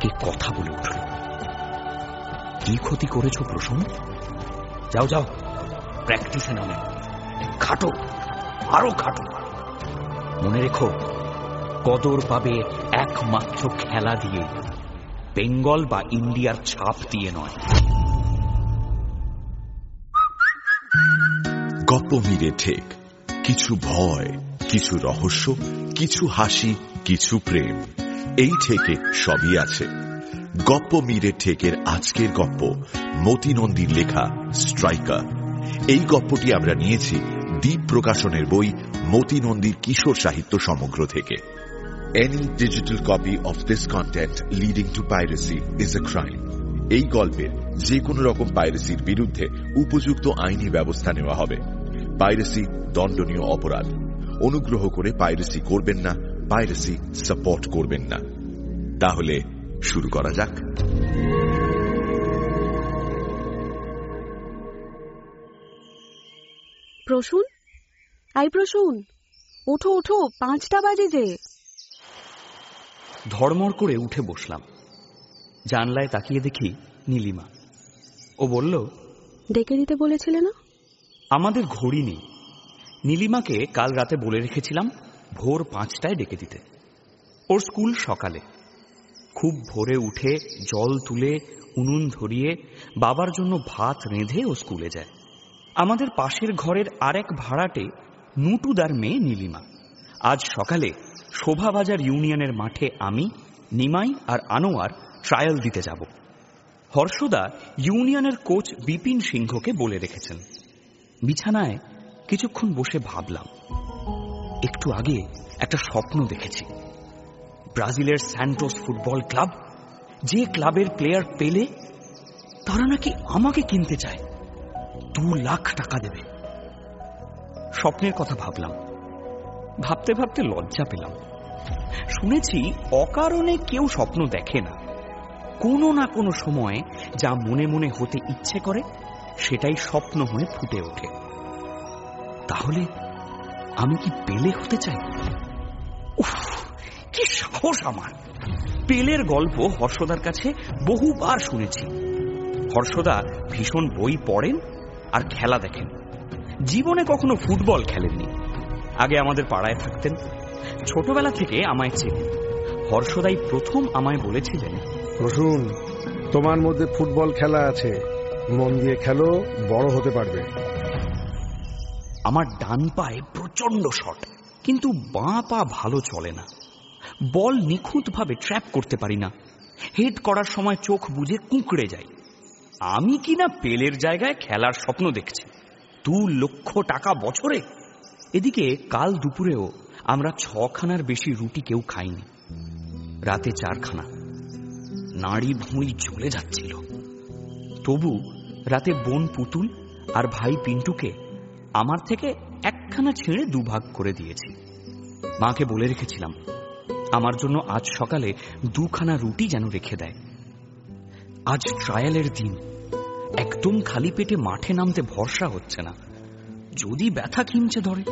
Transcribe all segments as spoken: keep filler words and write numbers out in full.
কে কথা বলে উঠল, কি ক্ষতি করেছ প্রসূন? যাও যাও, প্র্যাকটিসে নামে, খাটো, আরো খাটো। মনে রেখো, কদর পাবে একমাত্র খেলা দিয়ে, বেঙ্গল বা ইন্ডিয়ার ছাপ দিয়ে নয়। গপ্প মিরে ঠেক, কিছু ভয়, কিছু রহস্য, কিছু হাসি, কিছু প্রেম, এই ঠেকে সবই আছে। গপ্প মিরে ঠেকের আজকের গপ্প মতি নন্দীর লেখা স্ট্রাইকার। এই গপ্পটি আমরা নিয়েছি দ্বীপ প্রকাশনের বই মতি নন্দীর কিশোর সাহিত্য সমগ্র থেকে। Any digital copy of this content leading to piracy is a crime. এই গল্পের যে কোনো রকম পাইরেসির বিরুদ্ধে উপযুক্ত আইনি ব্যবস্থা নেওয়া হবে। পাইরেসি দণ্ডনীয় অপরাধ। অনুগ্রহ করে পাইরেসি করবেন না, পাইরেসি সাপোর্ট করবেন না। তাহলে শুরু করা যাক। প্রসূন, আই প্রসূন, ওঠো ওঠো, পাঁচটা বাজে যে। ধর্মড় করে উঠে বসলাম। জানলায় তাকিয়ে দেখি নীলিমা। ও বলল, ডেকে দিতে বলেছিলে না? আমাদের ঘড়ি নেই। নীলিমাকে কাল রাতে বলে রেখেছিলাম ভোর পাঁচটায় ডেকে দিতে। ওর স্কুল সকালে। খুব ভোরে উঠে জল তুলে উনুন ধরিয়ে বাবার জন্য ভাত রেঁধে ও স্কুলে যায়। আমাদের পাশের ঘরের আরেক ভাড়াটে নুটুদার মেয়ে নীলিমা। আজ সকালে শোভাবাজার ইউনিয়নের মাঠে আমি, নিমাই আর আনোয়ার ট্রায়াল দিতে যাব। হর্ষদা ইউনিয়নের কোচ বিপিন সিংহকে বলে রেখেছেন। বিছানায় কিছুক্ষণ বসে ভাবলাম। একটু আগে একটা স্বপ্ন দেখেছি। ব্রাজিলের স্যান্টোস ফুটবল ক্লাব, যে ক্লাবের প্লেয়ার পেলে, তারা নাকি আমাকে কিনতে চায়, দু লাখ টাকা দেবে। স্বপ্নের কথা ভাবলাম। ভাবতে ভাবতে লজ্জা পেলাম। শুনেছি অকারণে কেউ স্বপ্ন দেখে না। কোনো না কোনো সময় যা মনে মনে হতে ইচ্ছে করে সেটাই স্বপ্ন হয়ে ফুটে ওঠে। তাহলে আমি কি পেলে হতে চাই? উফ, কি সাহস আমার! পেলের গল্প হর্ষদার কাছে বহুবার শুনেছি। হর্ষদা ভীষণ বই পড়েন আর খেলা দেখেন। জীবনে কখনো ফুটবল খেলেননি। আগে আমাদের পাড়ায় থাকতেন। ছোটবেলা থেকে আমায় চেনেন। হর্ষদাই প্রথম আমায় বলেছিলেন, প্রসূন, তোমার মধ্যে ফুটবল খেলা আছে, মন দিয়ে খেলো, বড় হতে পারবে। আমার ডান পায়ে প্রচন্ড শট, কিন্তু বাঁ পা ভালো চলে না। বল নিখুঁত ভাবে ট্র্যাপ করতে পারি না। হেড করার সময় চোখ বুজে কুঁকড়ে যাই। আমি কিনা পেলের জায়গায় খেলার স্বপ্ন দেখছি। দু লক্ষ টাকা বছরে। এদিকে কাল দুপুরেও আমরা ছখানার বেশি রুটি কেউ খাইনি, রাতে চারখানা। নাড়ি ভুঁড়ি জ্বলে যাচ্ছিল। তবু রাতে বোন পুতুল আর ভাই পিন্টুকে আমার থেকে একখানা ছেড়ে দুভাগ করে দিয়েছি। মাকে বলে রেখেছিলাম আমার জন্য আজ সকালে দুখানা রুটি যেন রেখে দেয়। আজ ট্রায়ালের দিন। একদম খালি পেটে মাঠে নামতে ভরসা হচ্ছে না। যদি ব্যথা কিনচে ধরে।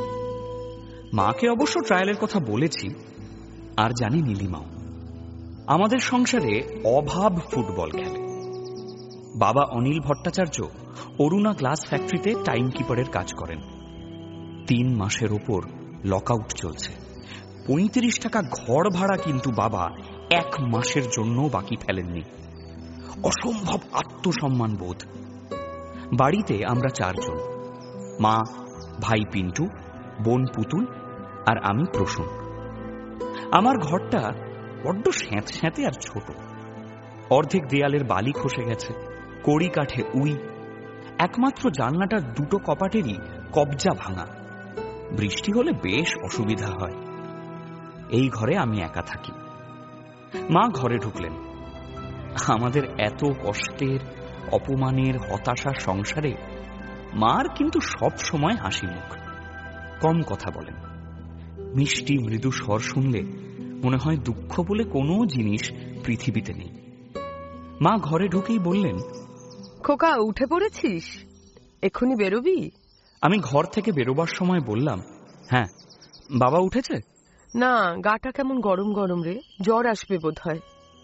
মাকে অবশ্য ট্রায়ালের কথা বলেছি। আর জানি নীলিমাও। আমাদের সংসারে অভাব ফুটবল খেলে। বাবা অনিল ভট্টাচার্য অরুণা গ্লাস ফ্যাক্টরিতে টাইম কিপারের কাজ করেন। তিন মাসের ওপর লকআউট চলছে। পঁয়ত্রিশ টাকা ঘর ভাড়া কিন্তু বাবা এক মাসের জন্য বাকি ফেলেননি। অসম্ভব আত্মসম্মান বোধ। বাড়িতে আমরা চারজন, মা, ভাই পিন্টু, বোন পুতুল আর আমি প্রসূন। আমার ঘরটা বড্ড স্যাঁত স্যাঁতে আর ছোট। অর্ধেক দেয়ালের বালি খসে গেছে, কড়ি কাঠে উই। একমাত্র জানলাটার দুটো কপাটেরই কবজা ভাঙা। বৃষ্টি হলে বেশ অসুবিধা হয়। এই ঘরে আমি একা থাকি। মা ঘরে ঢুকলেন। আমাদের এত কষ্টের, অপমানের, হতাশার সংসারে মার কিন্তু সব সময় হাসি মুখ। কম কথা বলেন। মিষ্টি মৃদু স্বর শুনলে মনে হয় দুঃখ বলে কোনো জিনিস পৃথিবীতে নেই। মা ঘরে ঢুকেই বললেন, খোকা, উঠে পড়েছিস? এক্ষুনি বেরোবি? আমি ঘর থেকে বেরোবার সময় বললাম, হ্যাঁ। বাবা উঠেছে? না, গাটা কেমন গরম গরম রে, জ্বর আসবে বোধ হয়।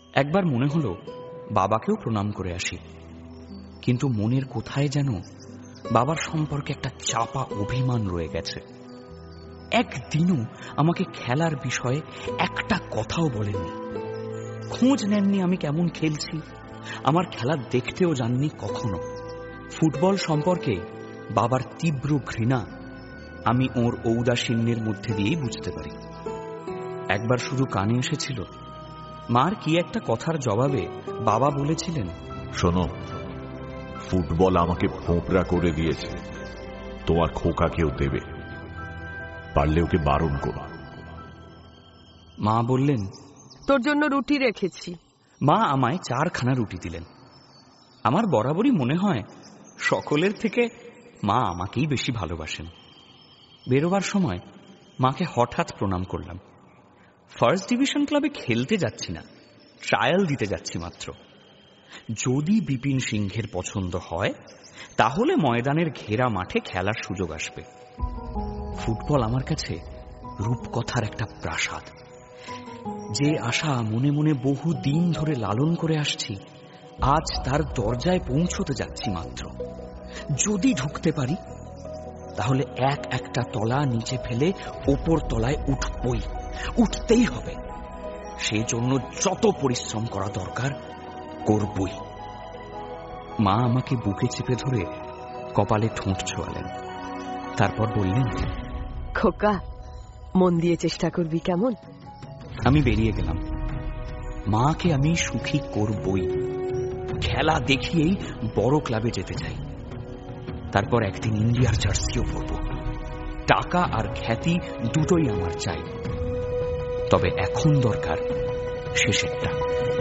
একবার মনে হলো বাবাকেও প্রণাম করে আসি, কিন্তু মনের কোথায় যেন বাবার সম্পর্কে একটা চাপা অভিমান রয়ে গেছে। একদিনও আমাকে খেলার বিষয়ে একটা কথাও বলেননি, খোঁজ নেননি আমি কেমন খেলছি, আমার খেলা দেখতেও যাননি কখনো। ফুটবল সম্পর্কে বাবার তীব্র ঘৃণা আমি ওর ঔদাসীন্যের মধ্যে দিয়েই বুঝতে পারি। একবার শুধু কানে এসেছিল, মার কি একটা কথার জবাবে বাবা বলেছিলেন, শোনো, ফুটবল আমাকে ফোঁকরা করে দিয়েছে, তোমার খোকাকেও দেবে, পারলে ওকে বারণ করো। মা বললেন, তোর জন্য রুটি রেখেছি। মা আমায় চারখানা রুটি দিলেন। আমার বরাবরই মনে হয় সকলের থেকে মা আমাকেই বেশি ভালোবাসেন। বেরোবার সময় মাকে হঠাৎ প্রণাম করলাম। ফার্স্ট ডিভিশন ক্লাবে খেলতে যাচ্ছি না, ট্রায়াল দিতে যাচ্ছি মাত্র। যদি বিপিন সিংহের পছন্দ হয় তাহলে ময়দানের ঘেরা মাঠে খেলার সুযোগ আসবে। ফুটবল আমার কাছে রূপকথার একটা প্রাসাদ, যে আশা মনে মনে বহু দিন ধরে লালন করে আসছি, আজ তার দরজায় পৌঁছতে যাচ্ছি মাত্র। যদি ঢুকতে পারি তাহলে এক একটা তলা নিচে ফেলে ওপর তলায় উঠবই, উঠতেই হবে। সেই জন্য যত পরিশ্রম করা দরকার করবই। মা আমাকে বুকে চেপে ধরে কপালে ঠোঁট ছোঁয়ালেন, তারপর বললেন, খোকা, মন দিয়ে চেষ্টা করবি কেমন? আমি বেরিয়ে গেলাম। মাকে আমি সুখী করবই, খেলা দেখিয়েই বড় ক্লাবে যেতে চাই। তারপর একদিন ইন্ডিয়ার জার্সিও পরব। টাকা আর খ্যাতি দুটোই আমার চাই, তবে এখন দরকার শেষেরটা।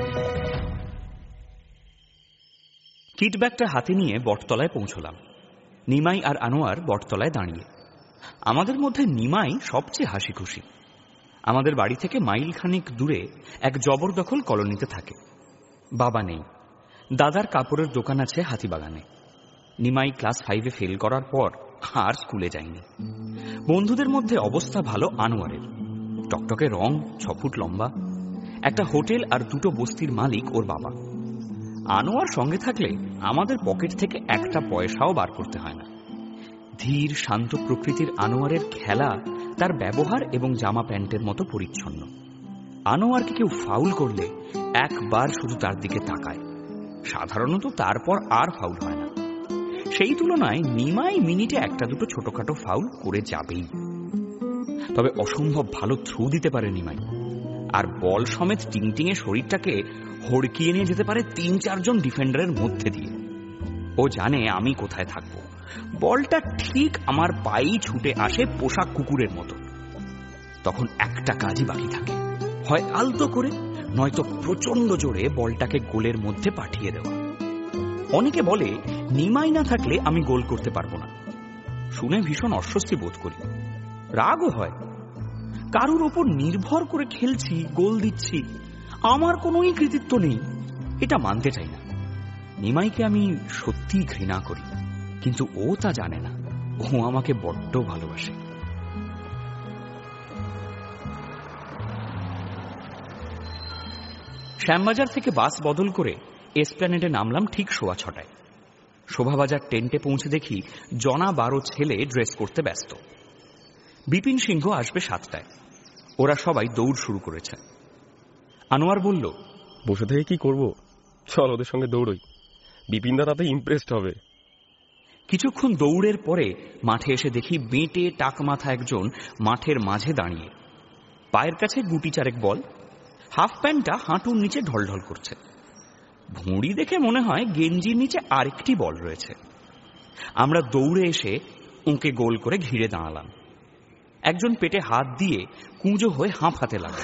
কিট ব্যাগটা হাতে নিয়ে বটতলায় পৌঁছলাম। নিমাই আর আনোয়ার বটতলায় দাঁড়িয়ে। আমাদের মধ্যে নিমাই সবচেয়ে হাসি খুশি। আমাদের বাড়ি থেকে মাইল খানিক দূরে এক জবরদখল কলোনিতে থাকে। বাবা নেই, দাদার কাপড়ের দোকান আছে হাতিবাগানে। নিমাই ক্লাস ফাইভে ফেল করার পর আর স্কুলে যায়নি। বন্ধুদের মধ্যে অবস্থা ভালো আনোয়ারের। টকটকে রং, ছ ফুট লম্বা, একটা হোটেল আর দুটো বস্তির মালিক ওর বাবা। আনোয়ার সঙ্গে থাকলে আমাদের পকেট থেকে একটা পয়সাও বার করতে হয় না। ধীর শান্ত প্রকৃতির আনোয়ারের খেলা তার ব্যবহার এবং জামা প্যান্টের মতো পরিচ্ছন্ন। আনোয়ারকে কেউ ফাউল করলে একবার শুধু তার দিকে তাকায়, সাধারণত তারপর আর ফাউল হয় না। সেই তুলনায় নিমাই মিনিটে একটা দুটো ছোটখাটো ফাউল করে যাবেই। তবে অসম্ভব ভালো থ্রু দিতে পারে নিমাই, আর বল সমেত টিংটিঙে শরীরটাকে হড়কিয়ে নিয়ে যেতে পারে তিন চারজন ডিফেন্ডারের মধ্যে দিয়ে। ও জানে আমি কোথায় থাকবো, বলটা ঠিক আমার পায়েই ছুটে আসে পোষা কুকুরের মতো। তখন একটা কাজই বাকি থাকে, হয় আলতো করে নয়তো প্রচন্ড জোরে বলটাকে গোলের মধ্যে পাঠিয়ে দেওয়া। অনেকে বলে নিমাই না থাকলে আমি গোল করতে পারবো না। শুনে ভীষণ অস্বস্তি বোধ করি, রাগও হয়। কারুর ওপর নির্ভর করে খেলছি, গোল দিচ্ছি, আমার কোনোই কৃতিত্ব নেই, এটা মানতে চাই না। নিমাইকে আমি সত্যিই ঘৃণা করি, কিন্তু ও তা জানে না। ও আমাকে বড্ড ভালোবাসে। শ্যামবাজার থেকে বাস বদল করে এসপ্ল্যানেডে নামলাম ঠিক সোয়া ছটায়। শোভাবাজার টেন্টে পৌঁছে দেখি জনা বারো ছেলে ড্রেস করতে ব্যস্ত। বিপিন সিংহ আসবে সাতটায়। ওরা সবাই দৌড় শুরু করেছে। আনোয়ার বলল, বসে থেকে কি করব, চল ওদের সঙ্গে দৌড়ই, বিপিনদা তাতে ইমপ্রেসড হবে। কিছুক্ষণ দৌড়ের পরে মাঠে এসে দেখি বেঁটে টাক মাথা একজন মাঠের মাঝে দাঁড়িয়ে। পায়ের কাছে গুটি চারেক বল, হাফ প্যান্টটা হাঁটুর নিচে ঢলঢল করছে। ভুঁড়ি দেখে মনে হয় গেঞ্জির নিচে আরেকটি বল রয়েছে। আমরা দৌড়ে এসে ওকে গোল করে ঘিরে দাঁড়ালাম। একজন পেটে হাত দিয়ে কুঁজো হয়ে হাঁফাতে লাগল।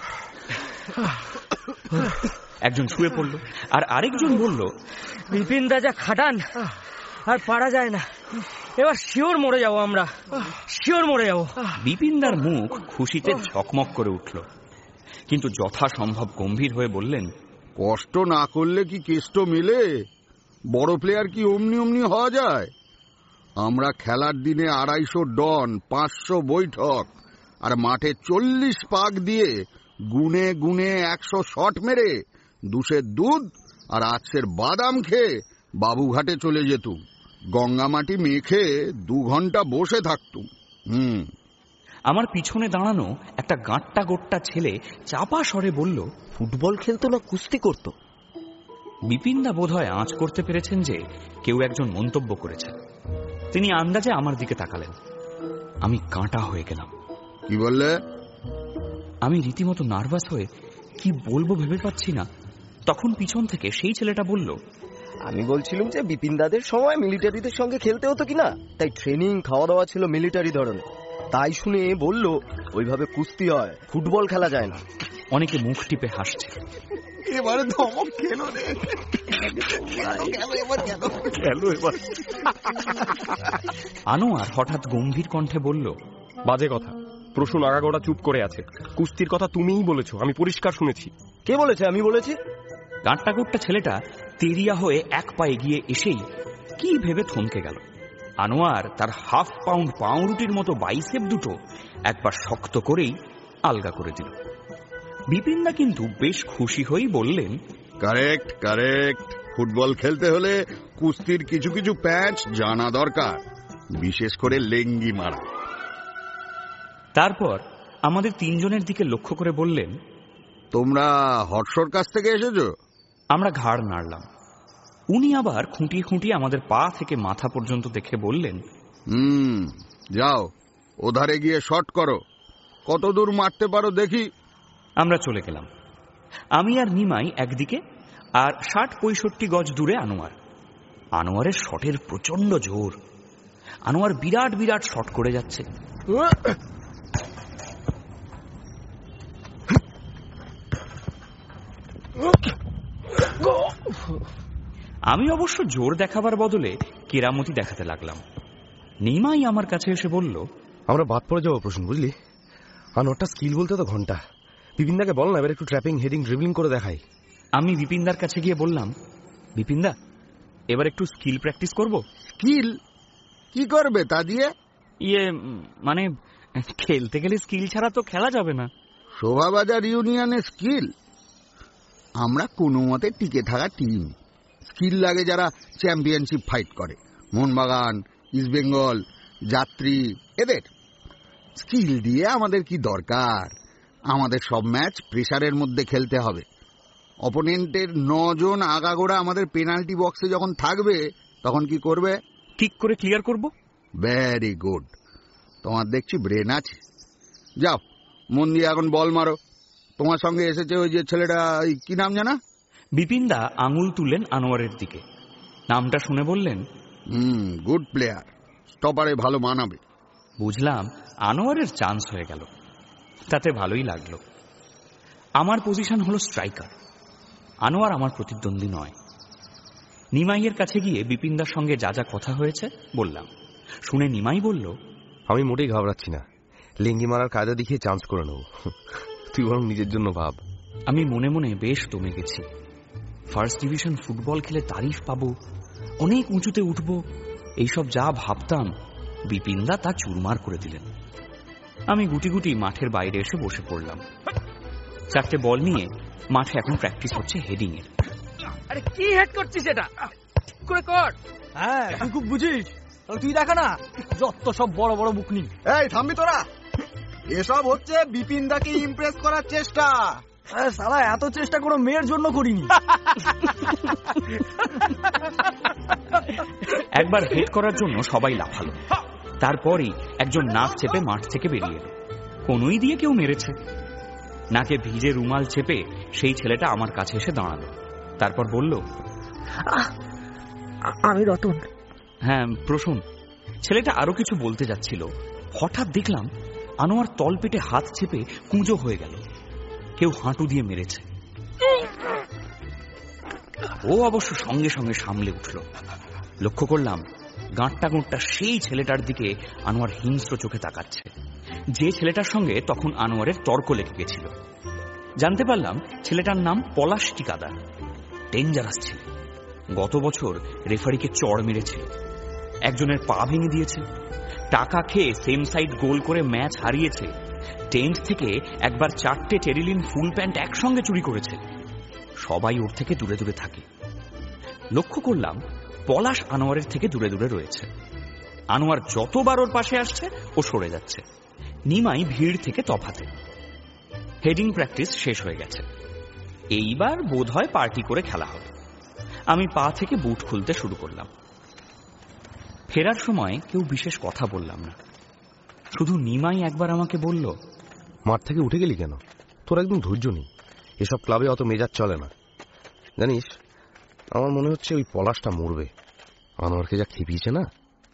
একজন শুয়ে পড়ল, আর আরেকজন বলল, বিপিন দা যা খাটান আর পারা যায় না, এবার শিওর মরে যাবো, আমরা শিওর মরে যাবো। বিপিনদার মুখ খুশিতে ঝকমক করে উঠল, কিন্তু যথাসম্ভব গম্ভীর হয়ে বললেন, কষ্ট না করলে কি কেষ্ট মেলে? বড় প্লেয়ার কি অমনি অমনি হওয়া যায়? আমরা খেলার দিনে আড়াইশো ডন, পাঁচশো বৈঠক, আর মাঠে চল্লিশ পাক দিয়ে গুনে গুনে একশো শট মেরে দুশের দুধ আর আজকের বাদাম খেয়ে বাবুঘাটে চলে যেতুম, গঙ্গামাটি মেখে দু ঘন্টা বসে থাকতুম। হুম আমার পিছনে দাঁড়ানো একটা গাঁট্টা গোট্টা ছেলে চাপা স্বরে বলল, ফুটবল খেলতো না কুস্তি করত? বিপিনদা বোধহয় আঁচ করতে পেরেছেন যে কেউ একজন মন্তব্য করেছেন। তিনি আন্দাজে আমার দিকে তাকালেন। আমি কাঁটা হয়ে গেলাম। কি বললে? আমি রীতিমতো নার্ভাস হয়ে কি বলবো ভেবে পাচ্ছি না। তখন পিছন থেকে সেই ছেলেটা বলল, আমি বলছিলাম যে বিপিন দাদের সময় মিলিটারিদের সঙ্গে খেলতে হতো কিনা, তাই ট্রেনিং খাওয়া দাওয়া ছিল মিলিটারি ধরনের, তাই শুনে বলল ওইভাবে কুস্তি হয়, ফুটবল খেলা যায় না। অনেকে মুখ টিপে হাসছে। এবারে ধমক খেলো রে। আনোয়ার হঠাৎ গম্ভীর কণ্ঠে বলল, বাজে কথা। প্রসূন আগাগোড়া চুপ করে আছে। কুস্তির কথা তুমিই বলেছো, আমি পরিষ্কার শুনেছি। কে বলেছে? আমি বলেছি? গাঁট্টা গোট্টা ছেলেটা তেরিয়া হয়ে এক পা এগিয়ে এসেই কি ভেবে থমকে গেল। আনোয়ার তার হাফ পাউন্ড পাউরুটির মতো বাইসেপ দুটো একবার শক্ত করেই আলগা করে দিল। বিপিনদা কিন্তু বেশ খুশি হয়েই বললেন, কারেক্ট কারেক্ট ফুটবল খেলতে হলে কুস্তির কিছু কিছু প্যাঁচ জানা দরকার, বিশেষ করে লেঙ্গি মারা। তারপর আমাদের তিনজনের দিকে লক্ষ্য করে বললেন, তোমরা হর্ষর কাছ থেকে এসেছো? আমরা ঘাড় নাড়লাম। উনি আবার খুঁটিয়ে খুঁটিয়ে আমাদের পা থেকে মাথা পর্যন্ত দেখে বললেন, হুম যাও ওধারে গিয়ে শট করো, কত দূর মারতে পারো দেখি। আমরা চলে গেলাম। আমি আর নিমাই একদিকে, আর ষাট পঁয়ষট্টি গজ দূরে আনোয়ার। আনোয়ারের শটের প্রচন্ড জোর। আনোয়ার বিরাট বিরাট শট করে যাচ্ছে। আমি অবশ্য জোর দেখাবার বদলে কেরামতি দেখাতে লাগলাম। নিমাই আমার কাছে এসে বলল, আমরা বাদ পড়ে যাবো প্রশ্ন, বুঝলি? আনোয়ারটা স্কিল বলতে তো ঘন্টা। বিপিনদাকে বল না এবার একটু ট্র্যাপিং হেডিং ড্রিবলিং করে দেখাই। আমি বিপিনদার কাছে গিয়ে বললাম, বিপিনদা এবার একটু স্কিল প্র্যাকটিস করব। স্কিল কি করবে তা দিয়ে? ইয়ে মানে খেলতে গেলে স্কিল ছাড়া তো খেলা যাবে না। শোভাবাজার ইউনিয়নের স্কিল? আমরা কোনো মতে টিকে থাকা টিম। স্কিল লাগে যারা চ্যাম্পিয়নশিপ ফাইট করে, মোহনবাগান, ইস্টবেঙ্গল, যাত্রী, এদের। স্কিল দিয়ে আমাদের কি দরকার? আমাদের সব ম্যাচ প্রেসারের মধ্যে খেলতে হবে। অপোনেন্টের নজন আগাগোড়া আমাদের পেনাল্টি বক্সে যখন থাকবে তখন কি করবে? ঠিক করে ক্লিয়ার করব। ভেরি গুড, তোমার দেখছি ব্রেন আছে। যাও মন দিয়ে এখন বল মারো। তোমার সঙ্গে এসেছে ওই যে ছেলেটা, কি নাম জানা? বিপিনদা আঙুল তুললেন আনোয়ারের দিকে। নামটা শুনে বললেন, হুম গুড প্লেয়ার, স্টপারে ভালো মানাবে। বুঝলাম আনোয়ারের চান্স হয়ে গেল। তাতে ভালোই লাগলো। আমার পজিশন হলো স্ট্রাইকার। আনোয়ার আমার প্রতিদ্বন্দ্বী নয়। নিমাইয়ের কাছে গিয়ে বিপিনদার সঙ্গে যা যা কথা হয়েছে বললাম। শুনে নিমাই বলল, আমি মোটেই ঘাবড়াচ্ছি না, লেঙ্গি মারার কায়দা দেখিয়ে চান্স করে নেব। তুই বরং নিজের জন্য ভাব। আমি মনে মনে বেশ দমে গেছি। ফার্স্ট ডিভিশন ফুটবল খেলে তারিফ পাবো, অনেক উঁচুতে উঠব, এইসব যা ভাবতাম বিপিনদা তা চুরমার করে দিলেন। আমি গুটি গুটি মাঠের বাইরে এসে বসে পড়লাম। চারটে বল নিয়ে মাঠে এখন প্র্যাকটিস হচ্ছে হেডিং এর। আরে কি হেড করছিস এটা? ঠিক করে কর। হ্যাঁ তুই খুব বুঝিস, তুই দেখা না যত সব বড় বড় বুকনি। এই থামবি তোরা, এসব হচ্ছে বিপিন দাকে ইমপ্রেস করার চেষ্টা। শালা এত চেষ্টা কোনো মেয়ের জন্য করিনি। একবার হেড করার জন্য সবাই লাফালো। তারপরই একজন নাক চেপে মাঠ থেকে বেরিয়ে এলো। কোনই দিয়ে কেউ মেরেছে। নাকে ভিজে রুমাল চেপে সেই ছেলেটা আমার কাছে এসে দাঁড়ালো। তারপর বলল, আমি রতন। হ্যাঁ প্রসূন। ছেলেটা আরো কিছু বলতে যাচ্ছিল, হঠাৎ দেখলাম আনোয়ার তলপেটে হাত চেপে কুঁজো হয়ে গেল। কেউ হাঁটু দিয়ে মেরেছে। ও অবশ্য সঙ্গে সঙ্গে সামলে উঠল। লক্ষ্য করলাম গাঁটটা গোঁটটা সেই ছেলেটার দিকে আনোয়ার হিংস্র চোখে তাকাচ্ছে, যে ছেলেটার সঙ্গে তখন আনোয়ারের তর্ক লেগে গেছিল। জানতে পারলাম ছেলেটার নাম পলাশ টিকাদার। ডেঞ্জারাস ছেলে। গত বছর রেফারিকে চড় মেরেছিল, একজনের পা ভেঙে দিয়েছে, টাকা খেয়ে সেম সাইড গোল করে ম্যাচ হারিয়েছে, টেন্ট থেকে একবার চারটে টেরিলিন ফুল প্যান্ট একসঙ্গে চুরি করেছে। সবাই ওর থেকে দূরে দূরে থাকে। লক্ষ্য করলাম পলাশ আনোয়ারের থেকে দূরে দূরে রয়েছে। আনোয়ার যতবার ওর পাশে আসছে ও সরে যাচ্ছে। নিমাই ভিড় থেকে তফাতে। হেডিং প্র্যাকটিস শেষ হয়ে গেছে। এইবার বোধ হয় পার্টি করে খেলা হবে। আমি পা থেকে বুট খুলতে শুরু করলাম। ফেরার সময় কেউ বিশেষ কথা বললাম না, শুধু নিমাই একবার আমাকে বলল, মাঠ থেকে উঠে গেলি কেন? তোর একদম ধৈর্য নেই, এসব ক্লাবে অত মেজাজ চলে না। জানিস, আমার মনে হচ্ছে ওই পলাশটা মরবে, আনোয়ারকে যা খেপিয়েছে না।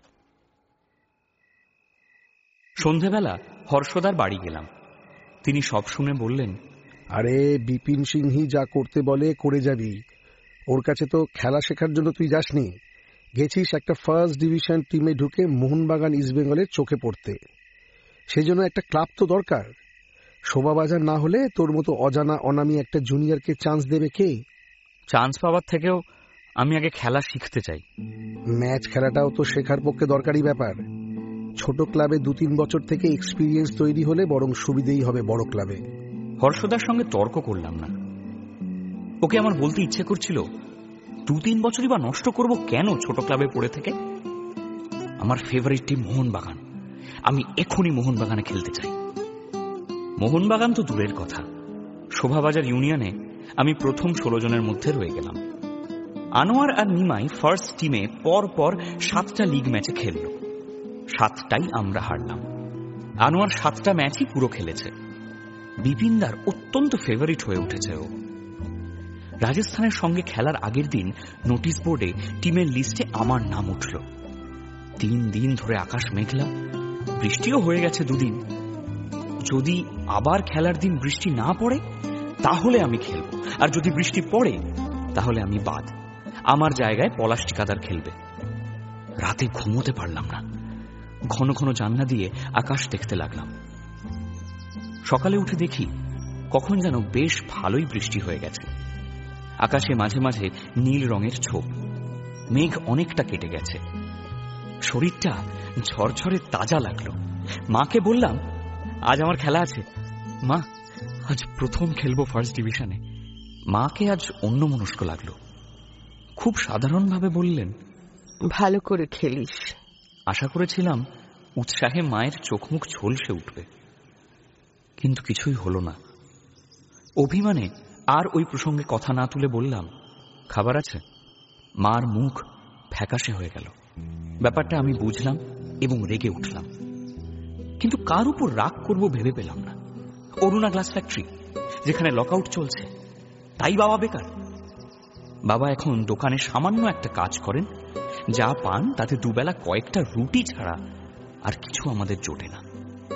সন্ধেবেলা হর্ষদার বাড়ি গেলাম। তিনি সব শুনে বললেন, আরে বিপিন সিংহি যা করতে বলে করে যাবি। ওর কাছে তো খেলা শেখার জন্য তুই যাসনি, গেছিস একটা ফার্স্ট ডিভিশন টিমে ঢুকে মোহনবাগান ইস্টবেঙ্গলের চোখে পড়তে। সেজন্য একটা ক্লাব তো দরকার। শোভাবাজার না হলে তোর মতো অজানা অনামি একটা জুনিয়রকে চান্স দেবে কে? চান্স পাওয়ার থেকেও আমি আগে খেলা শিখতে চাই। ম্যাচ খেলাটাও তো শেখার পক্ষে দরকারি ব্যাপার। ছোট ক্লাবে দু তিন বছর থেকে এক্সপিরিয়েন্স তৈরি হলে বরং সুবিধেই হবে বড় ক্লাবে। হর্ষদার সঙ্গে তর্ক করলাম না। ওকে আমার বলতে ইচ্ছে করছিল, দু তিন বছরই বা নষ্ট করব কেন ছোট ক্লাবে পড়ে থেকে? আমার ফেভারিট টিম মোহনবাগান, আমি এখনই মোহনবাগানে খেলতে চাই। মোহনবাগান তো দূরের কথা, শোভাবাজার ইউনিয়নে আমি প্রথম ষোলো জনের মধ্যে রয়ে গেলাম। আনোয়ার আর নিমাই ফার্স্ট টিমে পর পর সাতটা লিগ ম্যাচে খেলল, সাতটাই আমরা হারলাম। আনোয়ার সাতটা ম্যাচই পুরো খেলেছে। বিপিনদার অত্যন্ত ফেভারিট হয়ে উঠেছে ও। রাজস্থানের সঙ্গে খেলার আগের দিন নোটিশ বোর্ডে টিমের লিস্টে আমার নাম উঠল। তিন দিন ধরে আকাশ মেঘলা, বৃষ্টিও হয়ে গেছে দুদিন। যদি আবার খেলার দিন বৃষ্টি না পড়ে তাহলে আমি খেলব, আর যদি বৃষ্টি পড়ে তাহলে আমি বাদ। আমার জায়গায় পলাশ ঠিকাদার খেলবে। রাতে ঘুমোতে পারলাম না, ঘন ঘন জানলা দিয়ে আকাশ দেখতে লাগলাম। সকালে উঠে দেখি কখন যেন বেশ ভালোই বৃষ্টি হয়ে গেছে। আকাশে মাঝে মাঝে নীল রঙের ছোপ, মেঘ অনেকটা কেটে গেছে। শরীরটা ঝরঝরে তাজা লাগলো। মাকে বললাম, আজ আমার খেলা আছে মা, আজ প্রথম খেলবো ফার্স্ট ডিভিশনে। মাকে আজ অন্যমনস্ক লাগলো। খুব সাধারণভাবে বললেন, ভালো করে খেলিস। আশা করেছিলাম উৎসাহে মায়ের চোখ মুখ ঝলসে উঠবে, কিন্তু কিছুই হলো না। অভিমানে আর ওই প্রসঙ্গে কথা না তুলে বললাম, খাবার আছে? মার মুখ ফ্যাকাশে হয়ে গেল। ব্যাপারটা আমি বুঝলাম এবং রেগে উঠলাম, কিন্তু কার উপর রাগ করব ভেবে পেলাম না। অরুণা গ্লাস ফ্যাক্টরি, যেখানে লকআউট চলছে, তাই বাবা বেকার? বাবা এখন দোকানে সামান্য একটা কাজ করেন, যা পান তাতে দুবেলা কয়েকটা রুটি ছাড়া আর কিছু আমাদের জোটে না।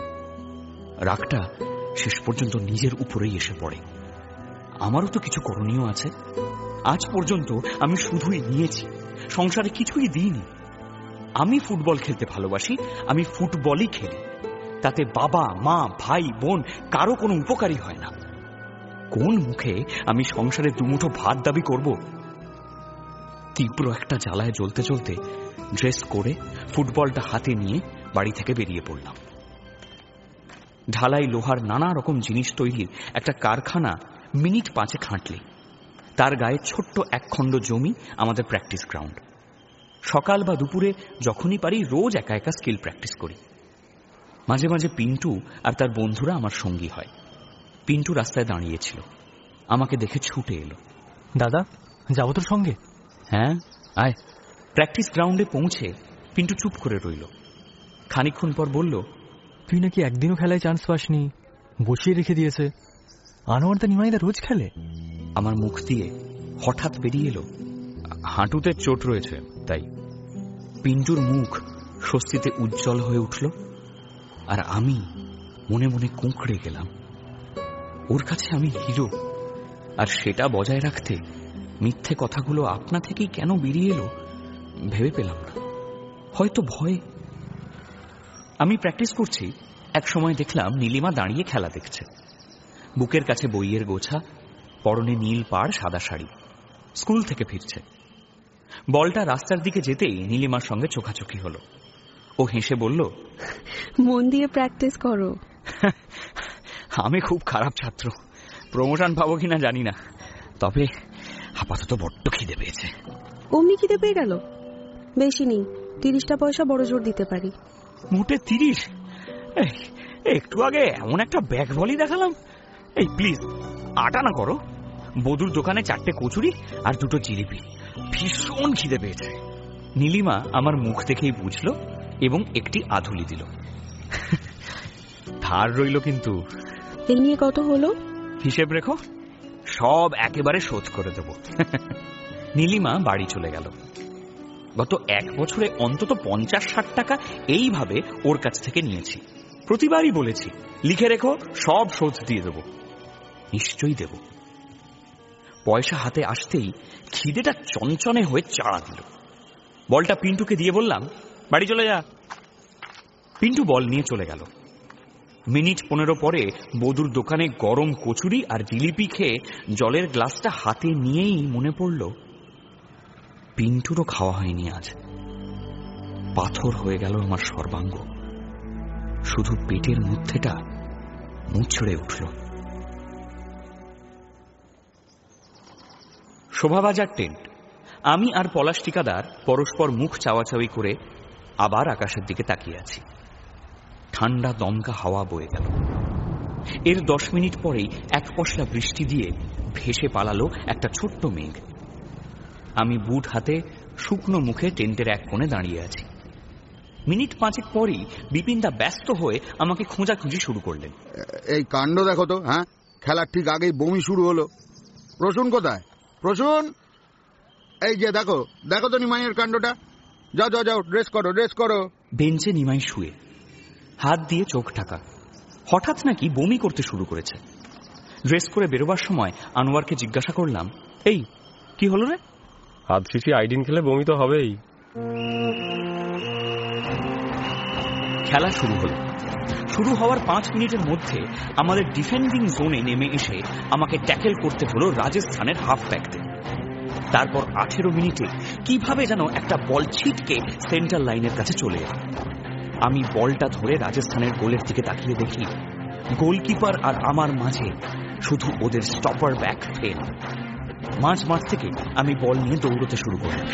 রাগটা শেষ পর্যন্ত নিজের উপরেই এসে পড়ে। আমারও তো কিছু করণীয় আছে। আজ পর্যন্ত আমি শুধুই নিয়েছি, সংসারে কিছুই দিইনি। আমি ফুটবল খেলতে ভালোবাসি, আমি ফুটবলই খেলি। তাতে বাবা মা ভাই বোন কারো কোনো উপকারী হয় না। কোন মুখে আমি সংসারে দুমুঠো ভাত দাবি করব? তীব্র একটা জ্বালায় জ্বলতে জ্বলতে ড্রেস করে ফুটবলটা হাতে নিয়ে বাড়ি থেকে বেরিয়ে পড়লাম। ঢালাই লোহার নানা রকম জিনিস তৈরির একটা কারখানা মিনিট পাঁচে খাটলে তার গায়ে ছোট্ট একখণ্ড জমি আমাদের প্র্যাকটিস গ্রাউন্ড। সকাল বা দুপুরে যখনই পারি রোজ একা একা স্কিল প্র্যাকটিস করি। মাঝে মাঝে পিন্টু আর তার বন্ধুরা আমার সঙ্গী হয়। পিন্টু রাস্তায় দাঁড়িয়েছিল, আমাকে দেখে ছুটে এলো। দাদা, যাবো তোর সঙ্গে? হ্যাঁ আয়। প্র্যাকটিস গ্রাউন্ডে পৌঁছে পিন্টু চুপ করে রইল। খানিকক্ষণ পর বলল, তুই নাকি একদিনও খেলায় চান্স পাসনি, বসিয়ে রেখে দিয়েছে। আনোয়ার দা নিমাইদা রোজ খেলে। আমার মুখ দিয়ে হঠাৎ বেরিয়ে এলো, হাঁটুতে চোট রয়েছে তাই। পিন্টুর মুখ স্বস্তিতে উজ্জ্বল হয়ে উঠল, আর আমি মনে মনে কুঁকড়ে গেলাম। ওর কাছে আমি হিরো, আর সেটা বজায় রাখতে মিথ্যে কথাগুলো আপনা থেকেই কেন বেরিয়ে এলো ভেবে পেলাম না। হয়তো ভয়। আমি প্র্যাকটিস করছি, এক সময় দেখলাম নীলিমা দাঁড়িয়ে খেলা দেখছে। বুকের কাছে বইয়ের গোছা, পরনে নীল পাড় সাদা শাড়ি, স্কুল থেকে ফিরছে। বলটা রাস্তার দিকে যেতেই নীলিমার সঙ্গে চোখাচোখি হলো। ও হেসে বলল, মন দিয়ে প্র্যাকটিস করো। আমি খুব খারাপ ছাত্র, প্রমোশন পাবো কিনা জানি না, তবে আপাতত বড্ড খিদে পেয়েছে। অমনি খিদে পেয়ে গেল? বেশি নেই, তিরিশটা পয়সা বড় জোর দিতে পারি। মোটে তিরিশ? একটু আগে এমন একটা ব্যাগ ভলি দেখালাম। এই প্লিজ আটা না করো। বধুর দোকানে চারটে কচুরি আর দুটো জিলিপি। ভীষণ খিদে পেয়েছে। নীলিমা আমার মুখ দেখেই বুঝলো এবং একটি আধুলি দিল। ধার রইল কিন্তু। এই নিয়ে কত হলো? হিসেব রেখো, সব একেবারে শোধ করে দেব। নীলিমা বাড়ি চলে গেল। গত এক বছরে অন্তত পঞ্চাশ ষাট টাকা এইভাবে ওর কাছ থেকে নিয়েছি। প্রতিবারই বলেছি লিখে রেখো, সব শোধ দিয়ে দেব। নিশ্চয়ই দেব। পয়সা হাতে আসতেই খিদেটা চনচনে হয়ে চাড়া দিল। বলটা পিন্টুকে দিয়ে বললাম, বাড়ি চলে যা। পিন্টু বল নিয়ে চলে গেল। মিনিট পনেরো পরে বধুর দোকানে গরম কচুরি আর জিলিপি খেয়ে জলের গ্লাসটা হাতে নিয়েই মনে পড়ল পিন্টুরও খাওয়া হয়নি আজ। পাথর হয়ে গেল আমার সর্বাঙ্গ। শুধু পেটের মধ্যেটা মুচড়ে উঠল। শোভাবাজার টেন্ট। আমি আর পলাশ টিকাদার পরস্পর মুখ চাওয়াচাওয়ি করে আবার আকাশের দিকে তাকিয়ে আছি। ঠান্ডা দমকা হাওয়া বয়ে গেল। এর দশ মিনিট পরেই এক পশলা বৃষ্টি দিয়ে ভেসে পালালো একটা ছোট্ট মেঘ। আমি বুট হাতে শুকনো মুখে টেন্টের এক কোণে দাঁড়িয়ে আছি। মিনিট পাঁচেক পরেই বিপিনদা ব্যস্ত হয়ে আমাকে খোঁজাখুঁজি শুরু করলেন। এই কাণ্ড দেখো তো। হ্যাঁ, খেলার ঠিক আগেই বমি শুরু হলো। প্রসূন কোথায়? প্রসূন, এই যে দেখো, দেখো তো নিমাইয়ের কাণ্ডটা। যাও যাও যাও, ড্রেস করো ড্রেস করো। বেঞ্চে নিমাই শুয়ে, হাত দিয়ে চোখ ঢাকা। হঠাৎ নাকি বমি করতে শুরু করেছে। ড্রেস করে বেরোবার সময় আনোয়ারকে জিজ্ঞাসা করলাম, এই কি হলো রে? হাত শিশি আইডিন খেলে বমি তো হবেই। খেলা শুরু হলো। শুরু হওয়ার পাঁচ মিনিটের মধ্যে আমাদের ডিফেন্ডিং জোনে নেমে এসে আমাকে ট্যাকেল করতে হলো রাজস্থানের হাফ ব্যাকদের। তারপর আঠেরো মিনিটে কিভাবে যেন একটা বল ছিটকে সেন্টার লাইনের কাছে চলে এল। আমি বলটা ধরে রাজস্থানের গোলের দিকে তাকিয়ে দেখি গোলকিপার আর আমার মাঝে শুধু ওদের স্টপার ব্যাক ফেন। মাঝ মাঠ থেকে আমি বল নিয়ে দৌড়তে শুরু করলাম।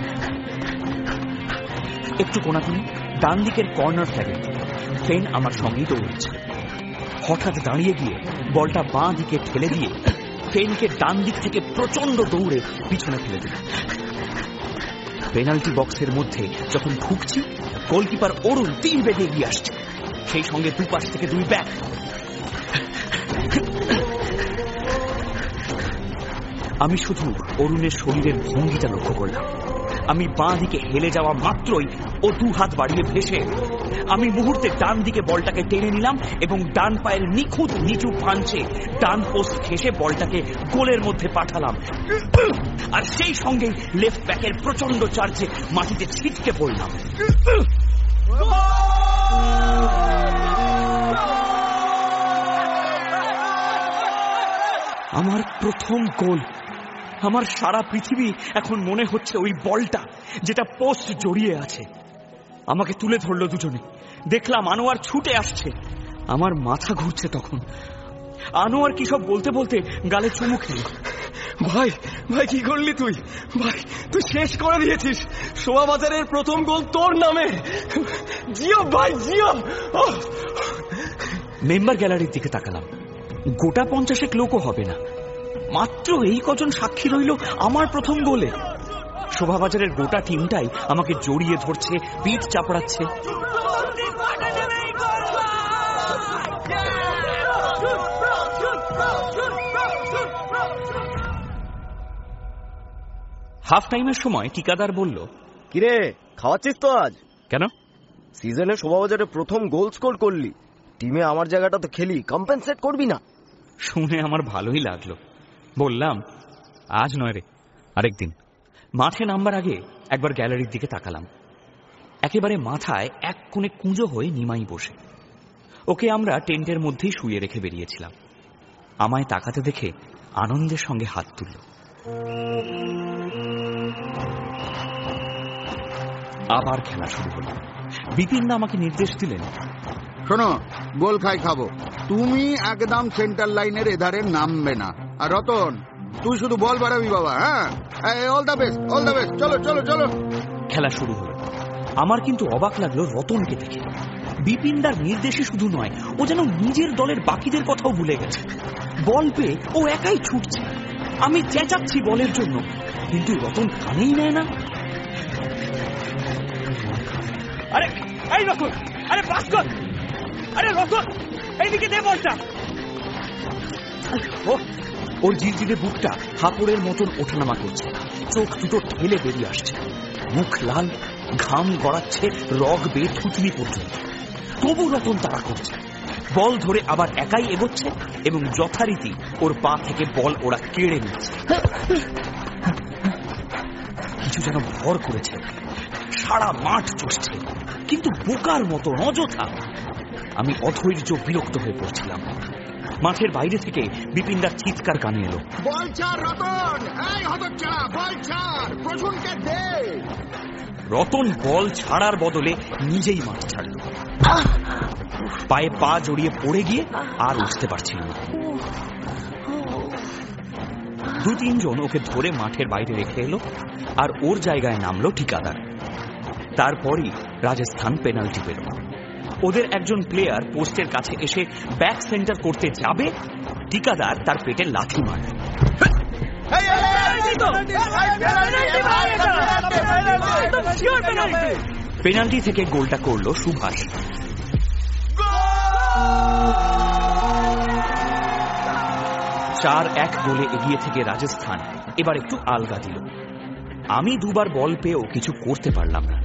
একটু কোনাকুনি ডান দিকের কর্নার ফ্ল্যাগে ফেন আমার সঙ্গেই দৌড়চ্ছে। হঠাৎ দাঁড়িয়ে গিয়ে বলটা বাঁ দিকে ঠেলে দিয়ে ফেনকে ডান দিক থেকে প্রচন্ড দৌড়ে পিছনে ফেলে দিল। পেনাল্টি বক্সের মধ্যে যখন ঢুকছি, গোলকিপার অরুণ তিন বেগে এগিয়ে আসছে, সেই সঙ্গে দুপাশ থেকে দুই ব্যাক। আমি শুধু অরুণের শরীরের ভঙ্গিটা লক্ষ্য করলাম। আমি বাঁ দিকে হেলে যাওয়া মাত্রই ও দু হাত বাড়িয়ে ভেসে আমি মুহূর্তে ডান দিকে বলটাকে টেনে নিলাম এবং ডান পায়ের নিখুঁত নিচু পাঞ্চে ডান পোস্ট ঘেঁষে বলটাকে গোলের মধ্যে পাঠালাম। আর সেই সঙ্গেই লেফট ব্যাকের প্রচন্ড চার্জে মাটিতে ছিটকে পড়লাম। আমার প্রথম গোল। আমার সারা পৃথিবী এখন মনে হচ্ছে ওই বলটা যেটা পোস্ট জড়িয়ে আছে। আমাকে তুলে ধরলো দুজনে। দেখলাম আনোয়ার ছুটে আসছে। আমার মাথা ঘুরছে তখন। আনোয়ার কি সব বলতে বলতে গালে চুমু খেল। ভাই ভাই কি করলি তুই? ভাই তুই শেষ করে দিয়েছিস। শোভাবাজারের প্রথম গোল তোর নামে। জিও ভাই জিও। মেম্বার গ্যালারির দিকে তাকালাম। গোটা পঞ্চাশেক লোকও হবে না, মাত্র এই কজন সাক্ষী রইল আমার প্রথম গোলে। শোভাবাজারের গোটা টিমটাই আমাকে জড়িয়ে ধরছে, পিঠ চাপড়াচ্ছে। হাফ টাইমের সময় টিকাদার বলল, কিরে খাওয়াচ্ছিস তো আজ? কেন? সিজনে শোভাবাজারে প্রথম গোল স্কোর করলি, টিমে আমার জায়গাটা তো খেলি, কম্পেনসেট করবি না? শুনে আমার ভালোই লাগলো। বললাম, আজ নয় রে, আরেকদিন। মাঠে নামবার আগে একবার গ্যালারির দিকে তাকালাম। একেবারে মাথায় এক কোণে কুঁজো হয়ে নিমাই বসে। ওকে আমরা টেন্টের মধ্যেই শুয়ে রেখে বেরিয়েছিলাম। আমায় তাকাতে দেখে আনন্দের সঙ্গে হাত তুলল। আবার খেলা শুরু হলো। বিপিনদা আমাকে নির্দেশ দিলেন, শোনো, গোল খাই খাবো, তুমি একদম সেন্টার লাইনের এধারে নামবে না। আর রতন, তুই শুধু বল বাড়াবি বাবা। হ্যাঁ, all the best, all the best. চলো চলো চলো। খেলা শুরু হলো। আমার কিন্তু অবাক লাগলো রতনকে দেখে। বিপিনদার নির্দেশে শুধু নয়, ও যেন নিজের দলের বাকিদের কথাও ভুলে গেছে। বল পেয়ে ও একাই ছুটছে। আমি চেঁচাচ্ছি বলের জন্য, কিন্তু রতন কানেই নেয় না। আরে এই রতন, আরে ভাস্কর, আরে রতন, এইদিকে দে বলটা। ওর জিরজিরে বুকটা হাঁপড়ের মতন ওঠানামা করছে, চোখ দুটো ঠেলে বেরিয়ে আসছে, মুখ লাল, ঘাম গড়াচ্ছে রগ বেয়ে থুতনি পর্যন্ত। তবু রতন তাড়া করছে, বল ধরে আবার একাই এগোচ্ছে এবং যথারীতি ওর পা থেকে বল ওরা কেড়ে নিচ্ছে। কিছু যেন ভর করেছে, সারা মাঠ চষছে, কিন্তু বোকার মতো অযথা। আমি অধৈর্য বিরক্ত হয়ে পড়ছিলাম। মাঠের বাইরে থেকে বিপিনদার চিৎকার কানে এলো, বল ছাড় রতন, এই হতচ্ছাড়া, বল ছাড়, প্রসূনকে দে। রতন বল ছাড়ার বদলে নিজেই মাঠ ছাড়ল। পায়ে পা জড়িয়ে পড়ে গিয়ে আর উঠতে পারছিল না। দু তিনজন ওকে ধরে মাঠের বাইরে রেখে এলো, আর ওর জায়গায় নামলো ঠিকাদার। তারপরই রাজস্থান পেনাল্টি পেল। ওদের একজন প্লেয়ার পোস্টের কাছে এসে ব্যাক সেন্টার করতে যাবে, ঠিকাদার তার পেটে লাথি মারল। পেনাল্টি থেকে গোলটা করলো সুভাষ। চার এক গোলে এগিয়ে থেকে রাজস্থান এবার একটু আলগা দিল। আমি দুবার বল পেয়েও কিছু করতে পারলাম না।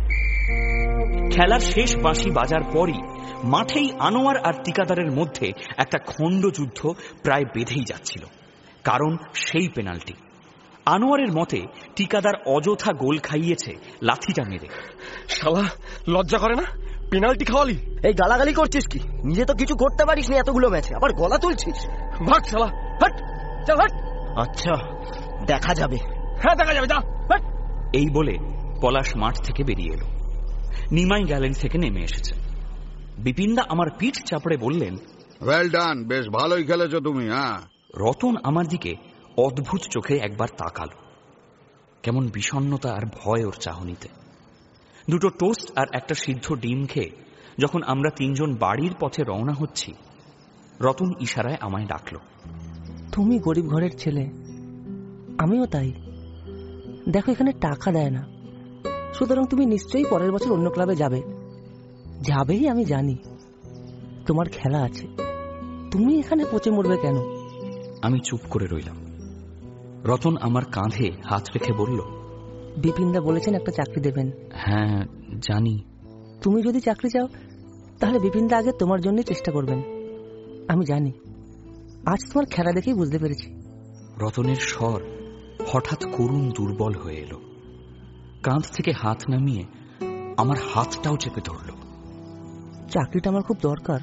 খেলার শেষ বাঁশি বাজার পরই মাঠেই আনোয়ার আর ঠিকাদারের মধ্যে একটা খণ্ডযুদ্ধ প্রায় বেঁধেই যাচ্ছিল, কারণ সেই পেনাল্টি। আনোয়ারের মতে ঠিকাদার অযথা গোল খাইয়েছে লাথিটা মেরে। শালা লজ্জা করে না, পেনাল্টি খাওয়ালি? এই গালাগালি করছিস কি? নিজে তো কিছু করতে পারিস নি এতগুলো ম্যাচে, আবার গলা তুলছিস? ভাগ শালা, হাট, চল হাট। আচ্ছা, দেখা যাবে। হ্যাঁ দেখা যাবে, যা। এই বলে পলাশ মাঠ থেকে বেরিয়ে এলো। নিমাই গ্যালেরি থেকে নেমে এসেছে। বিপিনদা আমার পিঠ চাপড়ে বললেন, ওয়েল ডান, বেশ ভালোই খেলেছো তুমি। হ্যাঁ। রতন আমার দিকে অদ্ভুত চোখে একবার তাকালো, কেমন বিষণ্ণতা আর ভয় ওর চাহনিতে। দুটো টোস্ট আর একটা সিদ্ধ ডিম খেয়ে যখন আমরা তিনজন বাড়ির পথে রওনা হচ্ছি, রতন ইশারায় আমায় ডাকলো। তুমি গরিব ঘরের ছেলে, আমিও তাই। দেখো, এখানে টাকা দেয় না, সুতরাং তুমি নিশ্চয়ই পরের বছর অন্য ক্লাবে যাবে। যাবেই আমি জানি, তোমার খেলা আছে। তুমি এখানে পচে মরবে কেন? আমি চুপ করে রইলাম। রতন আমার কাঁধে হাত রেখে বলল, বিপিনদা বলেছেন একটা চাকরি দেবেন। হ্যাঁ জানি। তুমি যদি চাকরি চাও তাহলে বিপিনদা আগে তোমার জন্য চেষ্টা করবেন। আমি জানি, আজ তোমার খেলা দেখেই বুঝতে পেরেছি। রতনের স্বর হঠাৎ করুণ দুর্বল হয়ে এলো। কাঁধ থেকে হাত নামিয়ে আমার হাতটাও চেপে ধরল। চাকরিটা আমার খুব দরকার।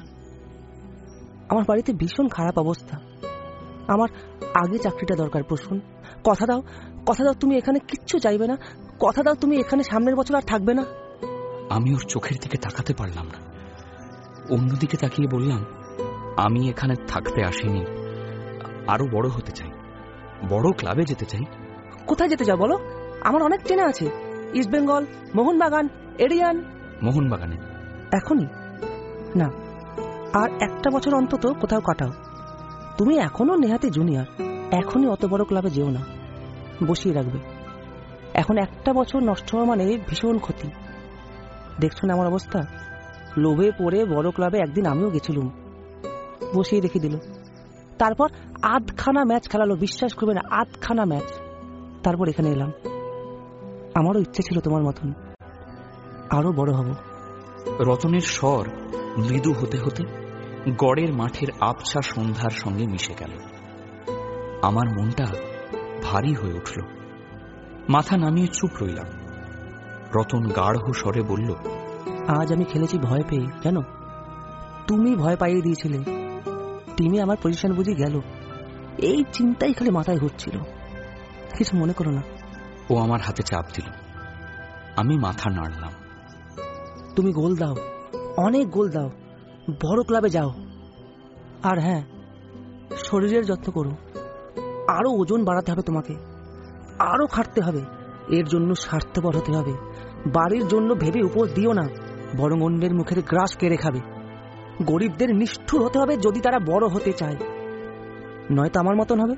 আমার বাড়িতে ভীষণ খারাপ অবস্থা। আমার আগে চাকরিটা দরকার। প্রসূন, কথা দাও, কথা দাও তুমি এখানে কিচ্ছু চাইবে না। কথা দাও তুমি এখানে সামনের বছর আর থাকবে না। আমি ওর চোখের দিকে তাকাতে পারলাম না। অন্যদিকে তাকিয়ে বললাম, আমি এখানে থাকতে আসিনি, আরো বড় হতে চাই, বড় ক্লাবে যেতে চাই। কোথায় যেতে চাও বলো? আমার অনেক চেনা আছে, ইস্ট বেঙ্গল, মোহনবাগান, এরিয়ান। মোহনবাগানে? এখনই না, আর একটা বছর অন্তত কোথাও কাটাও। তুমি এখনো নেহাতি জুনিয়র, এখনই অত বড় ক্লাবে যেও না, বসিয়ে রাখবে। এখন একটা বছর নষ্ট হওয়া মানে ভীষণ ক্ষতি। দেখছো না আমার অবস্থা? লোভে পড়ে বড় ক্লাবে একদিন আমিও গেছিলুম, বসিয়ে রেখে দিল। তারপর আধখানা ম্যাচ খেলালো, বিশ্বাস করবে না, আধখানা ম্যাচ। তারপর এখানে এলাম। আমারও ইচ্ছে ছিল তোমার মতন আরো বড় হব। রতনের স্বর মৃদু হতে হতে গড়ের মাঠের আবছা সন্ধ্যার সঙ্গে মিশে গেল। আমার মনটা ভারী হয়ে উঠল। মাথা নামিয়ে চুপ রইলাম। রতন গাঢ় স্বরে বলল, আজ আমি খেলেছি ভয় পেয়ে, জানো? তুমি ভয় পাইয়ে দিয়েছিলে। টিমে আমার পজিশন বুঝি গেল, এই চিন্তাই খালি মাথায় ঘুরছিল। কিছু মনে করো না। ও আমার হাতে চাপ দিল। আমি মাথা নাড়লাম। তুমি গোল দাও, অনেক গোল দাও, বড় ক্লাবে যাও। আর হ্যাঁ, শরীরের যত্ন করো। আরো ওজন বাড়াতে হবে তোমাকে, আরো খাটতে হবে, এর জন্য স্বার্থপর হতে হবে। বাড়ির জন্য ভেবে উপোস দিও না, বরং অন্যের মুখের গ্রাস কেড়ে খাবে। গরিবদের নিষ্ঠুর হতে হবে যদি তারা বড় হতে চায়, নয়তো আমার মতন হবে।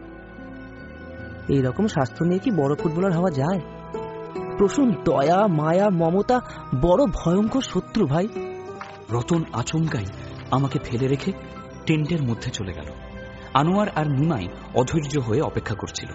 এইরকম স্বাস্থ্য নিয়ে কি বড় ফুটবলার হওয়া যায়? প্রসূন দয়া, মায়া, মমতা বড় ভয়ঙ্কর শত্রু ভাই। রতন আচমকাই আমাকে ফেলে রেখে টেন্টের মধ্যে চলে গেল। আনোয়ার আর নিমাই অধৈর্য হয়ে অপেক্ষা করছিল।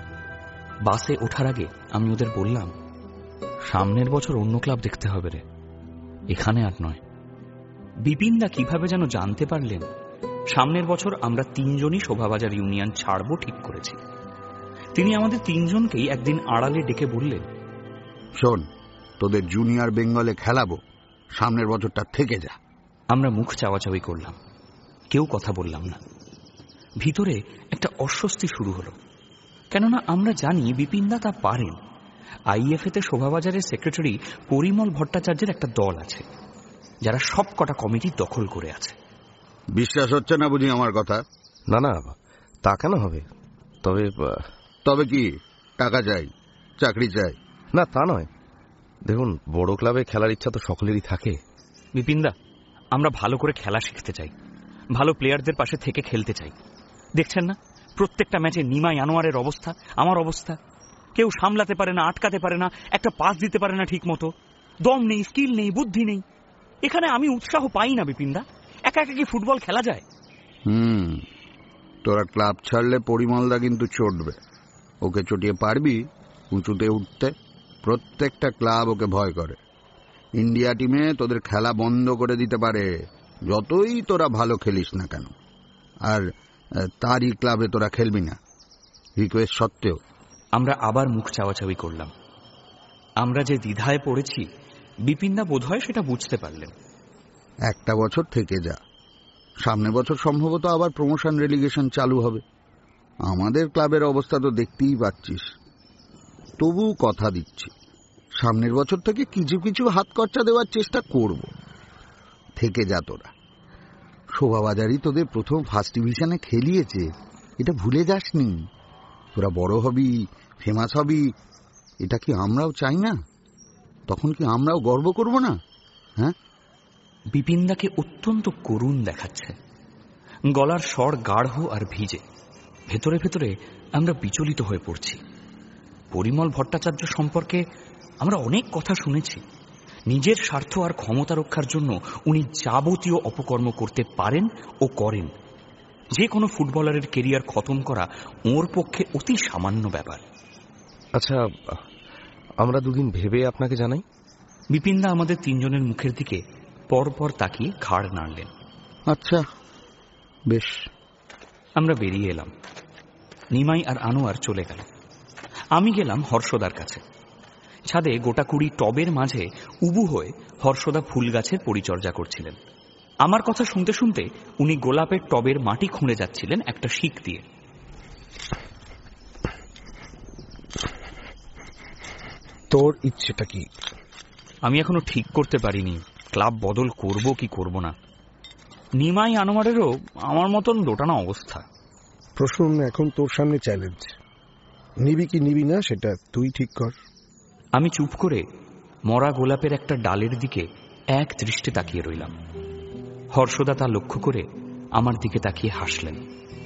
বাসে ওঠার আগে আমি ওদের বললাম, সামনের বছর অন্য ক্লাব দেখতে হবে রে, এখানে আর নয়। বিপিনদা কিভাবে যেন জানতে পারলেন সামনের বছর আমরা তিনজনই শোভাবাজার ইউনিয়ন ছাড়ব ঠিক করেছি। তিনি আমাদের তিনজনকেই একদিন আড়ালে ডেকে বললেন, শোন, তোদের জুনিয়র বেঙ্গলে খেলাবো, সামনের বছরটা থেকে যা। আমরা মুখ চাওয়াচাওয়ি করলাম, কেউ কথা বললাম না। ভিতরে একটা অস্বস্তি শুরু হলো, কেননা আমরা জানি বিপিনদা তা পারেন। আইএফএ তে শোভাবাজারের সেক্রেটারি পরিমল ভট্টাচার্যের একটা দল আছে, যারা সব কটা কমিটি দখল করে আছে। বিশ্বাস হচ্ছে না বুঝি আমার কথা? না না, তা কেন হবে? তবে তবে কি, টাকা চাই, চাকরি চাই? না তা নয়, দেখুন বড় ক্লাবে খেলার ইচ্ছা তো সকলেরই থাকে। বিপিনদা, আমরা ভালো করে খেলা শিখতে চাই, ভালো প্লেয়ারদের পাশে থেকে খেলতে চাই। দেখছেন না প্রত্যেকটা ম্যাচে নিমাই আনোয়ারের অবস্থা, আমার অবস্থা। কেউ সামলাতে পারে না, আটকাতে পারে না, একটা পাস দিতে পারে না ঠিক মতো। দম নেই, স্কিল নেই, বুদ্ধি নেই। এখানে আমি উৎসাহ পাই না বিপিনদা। একা একা কি ফুটবল খেলা যায়? হুম, তোরা ক্লাব ছাড়লে পরিমলদা কিন্তু চটবে। ওকে চটিয়ে পারবি উঁচুতে উঠতে? প্রত্যেকটা ক্লাব ওকে ভয় করে। ইন্ডিয়া টিমে তোদের খেলা বন্ধ করে দিতে পারে, যতই তোরা ভালো খেলিস না কেন। আর তারই ক্লাবে তোরা খেলবি না, রিকোয়েস্ট সত্ত্বেও। আমরা আবার মুখ চাওয়াচাওয়ি করলাম। আমরা যে দ্বিধায় পড়েছি বিপিনদা বোধহয় সেটা বুঝতে পারলেন। একটা বছর থেকে যা, সামনে বছর সম্ভবত আবার প্রমোশন রেলিগেশন চালু হবে। আমাদের ক্লাবের অবস্থা তো দেখতেই পাচ্ছিস। তবু কথা দিচ্ছি, সামনের বছর থেকে কিছু কিছু হাত খরচা দেওয়ার চেষ্টা করব। থেকে যা তোরা। শোভাবাজারই তোদের প্রথম ফার্স্ট ডিভিশনে খেলিয়েছে, এটা ভুলে যাসনি। তোরা বড় হবি, ফেমাস হবি, এটা কি আমরাও চাই না? তখন কি আমরাও গর্ব করব না? হ্যাঁ? বিপিনদাকে অত্যন্ত করুণ দেখাচ্ছে। গলার স্বর গাঢ় আর ভিজে। ভেতরে ভেতরে আমরা বিচলিত হয়ে পড়ছি। পরিমল ভট্টাচার্য সম্পর্কে আমরা অনেক কথা শুনেছি। নিজের স্বার্থ আর ক্ষমতা রক্ষার জন্য উনি যাবতীয় অপকর্ম করতে পারেন ও করেন। যে কোনো ফুটবলারের কেরিয়ার খতম করা ওর পক্ষে অতি সামান্য ব্যাপার। আচ্ছা, আমরা দুদিন ভেবে আপনাকে জানাই। বিপিনদা আমাদের তিনজনের মুখের দিকে পরপর তাকিয়ে ঘাড় নাড়লেন। আচ্ছা বেশ। আমরা বেরিয়ে এলাম। নিমাই আর আনোয়ার চলে গেল। আমি গেলাম হর্ষদার কাছে। ছাদে গোটা কুড়ি টবের মাঝে উবু হয়ে হর্ষদা ফুল গাছের পরিচর্যা করছিলেন। আমার কথা শুনতে শুনতে উনি গোলাপের টবের মাটি খুঁড়ে যাচ্ছিলেন একটা শিক দিয়ে। তোর ইচ্ছেটা কি? আমি এখনো ঠিক করতে পারিনি ক্লাব বদল করব কি করব না। নিমাই আনোয়ারেরও আমার মতন দোটানা অবস্থা। প্রশ্ন এখন তোর সামনে চ্যালেঞ্জ, নিবি কি নিবি না সেটা তুই ঠিক কর। আমি চুপ করে মরা গোলাপের একটা ডালের দিকে এক দৃষ্টে তাকিয়ে রইলাম। হর্ষদা তা লক্ষ্য করে আমার দিকে তাকিয়ে হাসলেন।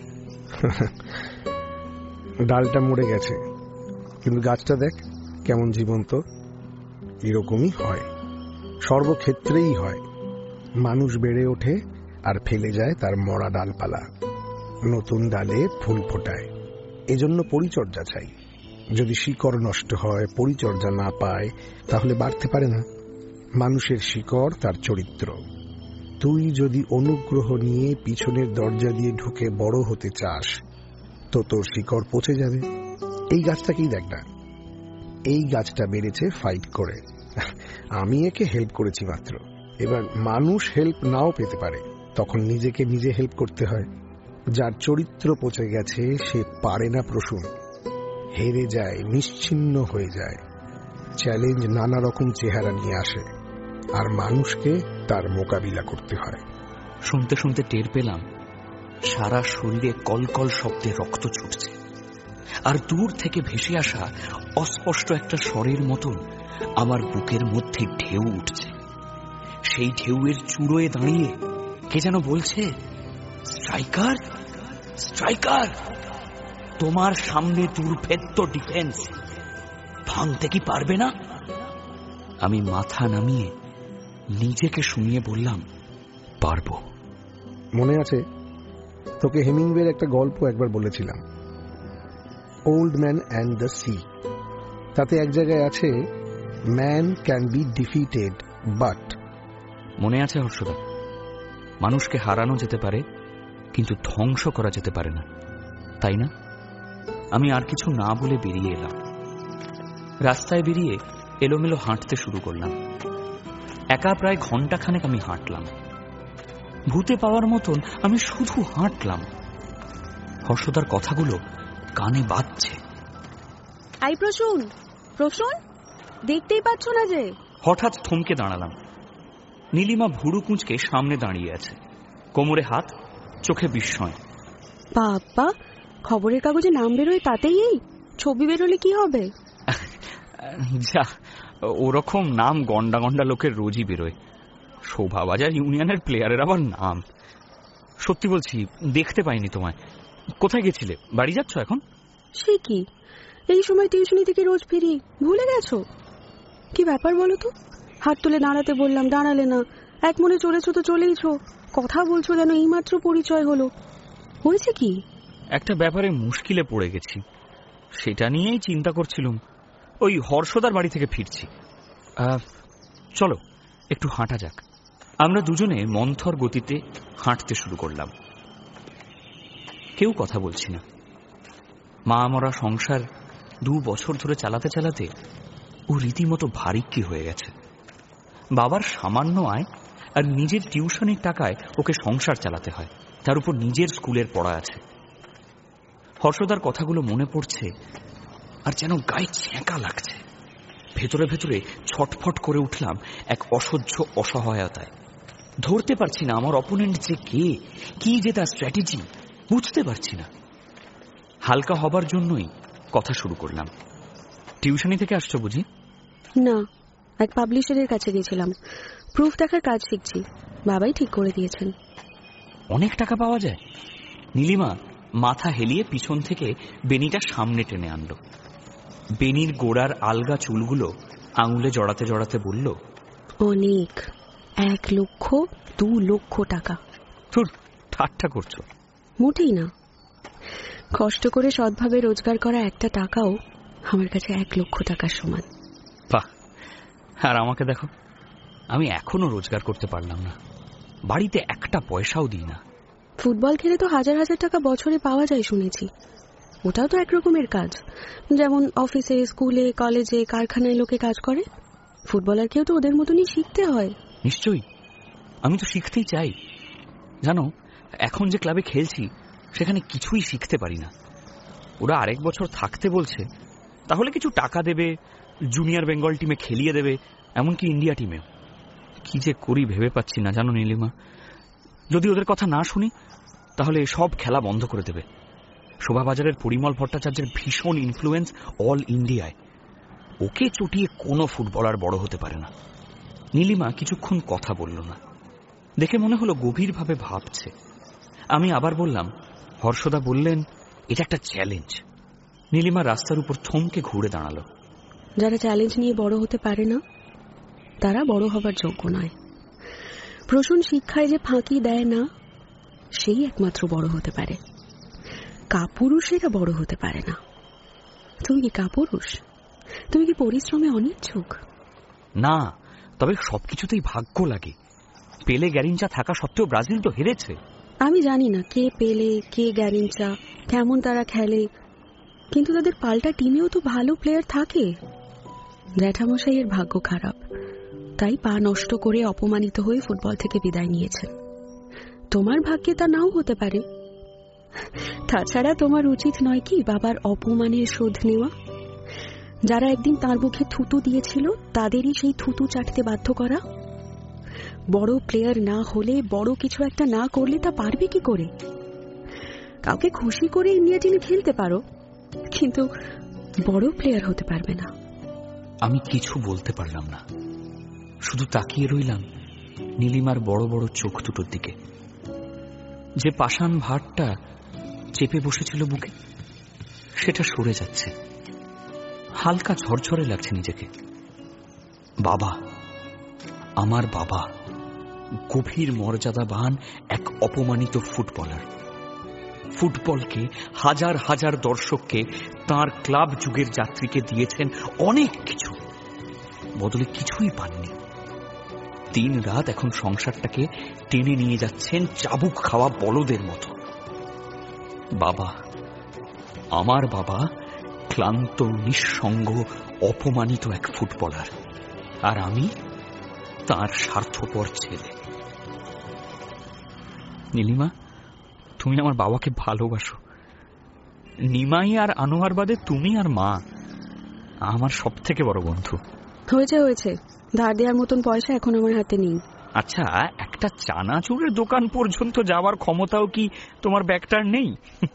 ডালটা মরে গেছে, কিন্তু গাছটা দেখ কেমন জীবন্ত। এরকমই হয়, সর্বক্ষেত্রেই হয়। মানুষ বেড়ে ওঠে আর ফেলে যায় তার মরা ডালপালা, নতুন ডালে ফুল ফোটায়। এজন্য পরিচর্যা চাই। যদি শিকড় নষ্ট হয়, পরিচর্যা না পায়, তাহলে বাড়তে পারে না। মানুষের শিকড় তার চরিত্র। তুই যদি অনুগ্রহ নিয়ে পিছনের দরজা দিয়ে ঢুকে বড় হতে চাস, তো তোর শিকড় পচে যাবে। এই গাছটাকেই দেখ না, এই গাছটা বেড়েছে ফাইট করে। আমি একে হেল্প করেছি মাত্র। এবার মানুষ হেল্প নাও পেতে পারে, তখন নিজেকে নিজে হেল্প করতে হয়। যার চরিত্র পচে গেছে সে পারে না প্রসূন, হেরে যায়, নিশ্চিহ্ন হয়ে যায়। চ্যালেঞ্জ নানা রকম চেহারা নিয়ে আসে, আর মানুষকে তার মোকাবিলা করতে হয়। শুনতে শুনতে টের পেলাম সারা শরীরে কলকল শব্দে রক্ত ছুটছে। আর দূর থেকে ভেসে আসা অস্পষ্ট একটা স্বরের মতন আমার বুকের মধ্যে ঢেউ উঠছে। সেই ঢেউয়ের চূড়োয় দাঁড়িয়ে কে যেন বলছে, স্ট্রাইকার, স্ট্রাইকার, তোমার সামনে দুর্ভেদ্য ডিফেন্স, ভাঙতে কি পারবে না? আমি মাথা নামিয়ে নিজেকে শুনিয়ে বললাম, পারবো। মনে আছে তোকে হেমিংওয়ের একটা গল্প একবার বলেছিলাম, old man and the sea. তাতে এক জায়গায় আছে, man can be defeated but. মনে আছে হর্ষদা? মানুষকে হারানো যেতে পারে, কিন্তু ধ্বংস করা যেতে পারে না, তাই না? আমি আর কিছু না বলে বেরিয়ে এলাম। রাস্তায় বেরিয়ে এলোমেলো হাঁটতে শুরু করলাম। একা প্রায় ঘন্টাখানেক আমি হাঁটলাম। ভূতে পাওয়ার মতন আমি শুধু হাঁটলাম। হর্ষদার কথাগুলো কানে বাজছে। আই প্রসূন, প্রসূন, দেখতেই পাচ্ছ না যে? হঠাৎ থমকে দাঁড়ালাম। নীলিমা ভুরু কুঁচকে সামনে দাঁড়িয়ে আছে, কোমরে হাত, চোখে বিস্ময়। বাবা, খবরের কাগজে নাম বেরোয় তাতেই এই ছবি বেরোলে কি হবে? যা, ওরকম নাম গন্ডা গন্ডা লোকের রোজই বেরোয়। শোভাবাজার ইউনিয়নের প্লেয়ারের আবার নাম। সত্যি বলছি, দেখতে পাইনি তোমায়। কোথায় গেছিলে? বাড়ি যাচ্ছ এখন? সে কি, এই সময় টিউশনি থেকে রোজ ফিরি, ভুলে গেছো? কি ব্যাপার বলো তো? হাত তুলে দাঁড়াতে বললাম, দাঁড়ালে না। এক মনে চলেছো তো চলেইছো, কথা বলছো যেন এইমাত্র পরিচয় হলো। হয়েছে কি? একটা ব্যাপারে মুশকিলে পড়ে গেছি, সেটা নিয়েই চিন্তা করছিলাম। ওই হর্ষদার বাড়ি থেকে ফিরছি। চলো একটু হাঁটা যাক। আমরা দুজনে মন্থর গতিতে হাঁটতে শুরু করলাম। কেউ কথা বলছি না। মা মরা সংসার দু বছর ধরে চালাতে চালাতে ও রীতিমতো ভারিক্কি হয়ে গেছে। বাবার সামান্য আয় আর নিজের টিউশনের টাকায় ওকে সংসার চালাতে হয়, তার উপর নিজের স্কুলের পড়া আছে। হর্ষদার কথাগুলো মনে পড়ছে আর যেন গায়ে ছ্যাঁকা লাগছে। ভেতরে ভেতরে ছটফট করে উঠলাম এক অসহ্য অসহায়তায়। ধরতে পারছি না আমার অপোনেন্ট যে কে, কি যে তার স্ট্র্যাটেজি, বুঝতে পারছি না। হালকা হবার জন্যই কথা শুরু করলাম। টিউশনি থেকে আসছো বুঝি? না, এক পাবলিশারের কাছে গেছিলাম, প্রুফ দেখার কাজ শিখছি। বাবাই ঠিক করে দিয়েছেন। অনেক টাকা পাওয়া যায়? নীলিমা মাথা হেলিয়ে পিছন থেকে বেনিটা সামনে টেনে আনলো। বেনির গোড়ার আলগা চুলগুলো আঙুলে জড়াতে জড়াতে বলল, অনেক, এক লক্ষ দু লক্ষ টাকা। তোর ঠাট্টা করছো? মোটেই না। কষ্ট করে সৎভাবে রোজগার করা একটা টাকাও আমার কাছে এক লক্ষ টাকার সমান। বাহ! আর আমাকে দেখো, আমি এখনো রোজগার করতে পারলাম না। বাড়িতে একটা পয়সাও দিই না। ফুটবল খেলে তো হাজার হাজার টাকা বছরে পাওয়া যায় শুনেছি। ওটাও তো এক রকমের কাজ, যেমন অফিসে, স্কুলে, কলেজে, কারখানায় লোকে কাজ করে। ফুটবলারকেও তো ওদের মতনই শিখতে হয়। নিশ্চয়ই, আমি তো শিখতেই চাই। জানো, এখন যে ক্লাবে খেলছি সেখানে কিছুই শিখতে পারি না। ওরা আরেক বছর থাকতে বলছে, তাহলে কিছু টাকা দেবে, জুনিয়র বেঙ্গল টিমে খেলিয়ে দেবে, এমনকি ইন্ডিয়া টিমেও। কি যে করি ভেবে পাচ্ছি না জানো নীলিমা। যদি ওদের কথা না শুনি তাহলে সব খেলা বন্ধ করে দেবে। শোভাবাজারের পরিমল ভট্টাচার্যের ভীষণ ইনফ্লুয়েন্স অল ইন্ডিয়ায়। ওকে চটিয়ে কোনো ফুটবলার বড় হতে পারে না। নীলিমা কিছুক্ষণ কথা বলল না, দেখে মনে হলো গভীরভাবে ভাবছে। আমি আবার বললাম, হর্ষদা বললেন এটা একটা চ্যালেঞ্জ। নীলিমা রাস্তার উপর থমকে ঘুরে দাঁড়ালো। যারা চ্যালেঞ্জ নিয়ে বড় হতে পারে না তারা বড় হবার যোগ্য নয়। প্রসূন শিক্ষায় যে ফাঁকি দেয় না সেই একমাত্র বড় হতে পারে। কাপুরুষেরা বড় হতে পারে না। তুমি কি কাপুরুষ? তুমি কি পরিশ্রমে অনিচ্ছুক? না, তবে সবকিছুতেই ভাগ্য লাগে। পেলে গ্যারিঞ্চা থাকা সত্ত্বেও ব্রাজিল তো হেরেছে। আমি জানি না কে পেলে, কে গ্যারিঞ্চা, কেমন তারা খেলে, কিন্তু তাদের পাল্টা টিমেও তো ভালো প্লেয়ার থাকে। জ্যাঠামশাইয়ের ভাগ্য খারাপ, তাই পা নষ্ট করে অপমানিত হয়ে ফুটবল থেকে বিদায় নিয়েছেন। তোমার ভাগ্যে তা নাও হতে পারে। তাছাড়া তোমার উচিত নয় কি বাবার অপমানের শোধ নেওয়া? যারা একদিন তার মুখে থুতু দিয়েছিল তাদেরই সেই থুতু চাটতে বাধ্য করা। বড় প্লেয়ার না হলে, বড় কিছু একটা না করলে তা পারবে কি করে? কাউকে খুশি করে ইন্ডিয়া টিমে খেলতে পারো, কিন্তু বড় প্লেয়ার হতে পারবে না। আমি কিছু বলতে পারলাম না, শুধু তাকিয়ে রইলাম নীলিমার বড় বড় চোখ দুটোর দিকে। যে পাষাণ ভারটা চেপে বসেছিল বুকে, সেটা সরে যাচ্ছে, হালকা ঝরঝরে লাগছে নিজেকে। বাবা, আমার বাবা, গভীর মর্যাদাবান এক অপমানিত ফুটবলার। ফুটবলকে হাজার হাজার দর্শককে তার ক্লাব যুগের যাত্রীকে দিয়েছেন অনেক কিছু, বদলে কিছুই পাননি। দিন রাত এখন সংসারটাকে টেনে নিয়ে যাচ্ছেন চাবুক খাওয়া বলদের মতো। বাবা, আমার বাবা ক্লান্ত, নিঃসঙ্গ, অপমানিত এক ফুটবলার, আর আমি তার স্বার্থপর ছেলে। নীলিমা, তুমি আমার বাবাকে ভালোবাসো। নিমাই আর আনোয়ার বাদে তুমি আর মা আমার সব থেকে বড় বন্ধু। হয়েছে হয়েছে, ধার দেওয়ার মতন পয়সা এখন আমার হাতে নেই। আচ্ছা, একটা চানাচুরের দোকান পর্যন্ত যাওয়ার ক্ষমতাও কি তোমার ব্যাগটার নেই?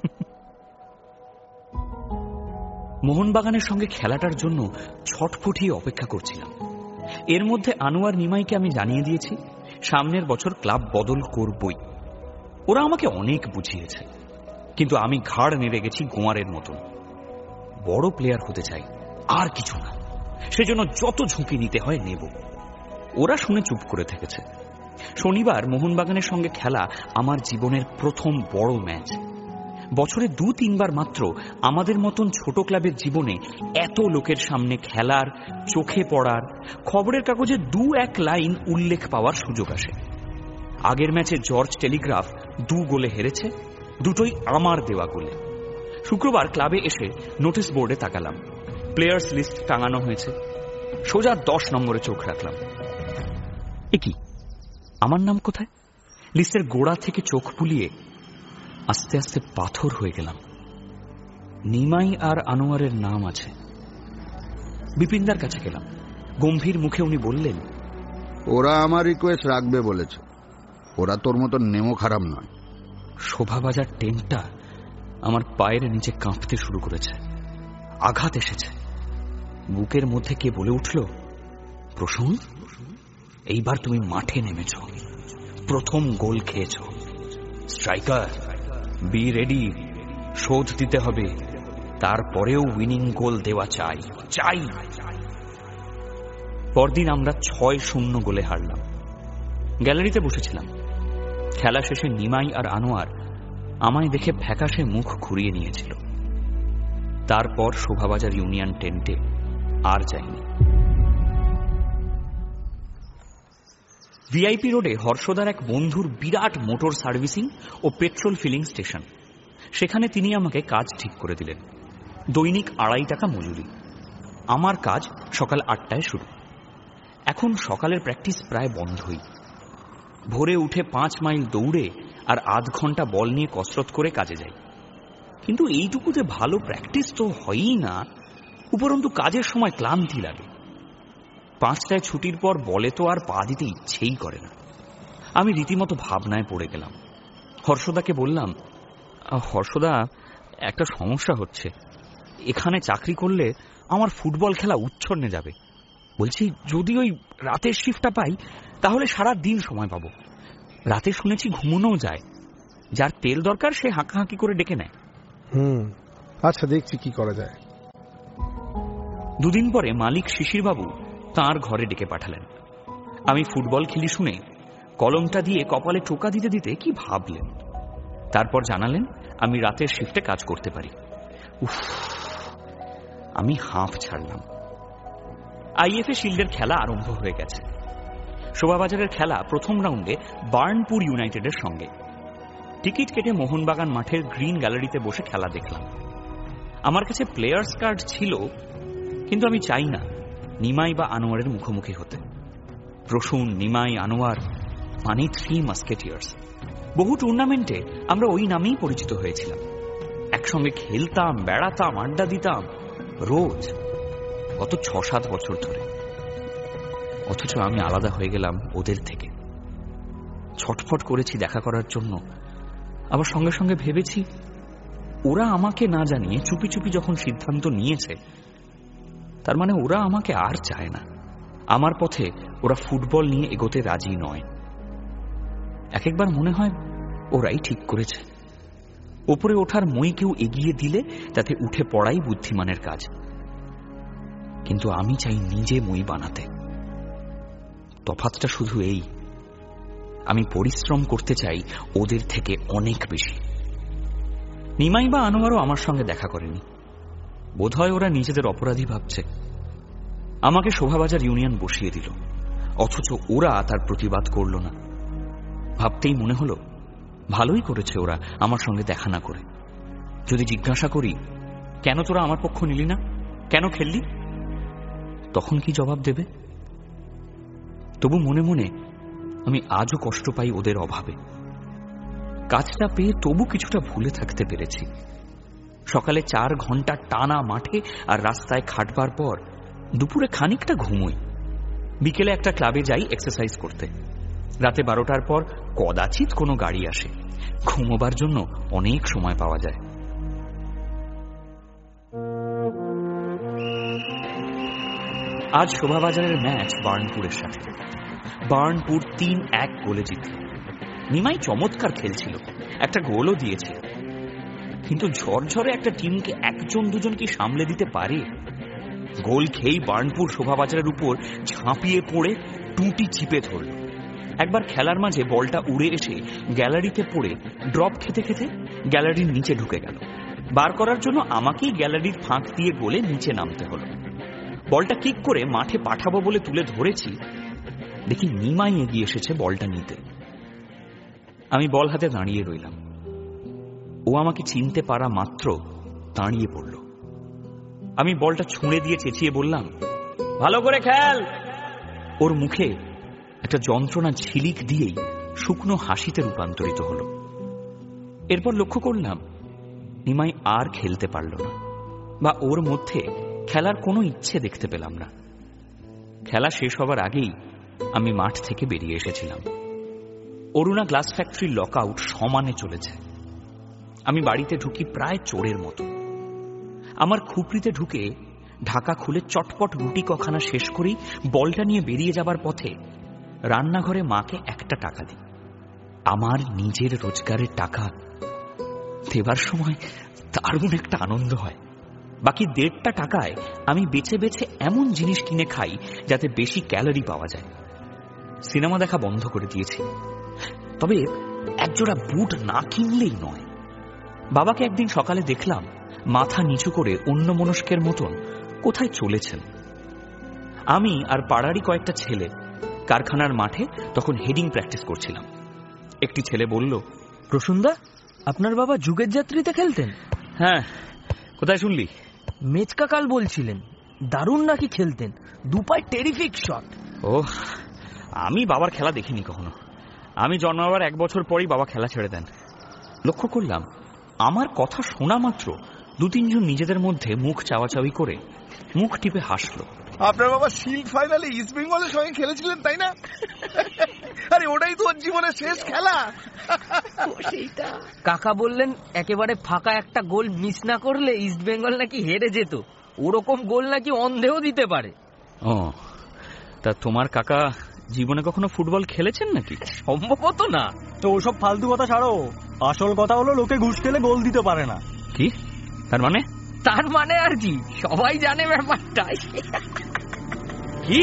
মোহনবাগানের সঙ্গে খেলাটার জন্য ছটফটিয়ে অপেক্ষা করছিলাম। এর মধ্যে আনোয়ার নিমাইকে আমি জানিয়ে দিয়েছি সামনের বছর ক্লাব বদল করবই। ওরা আমাকে অনেক বুঝিয়েছে, কিন্তু আমি ঘাড় নেড়ে গেছি গোয়ারের মতন। বড় প্লেয়ার হতে চাই, আর কিছু না। সেজন্য যত ঝুঁকি নিতে হয় নেব। ওরা শুনে চুপ করে থেকেছে। শনিবার মোহনবাগানের সঙ্গে খেলা আমার জীবনের প্রথম বড় ম্যাচ। বছরে দু তিনবার মাত্র আমাদের মতন ছোট ক্লাবের জীবনে এত লোকের সামনে খেলার, চোখে পড়ার, খবরের কাগজে দু এক লাইন উল্লেখ পাওয়ার সুযোগ আসে। আগের ম্যাচে জর্জ টেলিগ্রাফ দু গোলে হেরেছে, দুটোই আমার দেওয়া গোলে। শুক্রবার ক্লাবে এসে নোটিশ বোর্ডে তাকালাম, প্লেয়ার্স লিস্ট টাঙানো হয়েছে। সোজা দশ নম্বরে চোখ রাখলাম। এ কি, আমার নাম কোথায়? লিস্টের গোড়া থেকে চোখ বুলিয়ে আস্তে আস্তে পাথর হয়ে গেলাম। নিমাই আর আনোয়ারের নাম আছে। বিপিনদার কাছে গেলাম। গম্ভীর মুখে উনি বললেন, ওরা আমার রিকোয়েস্ট রাখবে বলেছে। ওরা তোর মতো নেমো খারাপ নয়। শোভাবাজার টেন্টটা আমার পায়ের নিচে কাঁপতে শুরু করেছে। আঘাত এসেছে। বুকের মধ্যে কে বলে উঠল, প্রসূন, এইবার তুমি মাঠে নেমেছ, প্রথম গোল খেয়েছ। স্ট্রাইকার, বি রেডি, শোধ দিতে হবে, তারপরেও উইনিং গোল দেওয়া চাই চাই পরদিন আমরা ছয় শূন্য গোলে হারলাম। গ্যালারিতে বসেছিলাম। খেলা শেষে নিমাই আর আনোয়ার আমায় দেখে ফ্যাকাশে মুখ ঘুরিয়ে নিয়েছিল। তারপর শোভাবাজার ইউনিয়ন টেন্টে আর যাইনি। ভিআইপি রোডে হর্ষদার এক বন্ধুর বিরাট মোটর সার্ভিসিং ও পেট্রোল ফিলিং স্টেশন। সেখানে তিনি আমাকে কাজ ঠিক করে দিলেন। দৈনিক আড়াই টাকা মজুরি। আমার কাজ সকাল আটটায় শুরু। এখন সকালের প্র্যাকটিস প্রায় বন্ধই। ভোরে উঠে পাঁচ মাইল দৌড়ে আর আধ ঘন্টা বল নিয়ে কসরত করে কাজে যাই। কিন্তু এইটুকুতে ভালো প্র্যাকটিস তো হয়ই না, উপরন্তু কাজের সময় ক্লান্তি লাগে। পাঁচটায় ছুটির পর বলে তো আর পা দিতে ইচ্ছেই করে না। আমি রীতিমতো ভাবনায় পড়ে গেলাম। হর্ষদাকে বললাম, হর্ষদা, একটা সমস্যা হচ্ছে। এখানে চাকরি করলে আমার ফুটবল খেলা উচ্ছন্নে যাবে। বলছি, যদি ওই রাতের শিফটটা পাই তাহলে সারা দিন সময় পাবো। রাতে শুনেছি ঘুমোনোও যায়। যার তেল দরকার সে হাঁকাহাঁকি করে ডেকে নেয়। হুম, আচ্ছা, দেখছি কি করা যায়। দুদিন পরে মালিক শিশিরবাবু তাঁর ঘরে ডেকে পাঠালেন। আমি ফুটবল খেলি শুনে কলমটা দিয়ে কপালে টোকা দিতে দিতে কি ভাবলেন। তারপর জানালেন আমি রাতের শিফটে কাজ করতে পারি। উফ, আমি হাঁফ ছাড়লাম। আইএফএ শিল্ডের খেলা আরম্ভ হয়ে গেছে। শোভাবাজারের খেলা প্রথম রাউন্ডে বার্নপুর ইউনাইটেডের সঙ্গে। টিকিট কেটে মোহনবাগান মাঠের গ্রিন গ্যালারিতে বসে খেলা দেখলাম। আমার কাছে প্লেয়ার্স কার্ড ছিল, কিন্তু আমি চাই না নিমাই বা আনোয়ারের মুখোমুখি হতে। প্রসূন, নিমাই, আনোয়ার মানে থ্রি মাস্কেটিয়ার্স। বহু টুর্নামেন্টে আমরা ওই নামেই পরিচিত হয়েছিলাম। একসঙ্গে খেলতাম, বেড়াতাম, আড্ডা দিতাম রোজ, গত ছ সাত বছর ধরে। অথচ আমি আলাদা হয়ে গেলাম ওদের থেকে। ছটফট করেছি দেখা করার জন্য, আবার সঙ্গে সঙ্গে ভেবেছি ওরা আমাকে না জানিয়ে চুপি চুপি যখন সিদ্ধান্ত নিয়েছে, তার মানে ওরা আমাকে আর চায় না। আমার পথে ওরা ফুটবল নিয়ে এগোতে রাজি নয়। এক একবার মনে হয় ওরাই ঠিক করেছে। ওপরে ওঠার মই কেউ এগিয়ে দিলে তাতে উঠে পড়াই বুদ্ধিমানের কাজ, কিন্তু আমি চাই নিজে মই বানাতে। তফাৎটা শুধু এই, আমি পরিশ্রম করতে চাই ওদের থেকে অনেক বেশি। নিমাই বা আনোয়ারও আমার সঙ্গে দেখা করেনি। বোধহয় ওরা নিজেদের অপরাধী ভাবছে। আমাকে শোভাবাজার ইউনিয়ন বসিয়ে দিল, অথচ ওরা তার প্রতিবাদ করল না। ভাবতেই মনে হলো ভালোই করেছে ওরা আমার সঙ্গে দেখা না করে। যদি জিজ্ঞাসা করি, কেন তোরা আমার পক্ষ নিলি না, কেন খেললি, তখন কি জবাব দেবে? তবু মনে মনে আমি আজও কষ্ট পাই ওদের অভাবে। কাজটা পেয়ে তবু কিছুটা ভুলে থাকতে পেরেছি। সকালে চার ঘন্টা টানা মাঠে আর রাস্তায় খাটবার পর দুপুরে খানিকটা ঘুমোই। বিকেলে একটা ক্লাবে যাই এক্সারসাইজ করতে। রাতে বারোটার পর কদাচিৎ কোনো গাড়ি আসে। ঘুমোবার জন্য অনেক সময় পাওয়া যায়। আজ শোভাবাজারের ম্যাচ বার্নপুরের সাথে। বার্নপুর তিন এক গোলে জিতল। নিমাই চমৎকার খেলছিল, একটা গোলও দিয়েছে। কিন্তু ঝরঝরে একটা টিমকে একজন দুজন কি সামলে দিতে পারে? গোল খেয়েই বার্নপুর শোভাবাজারের উপর ঝাঁপিয়ে পড়ে টুটি চিপে ধরল। একবার খেলার মাঝে বলটা উড়ে এসে গ্যালারিতে পড়ে ড্রপ খেতে খেতে গ্যালারির নিচে ঢুকে গেল। বার করার জন্য আমাকেই গ্যালারির ফাঁক দিয়ে গোলে নিচে নামতে হলো। বলটা কিক করে মাঠে পাঠাবো বলে তুলে ধরেছি, দেখি নিমাই এগিয়ে এসেছে বলটা নিতে। আমি বল হাতে দাঁড়িয়ে রইলাম। ও আমাকে চিনতে পারা মাত্র দাঁড়িয়ে পড়ল। আমি বলটা ছুঁড়ে দিয়ে চেঁচিয়ে বললাম, ভালো করে খেল। ওর মুখে একটা যন্ত্রণা ঝিলিক দিয়েই শুকনো হাসিতে রূপান্তরিত হল। এরপর লক্ষ্য করলাম নিমাই আর খেলতে পারল না, বা ওর মধ্যে খেলার কোনো ইচ্ছে দেখতে পেলাম না। খেলা শেষ হবার আগেই আমি মাঠ থেকে বেরিয়ে এসেছিলাম। অরুণা গ্লাস ফ্যাক্টরির লক আউট সমানে চলেছে। আমি বাড়িতে ঢুকি প্রায় চোরের মতো। আমার খুপড়িতে ঢুকে ঢাকা খুলে চটপট রুটি কখানা শেষ করেই বলটা নিয়ে বেরিয়ে যাবার পথে রান্নাঘরে মাকে একটা টাকা দিই। আমার নিজের রোজগারের টাকা দেবার সময় দারুণ একটা আনন্দ হয়। বাকি দেড়টা টাকায় আমি বেছে বেছে এমন জিনিস কিনে খাই যাতে বেশি ক্যালোরি পাওয়া যায়। সিনেমা দেখা বন্ধ করে দিয়েছি, তবে একজোড়া বুট না কিনলেই নয়। বাবাকে একদিন সকালে দেখলাম মাথা নিচু করে অন্যমনস্কের মতন কোথায় চলেছেন। আমি আর পাড়ারই কয়েকটা ছেলে কারখানার মাঠে তখন হেডিং প্র্যাকটিস করছিলাম। একটি ছেলে বলল, প্রসুন্দা, আপনার বাবা যুগের যাত্রীতে খেলতেন? হ্যাঁ, কোথায় শুনলি? মেচকা কাল বলছিলেন দারুণ নাকি খেলতেন, দুপায় টেরিফিক শট। ও, আমি বাবার খেলা দেখিনি কখনো। আমি জন্মাবার এক বছর পরই বাবা খেলা ছেড়ে দেন। লক্ষ্য করলাম আমার কথা শোনা মাত্র দু তিনজন নিজেদের মধ্যে মুখ চাওয়াচাওয়ি করে মুখ টিপে হাসলো। আপনার বাবা শিল্ড ফাইনালে ইস্ট বেঙ্গলের সঙ্গে খেলেছিলেন, তাই না? আরে ওটাই তো ওর জীবনের শেষ খেলা। কাকা বললেন একেবারে ফাঁকা একটা গোল মিস না করলে ইস্ট বেঙ্গল নাকি হেরে যেত। ওরকম গোল নাকি অন্ধেও দিতে পারে। ও, তা তোমার কাকা জীবনে কখনো ফুটবল খেলেছেন নাকি? সম্ভবত না। তো ওসব ফালতু কথা ছাড়ো, আসল কথা হলো লোকে ঘুষ খেলে গোল দিতে পারে না। কি তার মানে? তার মানে আর কি, সবাই জানে ব্যাপারটা। কি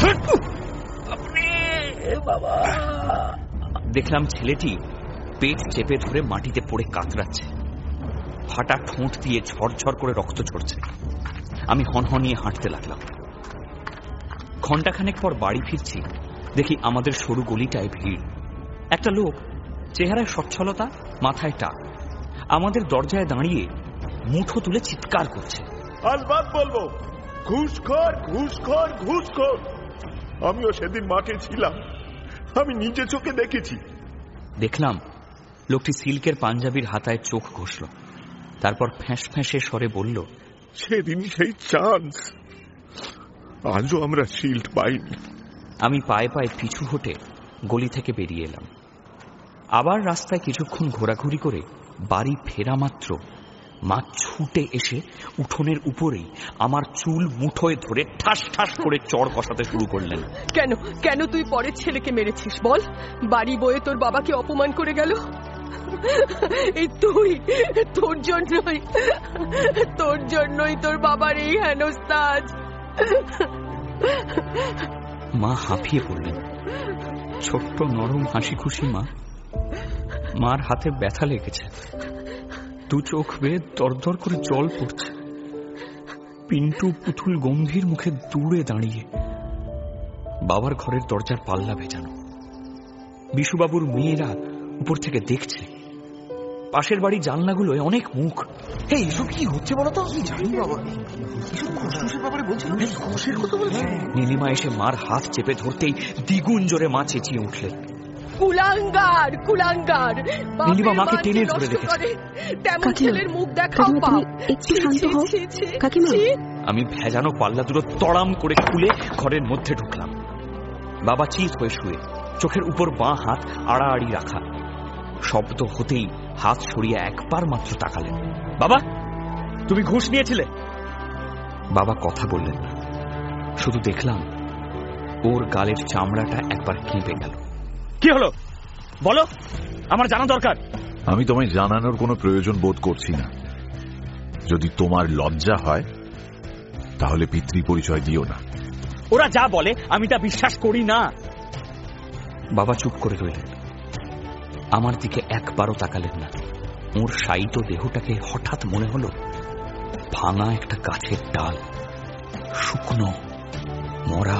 বাবা! দেখলাম ছেলেটি পেট চেপে ধরে মাটিতে পড়ে কাতরাচ্ছে, ফাটা ঠোঁট দিয়ে ঝরঝর করে রক্ত ঝরছে। আমি হনহনিয়ে হাঁটতে লাগলাম। ঘণ্টাখানেক পর বাড়ি ফিরছি, দেখি আমাদের সরু গলিটায় ভিড়। একটা লোক, চেহারায় সচ্ছলতা, মাথায় টাক, আমাদের দরজায় দাঁড়িয়ে মুঠো তুলে চিৎকার করছে, আলবাত বলবো, ঘুষখোর ঘুষখোর ঘুষখোর। আমিও সেদিন মাঠে ছিলাম, আমি নিজে চোখে দেখেছি। দেখলাম লোকটি সিল্কের পাঞ্জাবির হাতায় চোখ ঘষল, তারপর ফ্যাঁস ফ্যাঁসে স্বরে বলল, সেদিন সেই চান্স, আজও আমরা শিল্ড পাইনি। আমি পায়ে পায়ে পিছু হটে গলি থেকে বেরিয়ে এলাম। আবার রাস্তায় কিছুক্ষণ ঘোরাঘুরি করে বাড়ি ফেরা মাত্র মা ছুটে এসে উঠোনের উপরেই আমার চুল মুঠোয় ধরে ঠাস ঠাস করে চড় কষাতে শুরু করলেন। কেন কেন তুই পরের ছেলেকে মেরেছিস বল? বাড়ি বয়ে তোর বাবাকে অপমান করে গেল। এই তুই, তোর জন্যই তোর জন্যই তোর বাবার এই হেনস্থা আজ। মা হাঁপিয়ে পড়লেন। ছোট্ট নরম হাসি খুশি মা। মার হাতে ব্যথা লেগেছে, দু চোখ বেয়ে দরদর করে জল পড়ছে। পিন্টু পুতুল গম্ভীর মুখে দূরে দাঁড়িয়ে। বাবার ঘরের দরজার পাল্লা ভেজানো। বিশুবাবুর মেয়েরা উপর থেকে দেখছে। পাশের বাড়ি জানলাগুলোয় অনেক মুখ। এই এসব কি হচ্ছে বলো তো? জানি বাবা, নীলিমা এসে মার হাত চেপে ধরতেই দ্বিগুণ জোরে মা চেঁচিয়ে উঠলেন, কুলাঙ্গার কুলাঙ্গার। নীলিমা মাকে টেনে ধরে রেখেছে। তেমন ছেলের মুখ দেখাও বাপ। একটু শান্ত হও কাকিমা। আমি ভেজানো পাল্লা দুটো তড়াম করে খুলে ঘরের মধ্যে ঢুকলাম। বাবা চিত হয়ে শুয়ে, চোখের উপর বাঁ হাত আড়াআড়ি রাখা। শব্দ হতেই হাত সরিয়ে একবার মাত্র তাকালেন। বাবা, তুমি ঘুষ নিয়েছিলে? বাবা কথা বললেন না, শুধু দেখলাম ওর গালের চামড়াটা একবার কেঁপে গেল। কি হলো বলো, আমার জানা দরকার। আমি তোমায় জানানোর কোনো প্রয়োজন বোধ করছি না। যদি তোমার লজ্জা হয় তাহলে পিতৃ পরিচয় দিও না। ওরা যা বলে আমি তা বিশ্বাস করি না। বাবা চুপ করে রইলেন, আমার দিকে একবারও তাকালেন না। ওর শায়িত দেহটাকে হঠাৎ মনে হলো ভাঙা একটা গাছের ডাল, শুকনো মরা।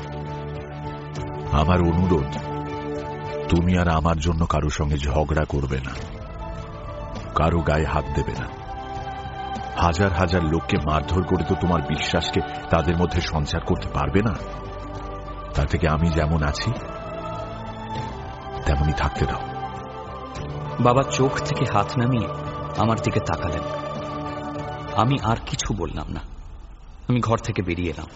আমার অনুরোধ, তুমি আর আমার জন্য কারো সঙ্গে ঝগড়া করবে না, কারো গায়ে হাত দেবে না। হাজার হাজার লোককে মারধর করে তো তোমার বিশ্বাসকে তাদের মধ্যে সঞ্চার করতে পারবে না। তা থেকে আমি যেমন আছি তেমনই থাকতে দাও। বাবা চোখ থেকে হাত নামিয়ে আমার দিকে তাকালেন। আমি আর কিছু বললাম না। আমি ঘর থেকে বেরিয়ে এলাম।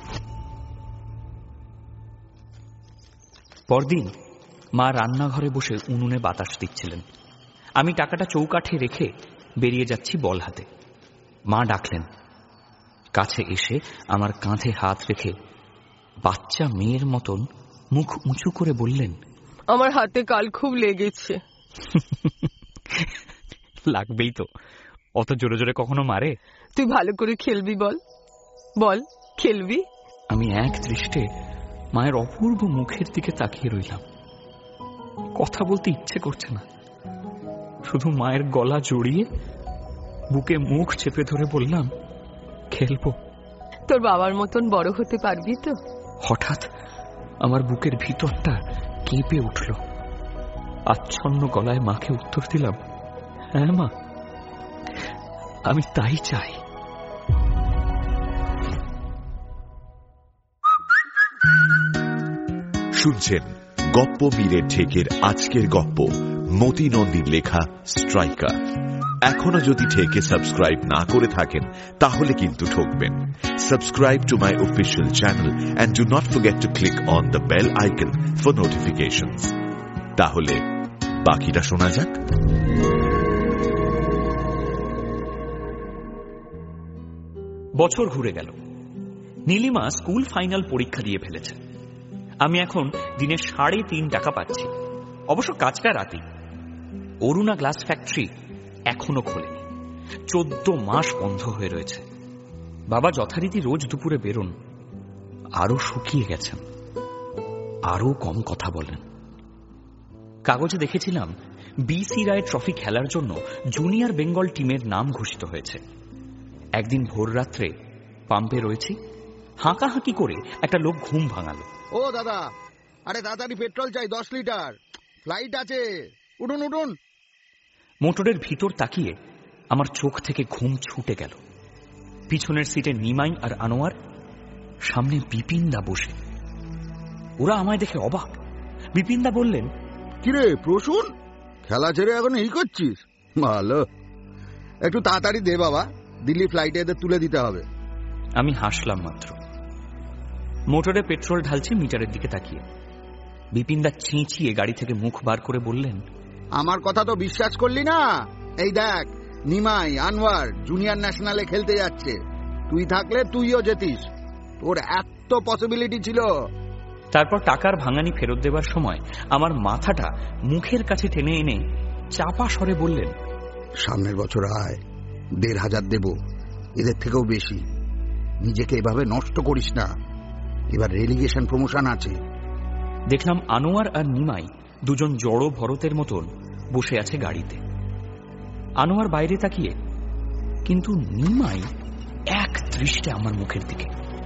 পরদিন মা রান্নাঘরে বসে উনুনে বাতাস দিচ্ছিলেন। আমি টাকাটা চৌকাঠে রেখে বেরিয়ে যাচ্ছি বল হাতে। মা ডাকলেন। কাছে এসে আমার কাঁধে হাত রেখে বাচ্চা মেয়ের মতন মুখ উঁচু করে বললেন, আমার হাতে কাল খুব লেগেছে। লাগবেই তো, অত জোরে জোরে কখনো মারে? তুই ভালো করে খেলবি বল, বল খেলবি? আমি এক দৃষ্টে মায়ের অপূর্ব মুখের দিকে তাকিয়ে রইলাম। কথা বলতে ইচ্ছে করছে না, শুধু মায়ের গলা জড়িয়ে বুকে মুখ চেপে ধরে বললাম, খেলবো। তোর বাবার মতন বড় হতে পারবি তো? হঠাৎ আমার বুকের ভিতরটা কেঁপে উঠল। আচ্ছন্ন গলায় মাকে উত্তর দিলাম, হ্যাঁ মা, আমি তাই চাই। শুনছেন গপ্প মীরের ঠেকের আজকের গপ্প, মতি নন্দীর লেখা স্ট্রাইকার। এখনো যদি ঠেকে সাবস্ক্রাইব না করে থাকেন তাহলে কিন্তু ঠকবেন। Subscribe to my official channel and do not forget to click on the bell icon for notifications. তাহলে বাকিটা শোনা যাক। বছর ঘুরে গেল। নীলিমা স্কুল ফাইনাল পরীক্ষা দিয়ে ফেলেছে। আমি এখন দিনে সাড়ে তিন টাকা পাচ্ছি, অবশ্য কাজটা রাতেই। অরুণা গ্লাস ফ্যাক্টরি এখনো খোলেনি, চোদ্দ মাস বন্ধ হয়ে রয়েছে। বাবা যথারীতি রোজ দুপুরে বেরোন, আরো শুকিয়ে গেছেন, আরো কম কথা বলেন। কাগজে দেখেছিলাম বিসি রায় ট্রফি খেলার জন্য জুনিয়র বেঙ্গল টিমের নাম ঘোষিত হয়েছে। একদিন ভোর রাত্রে পাম্পে রয়েছি, হাঁকাহাঁকি করে একটা লোক ঘুম ভাঙালো। ও দাদা, আরে তাড়াতাড়ি পেট্রোল চাই, দশ লিটার, ফ্লাইট আছে, উঠুন উঠুন। মোটরের ভিতর তাকিয়ে আমার চোখ থেকে ঘুম ছুটে গেল। পিছনের সিটে নিমাই আর আনোয়ার, সামনে বিপিনদা বসে। ওরা আমায় দেখে অবাক। বিপিনদা বললেন, কিরে প্রসূন, খেলা ছেড়ে এখন এই করছিস? ভালো, একটু তাড়াতাড়ি দে বাবা, দিল্লি ফ্লাইটে এদের তুলে দিতে হবে। আমি হাসলাম মাত্র। মোটরে পেট্রোল ঢালছি মিটারের দিকে তাকিয়ে। বিপিনদা চেঁচিয়ে গাড়ি থেকে মুখ বার করে বললেন, আমার কথা তো বিশ্বাস করলি না? এই দেখ, নিমাই আনোয়ার জুনিয়র ন্যাশনালে খেলতে যাচ্ছে, তুই থাকলে তুইও যেতিস, তোর এত পসিবিলিটি ছিল। তারপর টাকার ভাঙানি ফেরত দেবার সময় আমার মাথাটা মুখের কাছে টেনে এনে চাপা স্বরে বললেন, সামনের বছর আয়, দেড় হাজার দেব, এদের থেকেও বেশি। নিজেকে এভাবে নষ্ট করিস না, এবার রেলিগেশন প্রমোশন আছে। দেখলাম আনোয়ার আর নিমাই দুজন জড়ো ভরতের মতন বসে আছে গাড়িতে। আনোয়ার বাইরে তাকিয়ে, কিন্তু নিমাই এক দৃষ্টে আমার মুখের দিকে।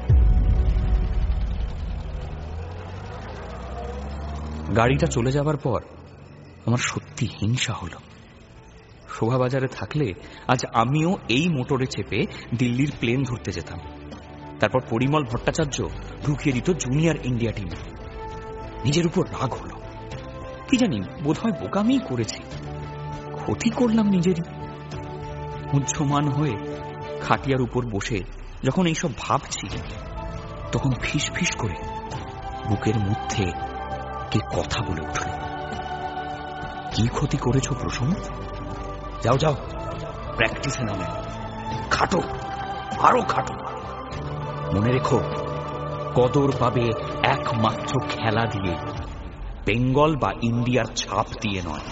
গাড়িটা চলে যাবার পর আমার সত্যি হিংসা হলো। শোভাবাজারে থাকলে আজ আমিও এই মোটরে চেপে দিল্লির প্লেন ধরতে যেতাম। তারপর পরিমল ভট্টাচার্য ঢুকিয়ে দিত জুনিয়র ইন্ডিয়া টিমে। নিজের উপর রাগ হলো, কি জানি বোধহয় বোকামি করেছি, ক্ষতি করলাম নিজেরই। উজ্জমান হয়ে খাটিয়ার উপর বসে যখন এইসব ভাবছি, তখন ফিস ফিস করে বুকের মধ্যে কে কথা বলে উঠল, কি ক্ষতি করেছ প্রসম? যাও যাও, প্র্যাকটিসে নামে, খাটো, আরো খাটো। মনে রেখো, কদর পাবে একমাত্র খেলা দিয়ে, বেঙ্গল বা ইন্ডিয়ার ছাপ দিয়ে নয়।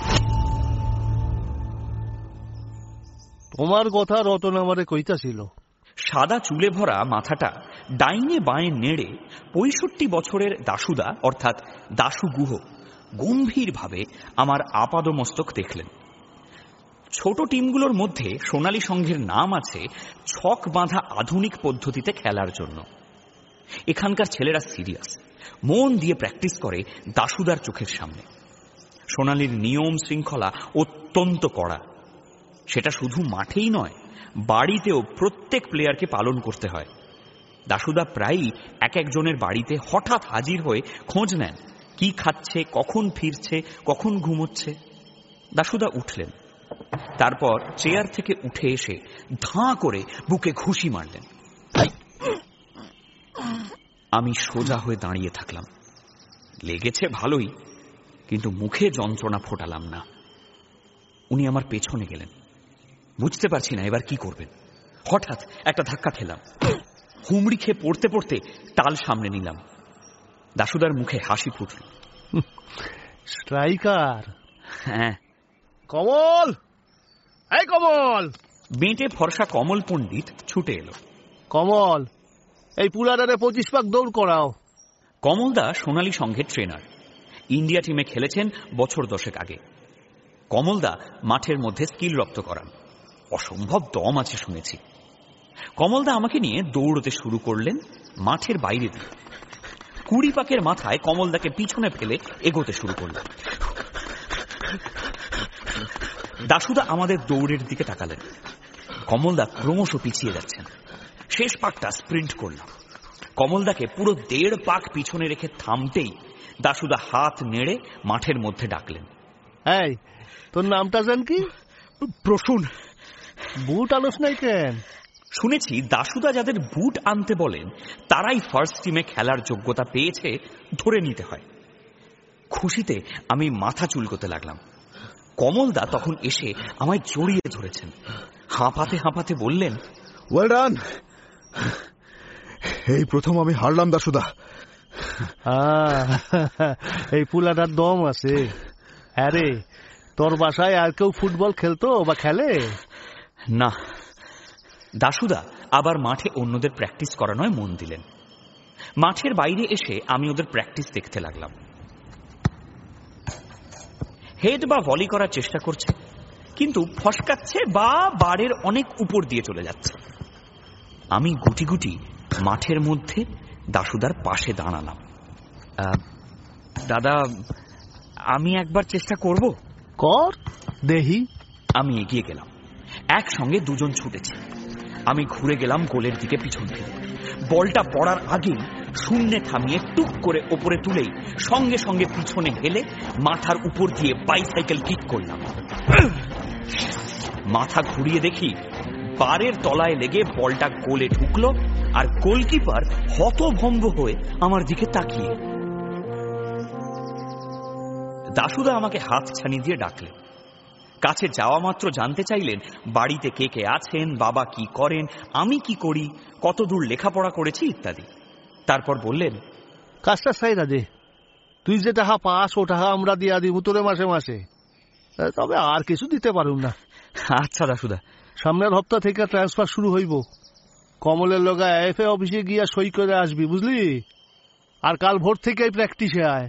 তোমার কথা রতন আমারে কইতাছিল। সাদা চুলে ভরা মাথাটা ডাইনে বাঁয়ে নেড়ে পঁয়ষট্টি বছরের দাশুদা অর্থাৎ দাশু গুহ গম্ভীরভাবে আমার আপাদমস্তক দেখলেন। ছোট টিমগুলোর মধ্যে সোনালী সংঘের নাম আছে ছক বাঁধা আধুনিক পদ্ধতিতে খেলার জন্য। এখানকার ছেলেরা সিরিয়াস, মন দিয়ে প্র্যাকটিস করে দাশুদার চোখের সামনে। সোনালীর নিয়ম শৃঙ্খলা অত্যন্ত কড়া। সেটা শুধু মাঠেই নয়, বাড়িতেও প্রত্যেক প্লেয়ারকে পালন করতে হয়। দাশুদা প্রায়ই এক একজনের বাড়িতে হঠাৎ হাজির হয়ে খোঁজ নেন, কি খাচ্ছে, কখন ফিরছে, কখন ঘুমোচ্ছে। দাশুদা উঠলেন, তারপর চেয়ার থেকে উঠে এসে ধাঁ করে বুকে ঘুষি মারলেন। আমি সোজা হয়ে দাঁড়িয়ে থাকলাম। লেগেছে ভালোই, কিন্তু মুখে যন্ত্রণা ফোটালাম না। উনি আমার পেছনে গেলেন। বুঝতে পারছি না এবার কি করবেন। হঠাৎ একটা ধাক্কা খেলাম, হুমড়ি খেয়ে পড়তে পড়তে টাল সামনে নিলাম। দাশুদার মুখে হাসি ফুটল। স্ট্রাইকার? হ্যাঁ। কমল, এই কমল! বেঁটে ফর্সা কমল পণ্ডিত ছুটে এলো। কমল, এই পুলাডারে পঁচিশ পাক দৌড় করাও। কমলদা সোনালী সংঘের ট্রেনার, ইন্ডিয়া টিমে খেলেছেন বছর দশেক আগে। কমলদা মাঠের মধ্যে স্কিল রপ্ত করান, অসম্ভব দম আছে শুনেছি। কমলদা আমাকে নিয়ে দৌড়তে শুরু করলেন মাঠের বাইরে দিয়ে। কুড়ি পাকের মাথায় কমলদাকে পিছনে ফেলে এগোতে শুরু করলেন। দাশুদা আমাদের দৌড়ের দিকে তাকালেন। কমলদা ক্রমশ পিছিয়ে যাচ্ছেন। শেষ পাকটা স্প্রিন্ট করলাম। কমলদাকে পুরো দেড় পাক পিছনে রেখে থামতেই দাশুদা হাত নেড়ে মাঠের মধ্যে ডাকলেন। এই, তোর নামটা জান কি? প্রসূন। বুট আনস নাই কেন? শুনেছি দাশুদা যাদের বুট আনতে বলেন তারাই ফার্স্ট টিমে খেলার যোগ্যতা পেয়েছে ধরে নিতে হয়। খুশিতে আমি মাথা চুলকোতে লাগলাম। কমলদা তখন এসে আমায় জড়িয়ে ধরেছেন, হাঁপাতে হাঁপাতে বললেন, ওয়েল ডান, এই প্রথম আমি হারলাম দাশুদা। এই পুলাটার দম আছে। আরে, তোর বাসায় আর কেউ ফুটবল খেলতো বা খেলে? না। দাশুদা আবার মাঠে অন্যদের প্র্যাকটিস করানোয় মন দিলেন। মাঠের বাইরে এসে আমি ওদের প্র্যাকটিস দেখতে লাগলাম। হেড বা ভলি করার চেষ্টা করছে, কিন্তু ফসকাচ্ছে বা বারের অনেক উপর দিয়ে চলে যাচ্ছে। আমি গুটি গুটি মাঠের মধ্যে দাশুদার পাশে দাঁড়ালাম। দাদা, আমি একবার চেষ্টা করব? কর দেহি। আমি এগিয়ে গেলাম। একসঙ্গে দুজন ছুটেছে। আমি ঘুরে গেলাম গোলের দিকে পিছন ফিরে। বলটা পড়ার আগেই শূন্যে থামিয়ে টুক করে ওপরে তুলেই সঙ্গে সঙ্গে পিছনে হেলে মাথার উপর দিয়ে বাইসাইকেল কিক করলাম। মাথা ঘুরিয়ে দেখি বারের তলায় লেগে বলটা গোলে ঢুকলো, আর গোলকিপার হতভম্ব হয়ে আমার দিকে তাকিয়ে। দাশুদা আমাকে হাত ছানি দিয়ে ডাকলেন। কাছে যাওয়া মাত্র জানতে চাইলেন বাড়িতে কে কে আছেন, বাবা কি করেন, আমি কি করি, কত দূর লেখাপড়া করেছি ইত্যাদি। তারপর বললেন, কাজটা সাইরা দে, তুই যে টাকা পাস ও টাকা আমরা দিয়া দিব তোরে মাসে মাসে, তবে আর কিছু দিতে পারুম না। আচ্ছা দাসুদা। সামনের হপ্তাহ থেকে ট্রান্সফার শুরু হইব। কমলের লগা এফএ অফিসে গিয়া সই করে আসবি, বুঝলি? আর কাল ভোর থেকেই প্র্যাকটিসে আয়।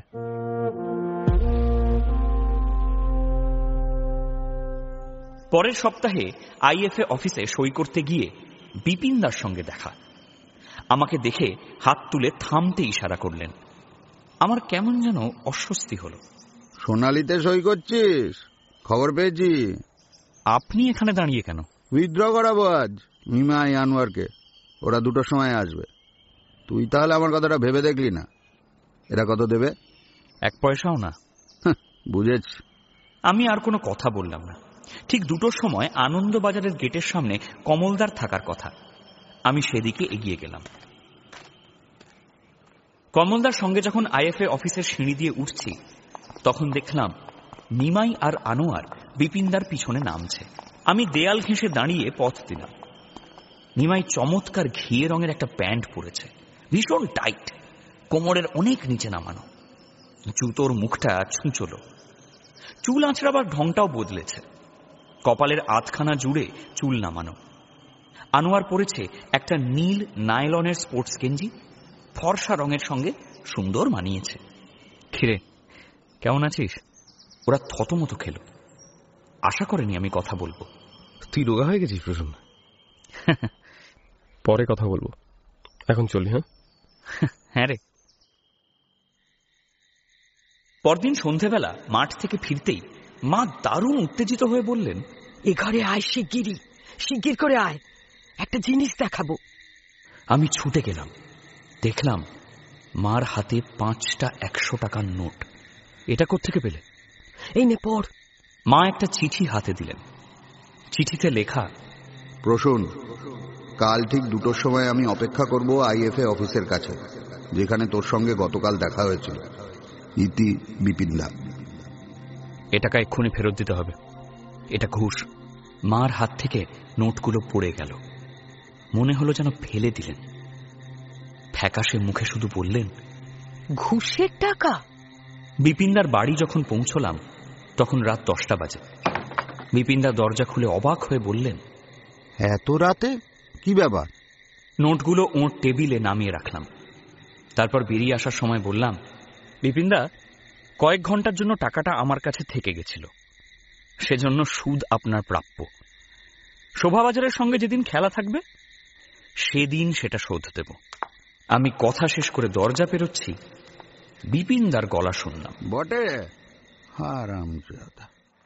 পরের সপ্তাহে আইএফএ অফিসে সই করতে গিয়ে বিপিনদার সঙ্গে দেখা। আমাকে দেখে হাত তুলে থামতে ইশারা করলেন। আমার কেমন যেন অস্বস্তি হল। সোনালিতে সই করছিস? খবর পেয়েছি। আপনি এখানে দাঁড়িয়ে কেন? উইথড্র করাবো আজ নিমাই আনোয়ারকে, ওরা দুটোর সময় আসবে। তুই তাহলে আমার কথাটা ভেবে দেখলি না? এরা কত দেবে? এক পয়সাও না। বুঝেছি। আমি আর কোনো কথা বললাম না। ঠিক দুটোর সময় আনন্দবাজারের গেটের সামনে কমলদার থাকার কথা। আমি সেদিকে এগিয়ে গেলাম। কমলদার সঙ্গে যখন আইএফএ অফিসের সিঁড়ি দিয়ে উঠছি তখন দেখলাম নিমাই আর আনোয়ার বিপিনদার পিছনে নামছে। আমি দেয়াল ঘেঁষে দাঁড়িয়ে পথ দিলাম। নিমাই চমৎকার ঘিয়ে রঙের একটা প্যান্ট পরেছে, ভীষণ টাইট, কোমরের অনেক নিচে নামানো, জুতোর মুখটা ছুঁচলো, চুল আঁচড়াবার ঢংটাও বদলেছে, কপালের আধখানা জুড়ে চুল নামানো। আনোয়ার পরেছে একটা নীল নাইলনের স্পোর্টস গেঞ্জি, ফর্সা রঙের সঙ্গে সুন্দর মানিয়েছে। খিরে, কেমন আছিস? ওরা থতমত খেল। আশা করেনি আমি কথা বলবো। তুই রোগা হয়ে গেছিস প্রসন্ন? পরে কথা বলবো, এখন চলি। হ্যাঁ হ্যাঁ রে। পরদিন সন্ধেবেলা মাঠ থেকে ফিরতেই মা দারুণ উত্তেজিত হয়ে বললেন, এ ঘরে আয় শিগগিরই, শিগগির করে আয়, একটা জিনিস দেখাবো। আমি ছুটে গেলাম। দেখলাম মার হাতে পাঁচটা একশো টাকার নোট। এটা কোত্থেকে পেলে? এই নে পড়। মা একটা চিঠি হাতে দিলেন। চিঠিতে লেখা, প্রসূন, কাল ঠিক দুটোর সময় আমি অপেক্ষা করব আইএফএ অফিসের কাছে, যেখানে তোর সঙ্গে গতকাল দেখা হয়েছিল। ইতি বিপিনদা। এ টাকা এক্ষুনি ফেরত দিতে হবে, এটা ঘুষ। মার হাত থেকে নোটগুলো পড়ে গেল। মনে হলো যেন ফেলে দিলেন। ফ্যাকাশে মুখে শুধু বললেন, ঘুষের টাকা? বিপিনদার বাড়ি যখন পৌঁছলাম তখন রাত দশটা বাজে। বিপিনদা দরজা খুলে অবাক হয়ে বললেন, এত রাতে কি ব্যাপার? নোটগুলো ওর টেবিলে নামিয়ে রাখলাম। তারপর বেরিয়ে আসার সময় বললাম, বিপিনদা, কয়েক ঘন্টার জন্য টাকাটা আমার কাছে থেকে গেছিল, সেজন্য সুদ আপনার প্রাপ্য। শোভাবাজারের সঙ্গে যেদিন খেলা থাকবে সেদিন সেটা শোধ দেব। আমি কথা শেষ করে দরজা পেরোচ্ছি, বিপিনদার গলা শুনলাম। বটে, হারামজাদা।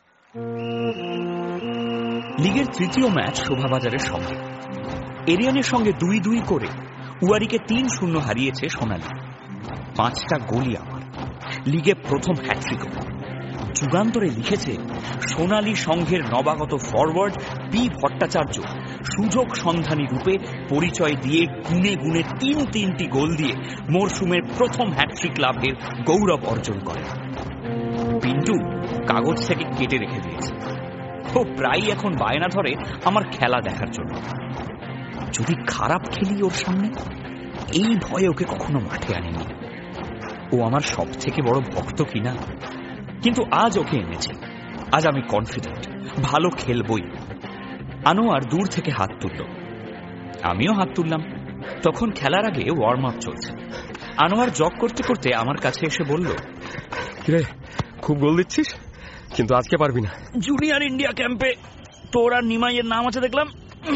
লিগের তৃতীয় ম্যাচ শোভাবাজারের সঙ্গে। এরিয়ানের সঙ্গে দুই দুই করে উয়ারিকে তিন শূন্য হারিয়েছে সোনালী। পাঁচটা গোলই আমার, লিগে প্রথম হ্যাট্রিক। যুগান্তরে লিখেছে, সোনালী সংঘের নবাগত ফরওয়ার্ড পি ভট্টাচার্য সুযোগ সন্ধানী রূপে পরিচয় দিয়ে গুনে গুনে তিন তিনটি গোল দিয়ে মরশুমের প্রথম হ্যাট্রিক লাভের গৌরব অর্জন করে। পিন্টু কাগজ থেকে কেটে রেখে দিয়েছে। ও প্রায় এখন বায়না ধরে আমার খেলা দেখার জন্য। যদি খারাপ খেলি ওর সামনে, এই ভয়ে ওকে কখনো মাঠে আনেনি। ও আমার সব থেকে বড় ভক্ত কিনা, কিন্তু আজ ওকে এনেছে। আজ আমি কনফিডেন্ট, ভালো খেলবই। আনোয়ার দূর থেকে হাত তুলল, আমিও হাত তুললাম। তখন খেলার আগে ওয়ার্ম আপ চলছে। আনোয়ার জগ করতে করতে আমার কাছে এসে বলল, কিরে, খুব গোল দিচ্ছিস, কিন্তু আজকে পারবি না। জুনিয়র ইন্ডিয়া ক্যাম্পে তোর আর নিমাইয়ের নাম আছে দেখলাম।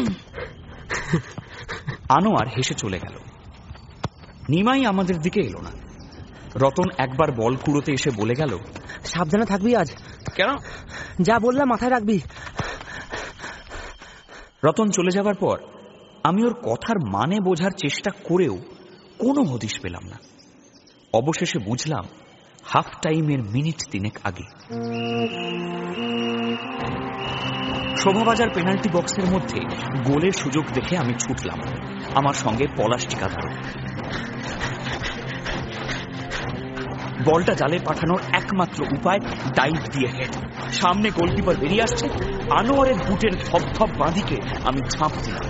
আনোয়ার হেসে চলে গেল। নিমাই আমাদের দিকে এলো না। রতন একবার বল কুড়োতে এসে বলে গেল, সাবধানে থাকবি আজ। কেন? যা বললাম মাথায় রাখবি। রতন চলে যাবার পর আমি ওর কথার মানে বোঝার চেষ্টা করেও কোনো হদিশ পেলাম না। অবশেষে বুঝলাম হাফ টাইমের মিনিট তিনেক আগে। শোভাবাজার পেনাল্টি বক্সের মধ্যে গোলের সুযোগ দেখে আমি ছুটলাম। আমার সঙ্গে পলাশ টিকাদার। বলটা জালে পাঠানোর একমাত্র উপায় ডাইভ দিয়ে হেড। সামনে গোলকিপার বেরিয়ে আসছে, আনোয়ারের বুটের ধপধপ বাঁধিকে আমি ঝাঁপ দিলাম।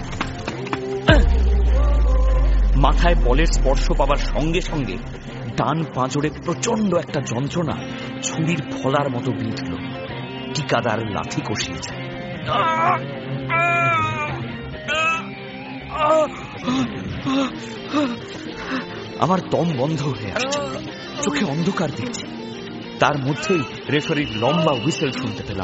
মাথায় বলের স্পর্শ পাবার সঙ্গে সঙ্গে ডান পাঁজরে প্রচন্ড একটা যন্ত্রণা ছুরির ফলার মতো বিঁধল। টিকাদার লাথি কষিয়েছে। আমার দম বন্ধ হয়ে আসছে, চোখে অন্ধকার দেখছি। তার মধ্যেই রেফারির লম্বা হুইসেল শুনতে পেলাম।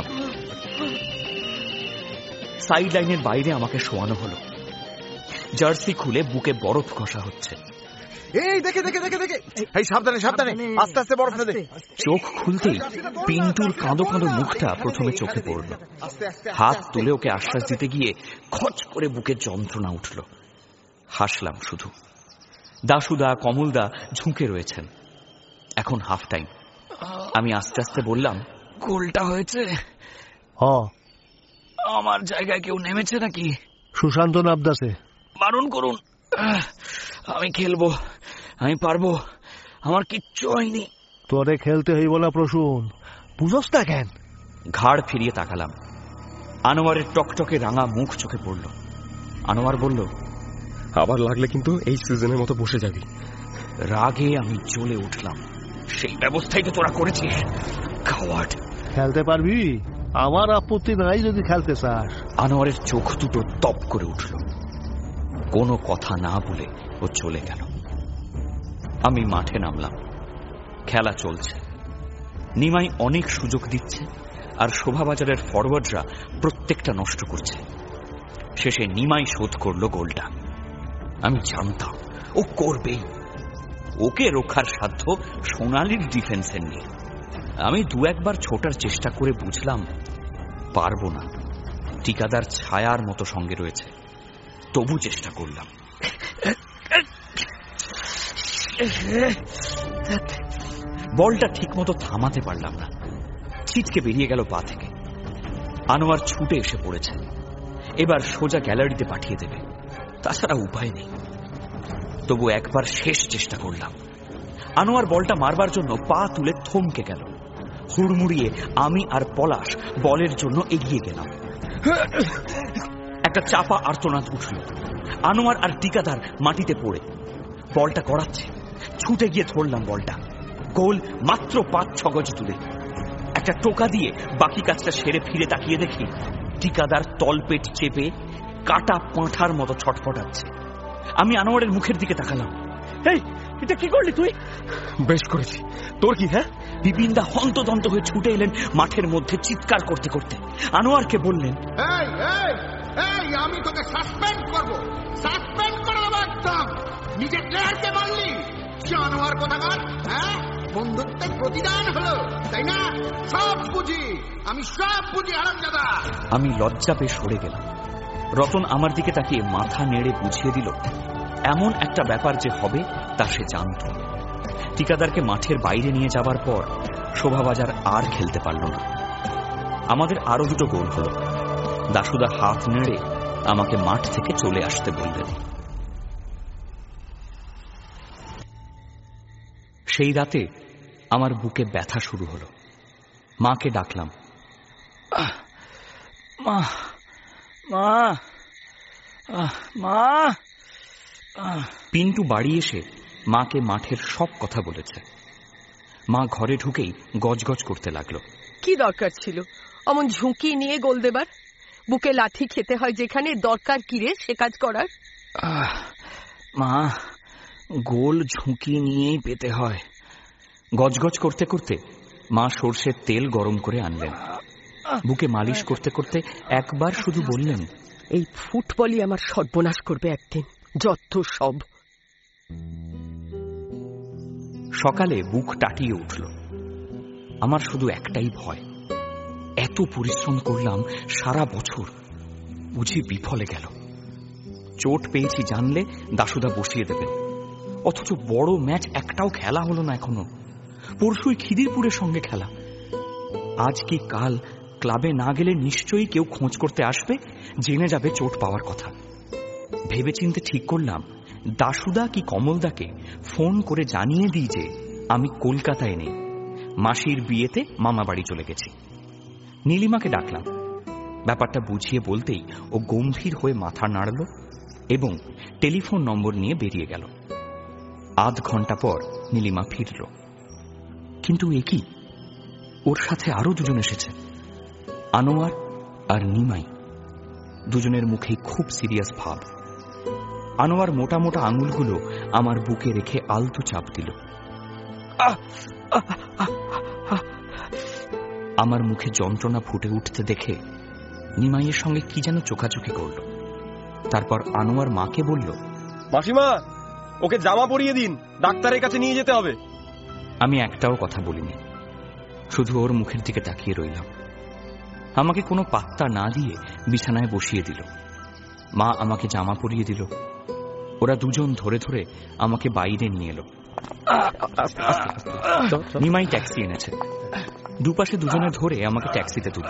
সাইড লাইনের বাইরে আমাকে শোয়ানো হলো। জার্সি খুলে বুকে বরফ ঘষা হচ্ছে। এই দেখে দেখে দেখে দেখে এই সাবধানে সাবধানে, আস্তে আস্তে বরফ ফেলে দে। চোখ খুলতেই পিন্টুর কাঁদো কাঁদো মুখটা প্রথমে চোখে পড়ল। হাত তুলে ওকে আশ্বাস দিতে গিয়ে খচ করে বুকে যন্ত্রণা উঠল। হাসলাম শুধু। দাশুদা, কমলদা ঝুঁকে রয়েছেন। এখন হাফ টাইম। আমি আস্তে আস্তে বললাম, গোলটা হয়েছে? আমার জায়গায় কেউ নেমেছে নাকি? সুশান্ত নাবদাসে। বারণ করুন, আমি খেলবো, আমি পারবো, আমার কিচ্ছু হয়নি। তোরে খেলতে হইব না প্রসূন, বুঝস না কেন? ঘাড় ফিরিয়ে তাকালাম। আনোয়ারের টকটকে রাঙা মুখ চোখে পড়ল। আনোয়ার বলল, আবার লাগলে কিন্তু এই সিজনের মতো বসে যাবি। রাগে আমি জ্বলে উঠলাম। সেই ব্যবস্থাই তো তোরা করেছিস। কাওয়ার্ড। খেলতে পারবি? আমার আপত্তি নাই যদি খেলতে চাস। আনোয়ারের চোখ দুটো তপ করে উঠল। কোনো কথা না বলে ও চলে গেল। আমি মাঠে নামলাম। খেলা চলছে। নিমাই অনেক সুযোগ দিচ্ছে, আর শোভাবাজারের ফরওয়ার্ডরা প্রত্যেকটা নষ্ট করছে। শেষে নিমাই শোধ করল গোলটা। আমি জানতাম ও করবেই। ওকে রক্ষার সাধ্য সোনালির ডিফেন্সের নেই। আমি দু একবার ছোটার চেষ্টা করে বুঝলাম পারবো না। টিকাদার ছায়ার মতো সঙ্গে রয়েছে, তবু চেষ্টা করলাম। বলটা ঠিক মতো থামাতে পারলাম না, ছিটকে বেরিয়ে গেল পা থেকে। আনোয়ার ছুটে এসে পড়েছে। এবার সোজা গ্যালারিতে পাঠিয়ে দেবে, তাছাড়া উপায় নেই। তবু একবার শেষ চেষ্টা করলাম। আনোয়ার বলটা মারবার জন্য পা তুলে থমকে গেল। হুড়মুড়িয়ে আমি আর পলাশ বলের জন্য এগিয়ে গেলাম। একটা চাপা আর্তনাদ উঠল। আনোয়ার আর টিকাদার মাটিতে পড়ে। বলটা গড়াচ্ছে। ছুটে গিয়ে ধরলাম বলটা। গোল মাত্র পাঁচ ছ গজ দূরে। একটা টোকা দিয়ে বাকি কাজটা সেরে ফিরে তাকিয়ে দেখি টিকাদার তলপেট চেপে কাটা পাঁঠার মতো ছটফটাচ্ছে। আমি আনোয়ারের মুখের দিকে তাকালাম। এই, এটা কি করলি তুই? বেশ করেছি। তোর কি? হ্যাঁ। বিপিনদা হন্তদন্ত হয়ে ছুটে এলেন মাঠের মধ্যে চিৎকার করতে করতে। আনোয়ারকে বললেন, এই এই এই আমি তোকে সাসপেন্ড করব, সাসপেন্ড করে দেবো একদম। নিজের প্লেয়ারকে মারলি, জানোয়ার কোথাকার। হ্যাঁ, বন্ধুত্বের প্রতিদান হলো, তাই না? সব বুঝি, আমি সব বুঝি হারামজাদা। আমি লজ্জা পেয়ে সরে গেলাম। রতন আমার দিকে তাকিয়ে মাথা নেড়ে বুঝিয়ে দিল এমন একটা ব্যাপার যে হবে তা সে জানত। টিকাদারকে মাঠের বাইরে নিয়ে যাবার পর শোভাবাজার আর খেলতে পারল না। আমাদের আরো দুটো গোল হলো। দাশুদা হাত নেড়ে আমাকে মাঠ থেকে চলে আসতে বললেন। সেই রাতে আমার বুকে ব্যথা শুরু হলো। মাকে ডাকলাম, মা মা মা। পিন্টু বাড়ি এসে মাকে মাঠের সব কথা বলেছে। মা ঘরে ঢুকেই গজগজ করতে লাগলো। কি দরকার ছিল অমন ঝুঁকি নিয়ে গোল দেবার? বুকে লাঠি খেতে হয় যেখানে, দরকার কি রে সে কাজ করার? মা, গোল ঝুঁকি নিয়েই পেতে হয়। গজগজ করতে করতে মা সর্ষের তেল গরম করে আনলেন। বুকে মালিশ করতে করতে একবার শুধু বললেন, এই ফুটবলই আমার সর্বনাশ করবে একদিন, যত সব। সকালে বুক টাটিয়ে উঠল। আমার শুধু একটাই ভয়, এত পরিশ্রম করলাম সারা বছর, বুঝি বিফলে গেল। চোট পেয়েছি জানলে দাশুদা বসিয়ে দেবেন, অথচ বড় ম্যাচ একটাও খেলা হলো না এখনো। পরশুই খিদিরপুরের সঙ্গে খেলা। আজ কি কাল ক্লাবে না গেলে নিশ্চয়ই কেউ খোঁজ করতে আসবে, জেনে যাবে চোট পাওয়ার কথা। ভেবেচিন্তে ঠিক করলাম দাশুদা কি কমলদাকে ফোন করে জানিয়ে দিই যে আমি কলকাতায় নেই, মাসির বিয়েতে মামা বাড়ি চলে গেছি। নীলিমাকে ডাকলাম। ব্যাপারটা বুঝিয়ে বলতেই ও গম্ভীর হয়ে মাথা নাড়ল এবং টেলিফোন নম্বর নিয়ে বেরিয়ে গেল। আধ ঘন্টা পর নীলিমা ফিরল। কিন্তু এ কি, ওর সাথে আরো দুজন এসেছে, আনোয়ার আর নিমাই। দুজনের মুখেই খুব সিরিয়াস ভাব। আনোয়ার মোটা মোটা আঙুলগুলো আমার বুকে রেখে আলতো চাপ দিল। আমার মুখে যন্ত্রণা ফুটে উঠতে দেখে নিমাইয়ের সঙ্গে কি যেন চোখাচোখি করল। তারপর আনোয়ার মাকে বলল, মাসিমা, ওকে জামা পরিয়ে দিন, ডাক্তারের কাছে নিয়ে যেতে হবে। আমি একটাও কথা বলিনি, শুধু ওর মুখের দিকে তাকিয়ে রইলাম। আমাকে কোনো পাত্তা না দিয়ে বিছানায় বসিয়ে দিল। মা আমাকে জামা পরিয়ে দিল। ওরা দুজন ধরে ধরে আমাকে বাইরে নিয়ে এলো। নিমাই ট্যাক্সি এনেছে। দুপাশে দুজনে ধরে আমাকে ট্যাক্সিতে তুলল।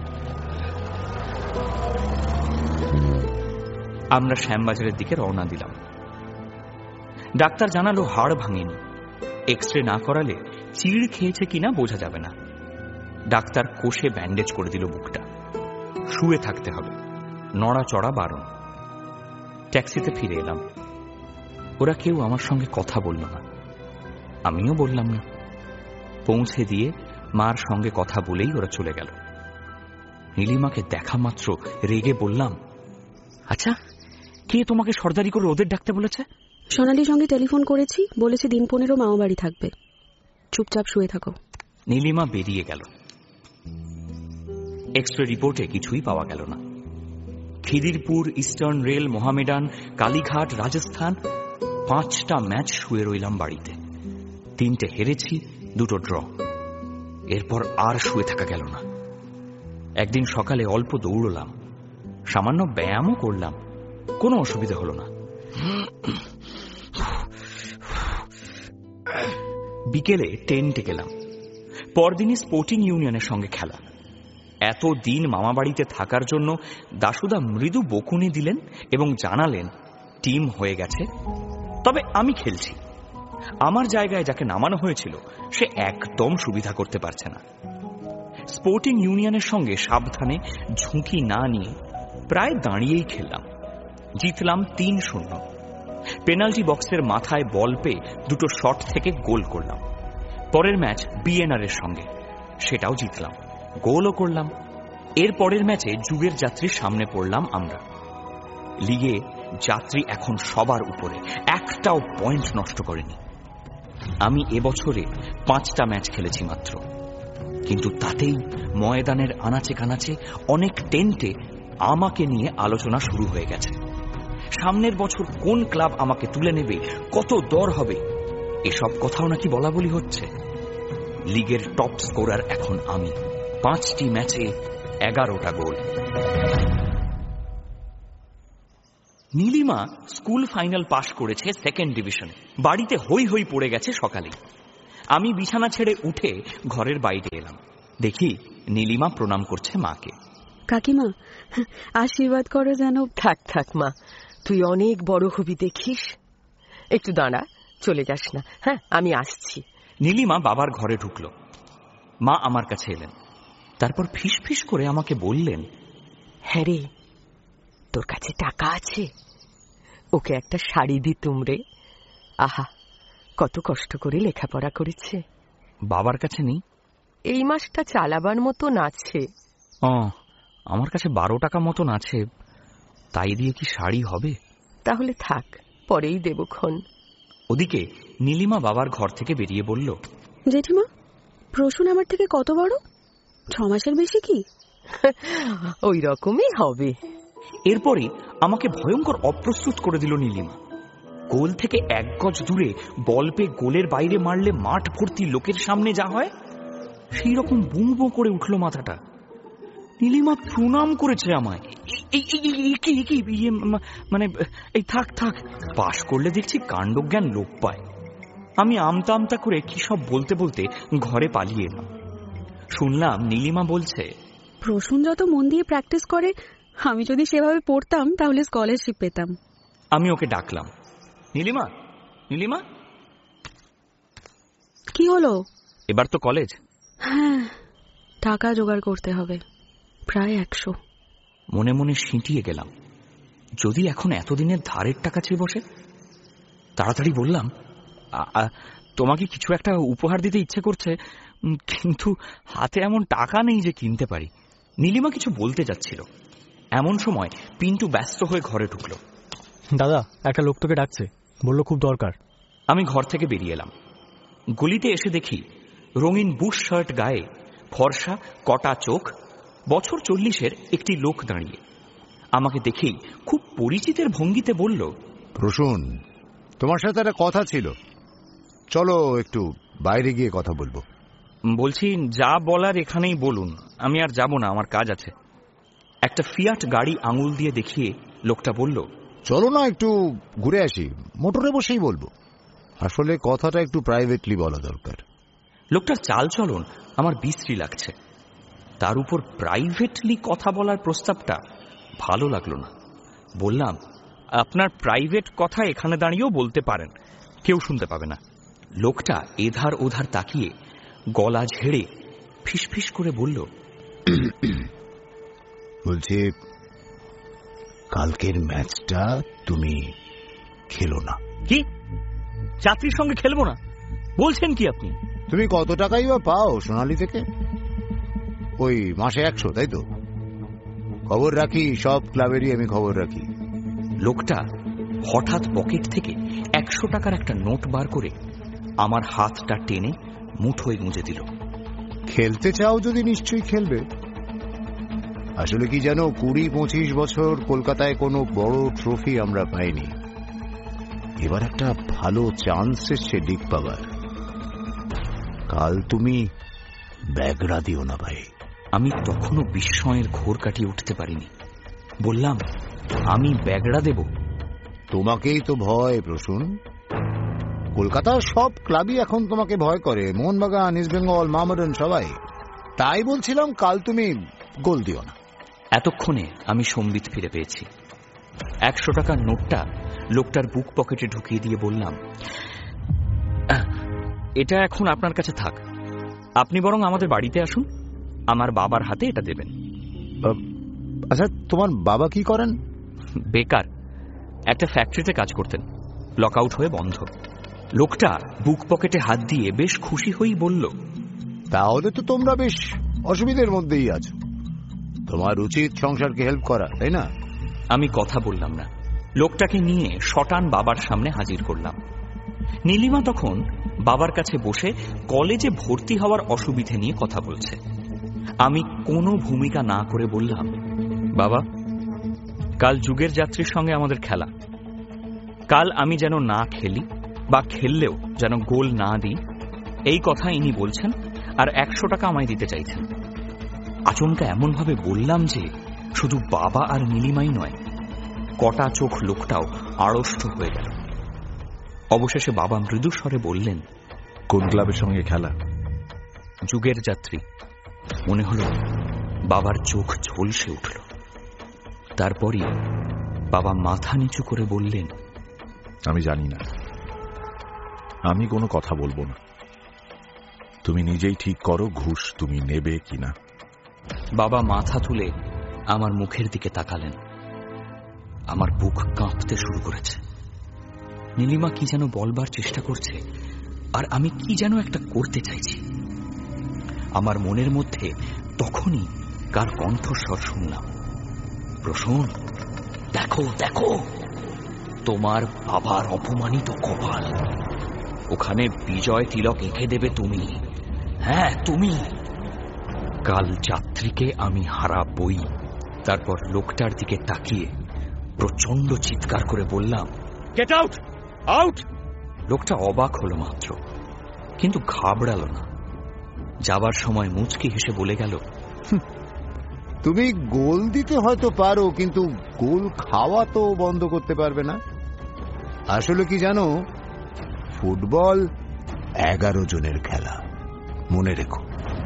আমরা শ্যামবাজারের দিকে রওনা দিলাম। ডাক্তার জানালো হাড় ভাঙেনি, এক্স রে না করালে চিড় খেয়েছে কিনা বোঝা যাবে না। ডাক্তার কোষে ব্যান্ডেজ করে দিল বুকটা। শুয়ে থাকতে হবে, নড়াচড়া বারণ। ট্যাক্সিতে ফিরে এলাম। ওরা কেউ আমার সঙ্গে কথা বলল না, আমিও বললাম না। পৌঁছে দিয়ে মার সঙ্গে কথা বলেই ওরা চলে গেল। নীলিমাকে দেখা মাত্র রেগে বললাম, আচ্ছা, কে তোমাকে সর্দারি করে ওদের ডাকতে বলেছে? সোনালির সঙ্গে টেলিফোন করেছি, বলেছে দিন পনেরো মামা বাড়ি থাকবে, চুপচাপ শুয়ে থাকো। নীলিমা বেরিয়ে গেল। এক্স রে রিপোর্টে কিছুই পাওয়া গেল না। খিদিরপুর, ইস্টার্ন রেল, মোহামেডান, কালীঘাট, রাজস্থান, পাঁচটা ম্যাচ শুয়ে রইলাম বাড়িতে। তিনটে হেরেছি, দুটো ড্র। এরপর আর শুয়ে থাকা গেল না। একদিন সকালে অল্প দৌড়লাম, সামান্য ব্যায়ামও করলাম, কোনো অসুবিধা হল না। বিকেলে টেন্টে গেলাম। পরদিনই স্পোর্টিং ইউনিয়নের সঙ্গে খেলা। এত দিন মামা বাড়িতে থাকার জন্য দাশুদা মৃদু বকুনি দিলেন এবং জানালেন টিম হয়ে গেছে, তবে আমি খেলছি। আমার জায়গায় যাকে নামানো হয়েছিল সে একদম সুবিধা করতে পারছে না। স্পোর্টিং ইউনিয়নের সঙ্গে সাবধানে ঝুঁকি না নিয়ে প্রায় দাঁড়িয়েই খেললাম। জিতলাম তিন শূন্য। পেনাল্টি বক্সের মাথায় বল পেয়ে দুটো শট থেকে গোল করলাম। পরের ম্যাচ বিএনআর এর সঙ্গে, সেটাও জিতলাম, গোলও করলাম। এর পরের ম্যাচে যুগের যাত্রীর সামনে পড়লাম আমরা। লিগে যাত্রী এখন সবার উপরে, একটাও পয়েন্ট নষ্ট করেনি। আমি এবছরে পাঁচটা ম্যাচ খেলেছি মাত্র, কিন্তু তাতেই ময়দানের আনাচে কানাচে অনেক টেন্টে আমাকে নিয়ে আলোচনা শুরু হয়ে গেছে। সামনের বছর কোন ক্লাব আমাকে তুলে নেবে, কত দর হবে, এসব কথাও নাকি বলা বলি হচ্ছে। লিগের টপ স্কোরার এখন আমি, পাঁচটি ম্যাচে এগারোটা goal. Nilima school final pass করেছে সেকেন্ড ডিভিশনে। বাড়িতে হই হই পড়ে গেছে সকালে। আমি বিছানা ছেড়ে উঠে ঘরের বাইরে এলাম। দেখি নীলিমা প্রণাম করছে মাকে। কাকিমা, আশীর্বাদ করো যেন। থাক থাক মা, তুই অনেক বড় হবি দেখিস। একটু দাঁড়া, চলে যাস না। হ্যাঁ, আমি আসছি। নীলিমা বাবার ঘরে ঢুকল। মা আমার কাছে এলেন। তারপর ফিস ফিস করে আমাকে বললেন, হ্যাঁ রে, তোর কাছে টাকা আছে? ওকে একটা শাড়ি দি তুমরে। আহা, কত কষ্ট করে লেখাপড়া করেছে। বাবার কাছে নেই। এই মাসটা চালাবার মতন আছে। ও, আমার কাছে বারো টাকা মতন আছে, তাই দিয়ে কি শাড়ি হবে? তাহলে থাক, পরেই দেবক্ষণ। ওদিকে নীলিমা বাবার ঘর থেকে বেরিয়ে বলল, জেঠিমা, প্রসূন আমার থেকে কত বড়? ছ মাসের বেশি কি? ওই রকমই হবে। এরপরে আমাকে ভয়ঙ্কর অপ্রস্তুত করে দিল নীলিমা। গোল থেকে এক গজ দূরে বল পেয়ে গোলের বাইরে মারলে মাঠ ভর্তি লোকের সামনে যা হয়, সেই রকম বুঁ বুঁ করে উঠল মাথাটা। নীলিমা প্রণাম করেছে আমায়। মানে এই থাক থাক, পাশ করলে দেখছি কাণ্ডজ্ঞান লোপ পায়। আমি আমতা আমতা করে কি সব বলতে বলতে ঘরে পালিয়ে এলাম। শুনলাম নীলিমা বলছে, প্রসূন যত মন দিয়ে প্র্যাকটিস করে, আমি যদি সেভাবে পড়তাম তাহলে স্কলারশিপ পেতাম। আমি ওকে ডাকলাম, নীলিমা, নীলিমা। কি হলো? এবার তো কলেজ। হ্যাঁ, টাকা জোগাড় করতে হবে, প্রায় একশো। মনে মনে সিঁটিয়ে গেলাম, যদি এখন এতদিনের ধারের টাকা চেয়ে বসে। তাড়াতাড়ি বললাম, তোমাকে কিছু একটা উপহার দিতে ইচ্ছে করছে, কিন্তু হাতে এমন টাকা নেই যে কিনতে পারি। নীলিমা কিছু বলতে যাচ্ছিল, এমন সময় পিন্টু ব্যস্ত হয়ে ঘরে ঢুকলো। দাদা, একটা লোক তোকে ডাকছে, বললো খুব দরকার। আমি ঘর থেকে বেরিয়ে এলাম। গলিতে এসে দেখি রঙিন বুশ শার্ট গায়ে, ফর্সা, কটা চোখ, বছর চল্লিশের একটি লোক দাঁড়িয়ে। আমাকে দেখেই খুব পরিচিতের ভঙ্গিতে বলল, প্রসূন, তোমার সাথে একটা কথা ছিল, চলো একটু বাইরে গিয়ে কথা বলবো। বলছি, যা বলার এখানেই বলুন, আমি আর যাব না, আমার কাজ আছে। একটা ফিয়াট গাড়ি আঙুল দিয়ে দেখিয়ে লোকটা বলল, চলো না একটু ঘুরে আসি, মোটরে বসেই বলবো, আসলে কথাটা একটু প্রাইভেটলি বলা দরকার। লোকটার চালচলন আমার বিশ্রী লাগছে, তার উপর প্রাইভেটলি কথা বলার প্রস্তাবটা ভালো লাগলো না। বললাম, আপনার প্রাইভেট কথা এখানে দাঁড়িয়েও বলতে পারেন, কেউ শুনতে পাবে না। লোকটা এধার ওধার তাকিয়ে গলা ঝেড়ে ফিসফিস করে বলল, বলছি, কালকের ম্যাচটা তুমি খেলো না। কি? যাত্রীর সঙ্গে খেলবো না বলছেন কি আপনি? তুমি কত টাকাই বা পাও সোনালী থেকে? ওই মাসে একশো, তাই তো? খবর রাখি, সব ক্লাবেরই আমি খবর রাখি। লোকটা হঠাৎ পকেট থেকে একশো টাকার একটা নোট বার করে আমার হাতটা টেনে মুঠোয় গুঁজে দিল। খেলতে চাও যদি নিশ্চয়ই খেলবে। আসলে কি জানো, কুড়ি পঁচিশ বছর কলকাতায় কোনো বড় ট্রফি আমরা পাইনি। এবার একটা ভালো চান্স এসছে ডিগ পাবার। কাল তুমি ব্যাগড়া দিও না ভাই। আমি তখনও বিস্ময়ের ঘোর কাটিয়ে উঠতে পারিনি। বললাম, আমি ব্যাগড়া দেব? তোমাকেই তো ভয় প্রসূন। কলকাতার সব ক্লাবই এখন তোমাকে ভয় করে, মোহনবাগান, ইস্টবেঙ্গল, মোহামেডান, সবাই। তাই বলছিলাম, কাল তুমি গোল দিও না। এতক্ষণে আমি সম্বিত ফিরে পেয়েছি। একশো টাকার নোটটা লোকটার বুক পকেটে ঢুকিয়ে দিয়ে বললাম, এটা এখন আপনার কাছে থাক, আপনি বরং আমাদের বাড়িতে আসুন, আমার বাবার হাতে এটা দেবেন। আচ্ছা, তোমার বাবা কি করেন? বেকার, একটা ফ্যাক্টরিতে কাজ করতেন, লক আউট হয়ে বন্ধ। লোকটা বুক পকেটে হাত দিয়ে বেশ খুশি হয়েই বলল, তাহলে তো তোমরা বেশ অসুবিধার মধ্যেই আছো। তোমার উচিত সংসারকে হেল্প করা, তাই না? আমি কথা বললাম না, লোকটাকে নিয়ে শটান বাবার সামনে হাজির করলাম। নীলিমা তখন বাবার কাছে বসে কলেজে ভর্তি হওয়ার অসুবিধে নিয়ে কথা বলছে। আমি কোনো ভূমিকা না করে বললাম, বাবা, কাল যুগের যাত্রীর সঙ্গে আমাদের খেলা। কাল আমি যেন না খেলি, বা খেললেও যেন গোল না দিই, এই কথা ইনি বলছেন, আর একশো টাকা আমায় দিতে চাইছেন। আচমকা এমনভাবে বললাম যে শুধু বাবা আর নীলিমাই নয়, কটা চোখ লোকটাও আড়ষ্ট হয়ে গেল। অবশেষে বাবা মৃদু স্বরে বললেন, কোন ক্লাবের সঙ্গে খেলা? যুগের যাত্রী। মনে হলো বাবার চোখ ঝলসে উঠল। তারপরই বাবা মাথা নিচু করে বললেন, আমি জানি না, আমি কোনো কথা বলবো না, তুমি নিজেই ঠিক করো ঘুষ তুমি নেবে কিনা। বাবা মাথা তুলে আমার মুখের দিকে তাকালেন। আমার বুক কাঁপতে শুরু করেছে। নীলিমা কি যেন বলবার চেষ্টা করছে, আর আমি কি যেন একটা করতে চাইছি। আমার মনের মধ্যে তখনই কার কণ্ঠস্বর শুনলাম, প্রসূন, দেখো দেখো, তোমার বাবার অপমানিত কপাল, ওখানে বিজয় তিলক এঁকে দেবে তুমি। হ্যাঁ, তুমি। কাল যাত্রীকে আমি হারাবই। তারপর লোকটার দিকে তাকিয়ে প্রচন্ড চিৎকার করে বললাম, গেট আউট, আউট। লোকটা অবাক হলো মাত্র, কিন্তু ঘাবড়ালো না। যাবার সময় মুচকি হেসে বলে গেল, তুমি গোল দিতে হয়তো পারো, কিন্তু গোল খাওয়া তো বন্ধ করতে পারবে না। আসলে কি জানো, ফুটবল এগারো জনের খেলা, মনে রেখো।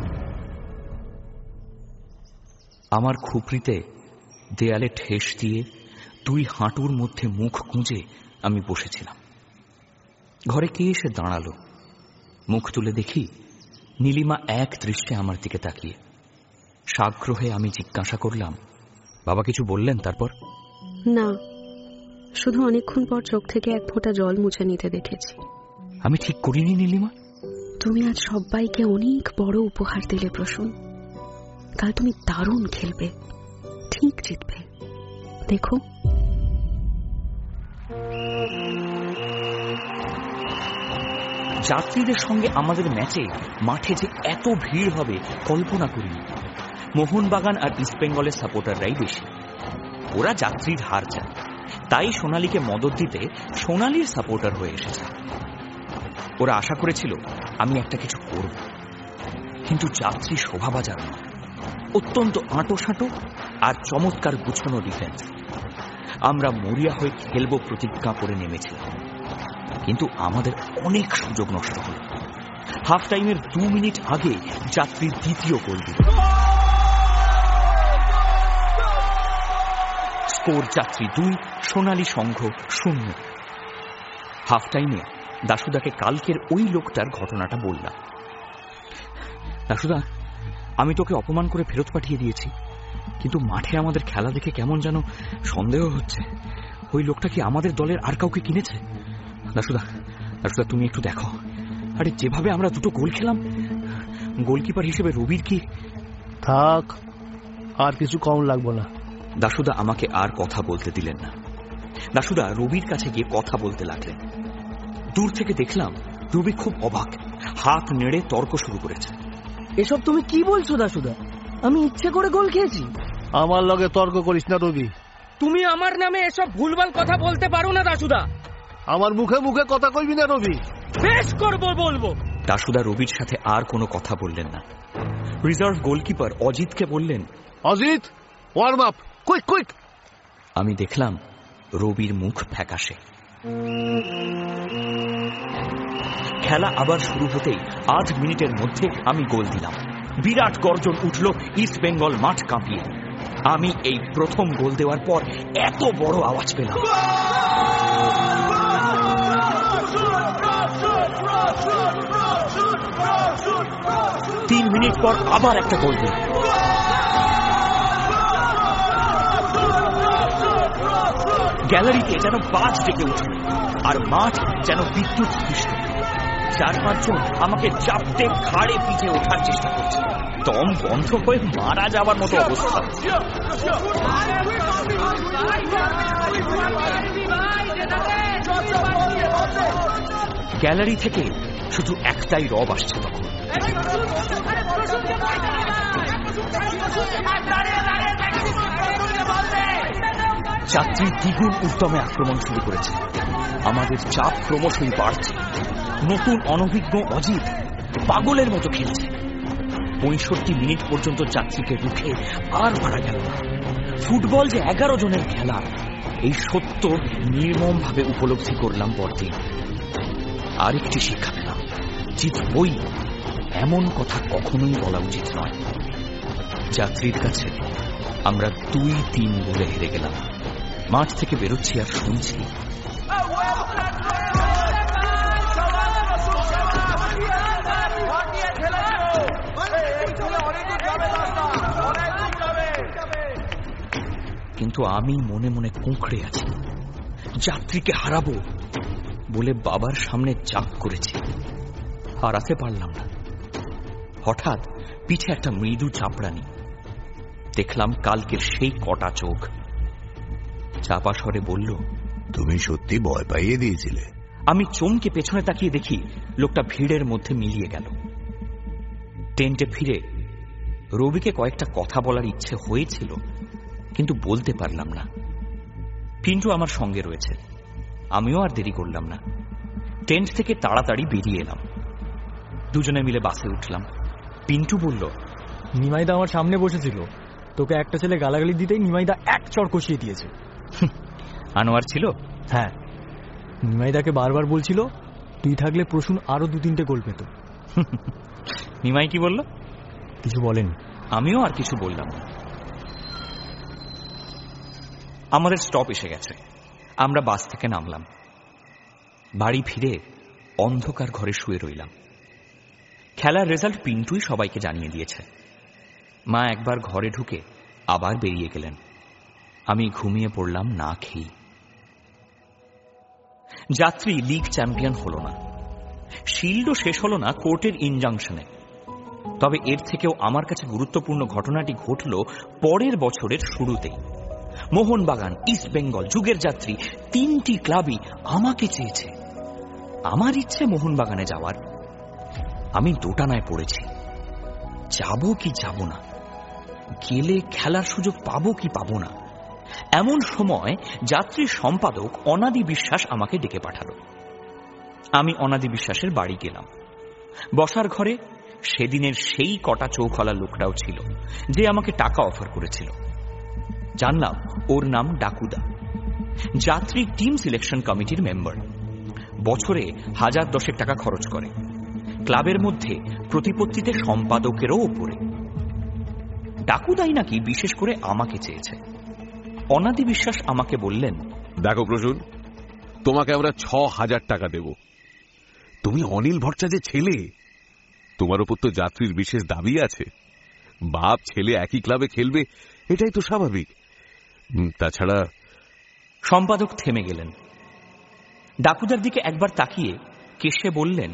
আমার খুপড়িতে দেয়ালে ঠেস দিয়ে দুই হাঁটুর মধ্যে মুখ গুঁজে আমি বসেছিলাম। ঘরে কে এসে দাঁড়ালো। মুখ তুলে দেখি নীলিমা এক দৃষ্টে আমার দিকে তাকিয়ে। সাগ্রহে আমি জিজ্ঞাসা করলাম, বাবা কিছু বললেন তারপর? না, শুধু অনেকক্ষণ পর চোখ থেকে এক ফোঁটা জল মুছে নিতে দেখেছি। আমি ঠিক করিনি নীলিমা? তুমি আজ সবাইকে অনেক বড় উপহার দিলে প্রসূন। কাল তুমি দারুণ খেলবে, ঠিক জিতবে, দেখো। যাত্রীদের সঙ্গে আমাদের ম্যাচে মাঠে যে এত ভিড় হবে কল্পনা করিনি। মোহনবাগান আর ইস্টবেঙ্গলের সাপোর্টাররাই বেশি। ওরা যাত্রীর হার চায়, তাই সোনালীকে মদত দিতে সোনালীর সাপোর্টার হয়ে এসেছে। ওরা আশা করেছিল আমি একটা কিছু করব, কিন্তু যাত্রী শোভাবাজার না, অত্যন্ত আঁটো সাঁটো আর চমৎকার গুছানো ডিফেন্স। আমরা মরিয়া হয়ে খেলব প্রতিজ্ঞা করে নেমেছিলাম, কিন্তু আমাদের অনেক সুযোগ নষ্ট হল। হাফ টাইমের দু মিনিট আগে যাত্রীর দ্বিতীয় গোল দিল। স্কোর যাত্রী দুই, সোনালী সংঘ শূন্য। হাফ টাইমে দাশুদাকে কালকের ওই লোকটার ঘটনাটা বললাম। দাশুদা, আমি তোকে অপমান করে ফেরত পাঠিয়ে দিয়েছি, কিন্তু মাঠে আমাদের খেলা দেখে কেমন যেন সন্দেহ হচ্ছে। ওই লোকটা কি আমাদের দলের আর কাউকে কিনেছে? দাশুদা, দাশুদা তুমি একটু দেখো। আরে যেভাবে আমরা দুটো গোল খেলাম, গোলকিপার হিসেবে রবির কি? থাক, আর কিছু কম লাগবো না। দাশুদা আমাকে আর কথা বলতে দিলেন না। দাশুদা রবির কাছে গিয়ে কথা বলতে লাগলেন। দূর থেকে দেখলাম রবি খুব অবাক, হাত নেড়ে তর্ক শুরু করেছে। এসব তুমি কি বলছো দাশুদা? আমি ইচ্ছে করে গোল খেয়েছি? আমার লগে তর্ক করিস না রবি। তুমি আমার নামে এসব ভুলভাল কথা বলতে পারো না দাশুদা। আমার মুখে মুখে কথা কইবি না রবি। বেশ করবো, বলবো। দাশুদা রবির সাথে আর কোনো কথা বললেন না। রিজার্ভ গোলকিপার অজিতকে বললেন, Ajit warm up, quick quick. আমি দেখলাম রবির মুখ ফ্যাকাশে। খেলা আবার শুরু হতেই আধ মিনিটের মধ্যে আমি গোল দিলাম। বিরাট গর্জন উঠল ইস্ট বেঙ্গল মাঠ কাঁপিয়ে। আমি এই প্রথম গোল দেওয়ার পর এত বড় আওয়াজ পেলাম। তিন মিনিট পর আবার একটা গোল দিলাম। গ্যালারিতে যেন বাজ ডেকে উঠল, আর মাঠ যেন বিদ্যুৎ স্পৃষ্ট। চার পাঁচজন আমাকে চাপতে ঘাড়ে পিঠে ওঠার চেষ্টা করছে। দম বন্ধ হয়ে মারা যাওয়ার মতো অবস্থা। গ্যালারি থেকে শুধু একটাই রব আসছে তখন। যাত্রী দ্বিগুণ উদ্যমে আক্রমণ শুরু করেছে। আমাদের চাপ ক্রমশই বাড়ছে। নতুন অনভিজ্ঞ অজিত পাগলের মতো খেলছে। পঁয়ষট্টি মিনিট পর্যন্ত যাত্রীকে রুখে আর মারা গেল না। ফুটবল যে এগারো জনের খেলা, এই সত্য নির্মম ভাবে উপলব্ধি করলাম পরদিন। আরেকটি শিক্ষা পেলাম, জিতবই এমন কথা কখনোই বলা উচিত নয়। যাত্রীর কাছে আমরা দুই তিন গোলে হেরে গেলাম। মাঠ থেকে বেরোচ্ছি আর শুনছি, কিন্তু আমি মনে মনে কুঁকড়ে আছি। যাত্রীকে হারাবো বলে বাবার সামনে চাপ করেছি, হারাতে পারলাম না। হঠাৎ পিছে একটা মৃদু চাপড়ানি। দেখলাম কালকের সেই কটা চোখ। চাপা স্বরে বলল, তুমি সত্যি ভয় পাইয়ে দিয়েছিলে। আমি চমকে পেছনে তাকিয়ে দেখি লোকটা ভিড়ের মধ্যে মিলিয়ে গেল। টেন্টে ফিরে রবিকে কয়েকটা কথা বলার ইচ্ছে হয়েছিল, কিন্তু বলতে পারলাম না। পিন্টু আমার সঙ্গে রয়েছে, আমিও আর দেরি করলাম না। টেন্ট থেকে তাড়াতাড়ি বেরিয়ে এলাম। দুজনে মিলে বাসে উঠলাম। পিন্টু বলল, নিমাইদা আমার সামনে বসেছিল, তোকে একটা ছেলে গালাগালি দিতেই নিমাইদা এক চড় কষিয়ে দিয়েছে। আনোয়ার ছিল? হ্যাঁ, নিমাইদাকে বারবার বলছিল তুই থাকলে প্রসূন আরো দু তিনটে গোল পেত। নিমাই কি বলল? কিছু বলেনি। আমিও আর কিছু বললাম না। আমাদের স্টপ এসে গেছে। আমরা বাস থেকে নামলাম। বাড়ি ফিরে অন্ধকার ঘরে শুয়ে রইলাম। খেলার রেজাল্ট পিন্টুই সবাইকে জানিয়ে দিয়েছে। মা একবার ঘরে ঢুকে আবার বেরিয়ে গেলেন। আমি ঘুমিয়ে পড়লাম না খেয়ে। যাত্রী লিগ চ্যাম্পিয়ন হল না, শিল্ডও শেষ হল না কোর্টের ইনজাংশনে। তবে এর থেকেও আমার কাছে গুরুত্বপূর্ণ ঘটনাটি ঘটল পরের বছরের শুরুতেই। মোহনবাগান, ইস্ট বেঙ্গল, যুগের যাত্রী তিনটি ক্লাবই আমাকে চেয়েছে। আমার ইচ্ছে মোহনবাগানে যাওয়ার। আমি দোটানায় পড়েছি, যাব কি যাব না, গেলে খেলার সুযোগ পাবো কি পাবো না। এমন সময় যাত্রীর সম্পাদক অনাদি বিশ্বাস আমাকে ডেকে পাঠালো। আমি অনাদি বিশ্বাসের বাড়ি গেলাম। বসার ঘরে সেদিনের সেই কটা চৌখলা লোকটাও ছিল যে আমাকে টাকা অফার করেছিল। জানলাম ওর নাম ডাকুদা, যাত্রী টিম সিলেকশন কমিটির মেম্বার। বছরে হাজার দশেক টাকা খরচ করে, ক্লাবের মধ্যে প্রতিপত্তিতে সম্পাদকেরও ওপরে। ডাকুদাই নাকি বিশেষ করে আমাকে চেয়েছে। অনাদি বিশ্বাস আমাকে বললেন, দেখো প্রসূন, তোমাকে আমরা ছ হাজার টাকা দেব। তুমি অনিল ভট্টাচার্যের ছেলে, তোমার উপর তো যাত্রীর বিশেষ দাবি আছে। বাপ ছেলে একই ক্লাবে খেলবে, এটাই তো স্বাভাবিক। তাছাড়া সম্পাদক থেমে গেলেন। ডাকুদার দিকে একবার তাকিয়ে কেশে বললেন,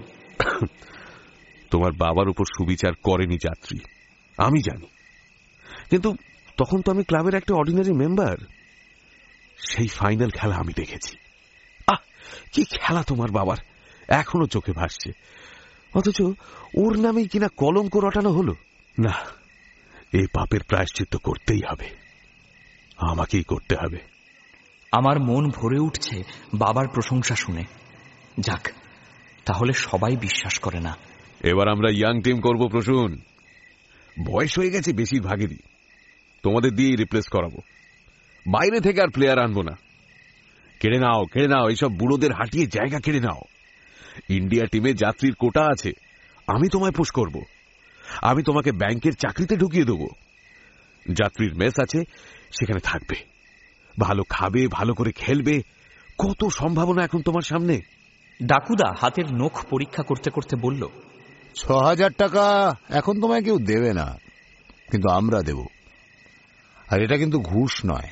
তোমার বাবার উপর সুবিচার করেনি যাত্রী, আমি জানি। কিন্তু তখন তো আমি ক্লাবের একটা অর্ডিনারি মেম্বার। সেই ফাইনাল খেলা আমি দেখেছি। আহ, কি খেলা তোমার বাবার, এখনো চোখে ভাসছে। অথচ ওর নামেই কিনা কলঙ্ক রটানো হলো। না, এই পাপের প্রায়শ্চিত্ত করতেই হবে, আমাকেই করতে হবে। আমার মন ভরে উঠছে বাবার প্রশংসা শুনে। যাক, তাহলে সবাই বিশ্বাস করে না। এবার আমরা ইয়াং টিম করব প্রসূন। বয়স হয়ে গেছে বেশিরভাগেরই, তোমাদের দিয়েই রিপ্লেস করাবো। বাইরে থেকে আর প্লেয়ার আনবো না। কেড়ে নাও, কেড়ে নাও, এইসব বুড়োদের হাঁটিয়ে জায়গা কেড়ে নাও। ইন্ডিয়া টিমে যাত্রীর কোটা আছে, আমি তোমায় পুশ করব। আমি তোমাকে ব্যাংকের চাকরিতে ঢুকিয়ে দেব। যাত্রীর মেস আছে, সেখানে থাকবে, ভালো খাবে, ভালো করে খেলবে। কত সম্ভাবনা এখন তোমার সামনে। ডাকুদা হাতের নখ পরীক্ষা করতে করতে বলল, ছ হাজার টাকা এখন তোমায় কেউ দেবে না, কিন্তু আমরা দেব। আর এটা কিন্তু ঘুষ নয়।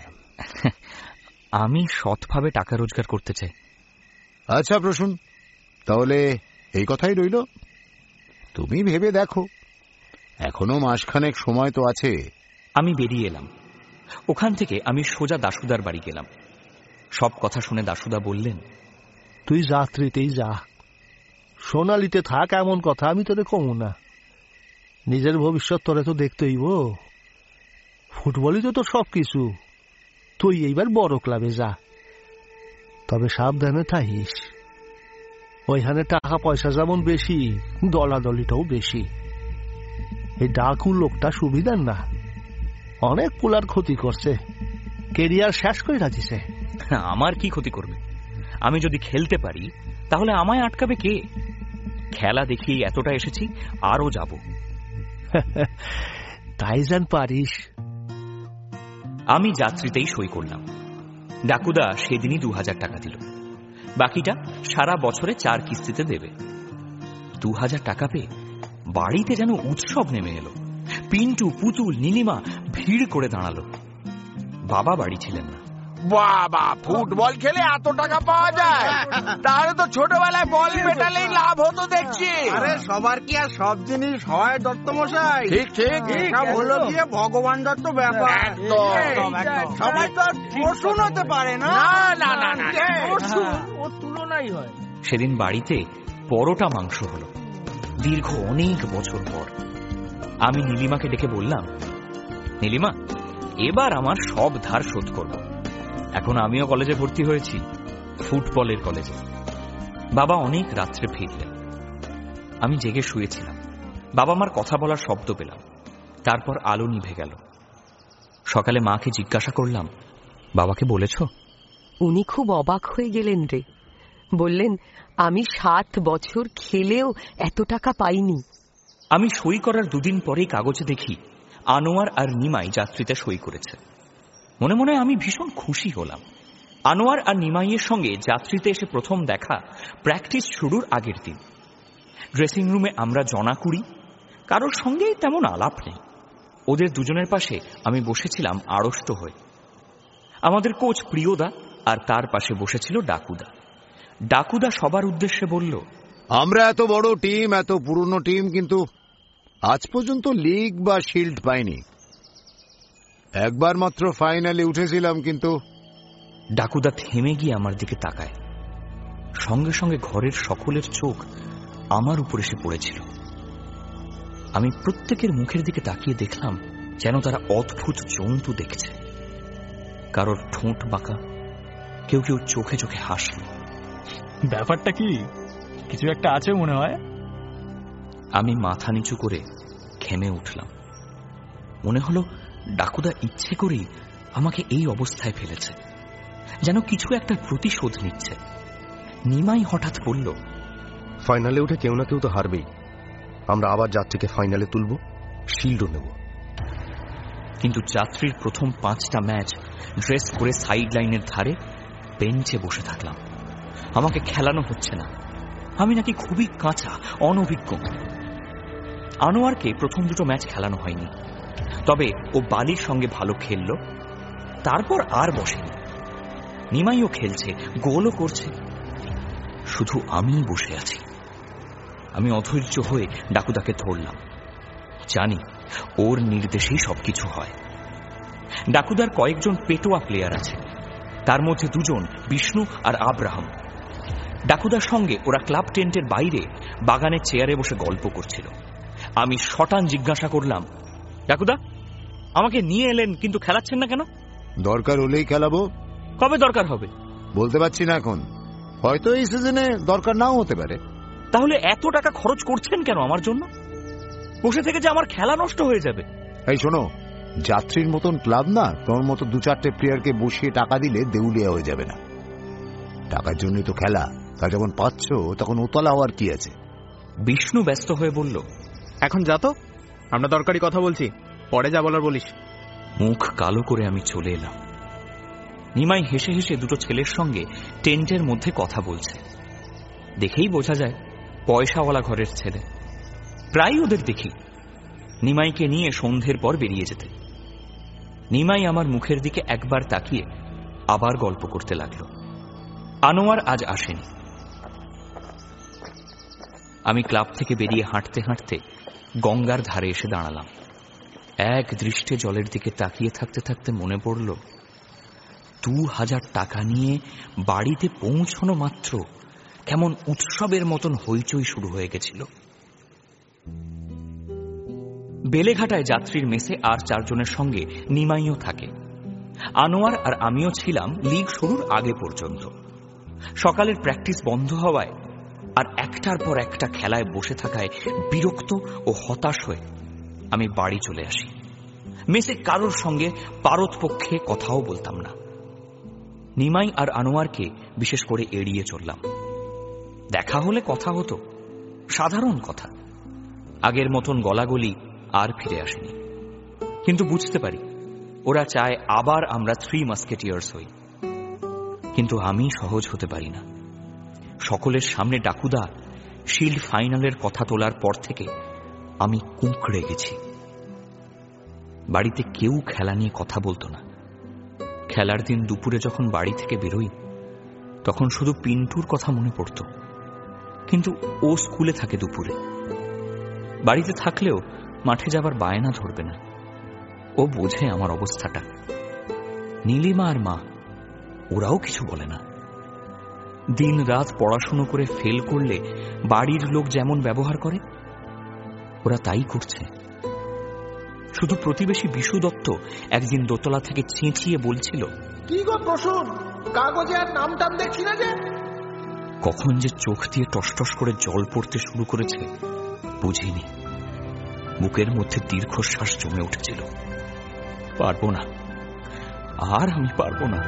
আমি সৎভাবে টাকা রোজগার করতে চাই। আচ্ছা প্রসূন, তাহলে এই কথাই রইল। তুমি ভেবে দেখো, এখনো মাসখানেক সময় তো আছে। আমি বেরিয়ে এলাম। ওখান থেকে আমি সোজা দাশুদার বাড়ি গেলাম। সব কথা শুনে দাশুদা বললেন, তুই যাত্রীতেই যা, সোনালিতে থাক এমন কথা আমি তোরে কমু না। নিজের ভবিষ্যৎ তোরে তো দেখতেই, ফুটবলই তো তোর সব কিছু। তুই এইবার বড় ক্লাবে যা, তবে সাবধানে থাকিস। ওইখানে টাকা পয়সা যেমন বেশি, দলাদলিটাও বেশি। এই ডাকু লোকটা সুবিধার না, অনেক পুলার ক্ষতি করছে, কেরিয়ার শেষ করে রাখিছে। আমার কি ক্ষতি করবে? আমি যদি খেলতে পারি তাহলে আমায় আটকাবে কে? খেলা দেখিয়ে এতটা এসেছি, আরো যাব। তাই জান পারিস। আমি যাত্রীতেই সই করলাম। ডাকুদা সেদিনই দু হাজার টাকা দিল, বাকিটা সারা বছরে চার কিস্তিতে দেবে। দু হাজার টাকা পেয়ে বাড়িতে যেন উৎসব নেমে এলো। পিন্টু, পুতুল, নীলিমা ভিড় করে দাঁড়ালো। বাবা বাড়ি ছিলেন না। বাবা, ফুটবল খেলে এত টাকা পাওয়া যায়? তাহলে তো ছোটবেলায় বল মেটালেই লাভ হতো দেখছি। আরে সবার কি আর সব জিনিস হয় দত্ত মশাই? ঠিক ঠিক, সব হলো গিয়ে ভগবান দত্ত ব্যাপার। সবাই তো আর প্রসূন হতে পারে না। না না না, ওর তুলনাই হয়। সেদিন বাড়িতে পরোটা মাংস হলো, দীর্ঘ অনেক বছর পর। আমি নীলিমাকে ডেকে বললাম, নীলিমা, এবার আমার সব ধার শোধ করব। এখন আমিও কলেজে ভর্তি হয়েছি, ফুটবলের কলেজে। বাবা অনেক রাত্রে ফিরলেন। আমি জেগে শুয়েছিলাম। বাবা মার কথা বলার শব্দ পেলাম, তারপর আলো নিভে গেল। সকালে মাকে জিজ্ঞাসা করলাম, বাবাকে বলেছ? উনি খুব অবাক হয়ে গেলেন রে। বললেন, আমি সাত বছর খেলেও এত টাকা পাইনি। আমি সই করার দুদিন পরেই কাগজে দেখি আনোয়ার আর নিমাই যাত্রীতে সই করেছে। মনে মনে আমি ভীষণ খুশি হলাম। আনোয়ার আর নিমাইয়ের সঙ্গে যাত্রীতে এসে প্রথম দেখা প্র্যাকটিস শুরুর আগের দিন। ড্রেসিং রুমে আমরা জনা কুড়ি, কারোর সঙ্গেই তেমন আলাপ নেই। ওদের দুজনের পাশে আমি বসেছিলাম আড়ষ্ট হয়ে। আমাদের কোচ প্রিয়দা আর তার পাশে বসেছিল ডাকুদা। ডাকুদা সবার উদ্দেশ্যে বলল, আমরা এত বড় টিম, এত পুরনো টিম, কিন্তু আজ পর্যন্ত লিগ বা শিল্ড পাইনি। একবার মাত্র ফাইনালে উঠেছিলাম, কিন্তু ডাকুদা থেমে গিয়ে আমার দিকে তাকায়। সঙ্গে সঙ্গে ঘরের সকলের চোখ আমার উপর এসে পড়েছিল। আমি প্রত্যেকের মুখের দিকে তাকিয়ে দেখলাম যেন তারা অদ্ভুত জন্তু দেখছে। কারোর ঠোঁট বাঁকা, কেউ কেউ চোখে চোখে হাসল। ব্যাপারটা কি? কিছু একটা আছে মনে হয়। আমি মাথা নিচু করে ঘেমে উঠলাম। মনে হলো ডাকুদা ইচ্ছে করেই আমাকে এই অবস্থায় ফেলেছে, যেন কিছু একটা প্রতিশোধ নিচ্ছে। নিমাই হঠাৎ বলল, ফাইনালে উঠে কেউ না কেউ তো হারবেই। আমরা আবার যাত্রীকে ফাইনালে তুলব, শিল্ডও নেব। কিন্তু যাত্রীর প্রথম পাঁচটা ম্যাচ ড্রেস করে সাইড লাইনের ধারে বেঞ্চে বসে থাকলাম। আমাকে খেলানো হচ্ছে না। আমি নাকি খুবই কাঁচা, অনভিজ্ঞ। আনোয়ারকে প্রথম দুটো ম্যাচ খেলানো হয়নি, তবে ও বালির সঙ্গে ভালো খেলল। তারপর আর বসেনি। নিমাইও খেলছে, গোলও করছে, শুধু আমিই বসে আছি। আমি অধৈর্য হয়ে ডাকুদাকে ধরলাম। জানি ওর নির্দেশেই সবকিছু হয়। ডাকুদার কয়েকজন পেটোয়া প্লেয়ার আছে, তার মধ্যে দুজন বিষ্ণু আর আব্রাহাম। ডাকুদার সঙ্গে ওরা ক্লাব টেন্টের বাইরে বাগানের চেয়ারে বসে গল্প করছিল। আমি শটান জিজ্ঞাসা করলাম, ডাকুদা, আমাকে নিয়ে এলেন কিন্তু খেলাচ্ছেন না কেন? দরকার হলেই খেলাবো। কবে দরকার হবে বলতে পারছি না এখন, হয়তো এই সিজনে দরকার নাও হতে পারে। তাহলে এত টাকা খরচ করছেন কেন আমার জন্য? বসে থেকে যে আমার খেলা নষ্ট হয়ে যাবে। এই শোনো, যাত্রীর মতন ক্লাব না, তোর মতো দু চারটে প্লেয়ারকে বসিয়ে টাকা দিলে দেউলিয়া হয়ে যাবে না। টাকার জন্যই তো খেলা, তা যখন পাচ্ছ তখন ওতলা হওয়ার কি আছে? বিষ্ণু ব্যস্ত হয়ে বলল, এখন যা তো, আমরা দরকারি কথা বলছি, পরে যা বলার বলিস। মুখ কালো করে আমি চলে এলাম। নিমাই হেসে হেসে দুটো ছেলের সঙ্গে টেন্টের মধ্যে কথা বলছে। দেখেই বোঝা যায় পয়সাওয়ালা ঘরের ছেলে। প্রায় ওদের দেখি নিমাইকে নিয়ে সন্ধ্যের পর বেরিয়ে যেতে। নিমাই আমার মুখের দিকে একবার তাকিয়ে আবার গল্প করতে লাগলো। আনোয়ার আজ আসেনি। আমি ক্লাব থেকে বেরিয়ে হাঁটতে হাঁটতে গঙ্গার ধারে এসে দাঁড়ালাম। এক দৃষ্টে জলের দিকে তাকিয়ে থাকতে থাকতে মনে পড়ল, দু হাজার টাকা নিয়ে বাড়িতে পৌঁছানো মাত্র কেমন উৎসবের মতন হইচই শুরু হয়ে গেছিল। বেলেঘাটায় যাত্রীর মেসে আর চারজনের সঙ্গে নিমাইও থাকে। আনোয়ার আর আমিও ছিলাম লিগ শুরুর আগে পর্যন্ত। সকালের প্র্যাকটিস বন্ধ হওয়ায় আর একটার পর একটা খেলায় বসে থাকায় বিরক্ত ও হতাশ হয়ে আমি বাড়ি চলে আসি। মেসে কারোর সঙ্গে পারতপক্ষে কথাও বলতাম না। নিমাই আর আনোয়ারকে বিশেষ করে এড়িয়ে চললাম। দেখা হলে কথা হতো, সাধারণ কথা। আগের মতন গলাগলি আর ফিরে আসেনি। কিন্তু বুঝতে পারি ওরা চায় আবার আমরা থ্রি মাস্কেটিয়ার্স হই। কিন্তু আমি সহজ হতে পারি না। সকলের সামনে ডাকুদা শিল্ড ফাইনালের কথা তোলার পর থেকে আমি কুঁকড়ে গেছি। বাড়িতে কেউ খেলা নিয়ে কথা বলতো না। খেলার দিন দুপুরে যখন বাড়ি থেকে বেরোই তখন শুধু পিন্টুর কথা মনে পড়ত। কিন্তু ও স্কুলে থাকে দুপুরে। বাড়িতে থাকলেও মাঠে যাবার বায়না ধরবে না। ও বোঝে আমার অবস্থাটা। নীলিমা আর মা, ওরাও কিছু বলে না। দিন রাত পড়াশুনো করে ফেল করলে বাড়ির লোক যেমন ব্যবহার করে ওরা তাই করছে। শুধু প্রতিবেশী বিশু দত্ত একদিন দোতলা থেকে চেঁচিয়ে বলছিল, কি গো প্রসূন, কাগজে আর নাম টাম দেখছি না যে। কখন যে চোখ দিয়ে টসটস করে জল পড়তে শুরু করেছে বুঝিনি। বুকের মধ্যে দীর্ঘশ্বাস জমে উঠেছিল। পারবো না, আর আমি পারবো না।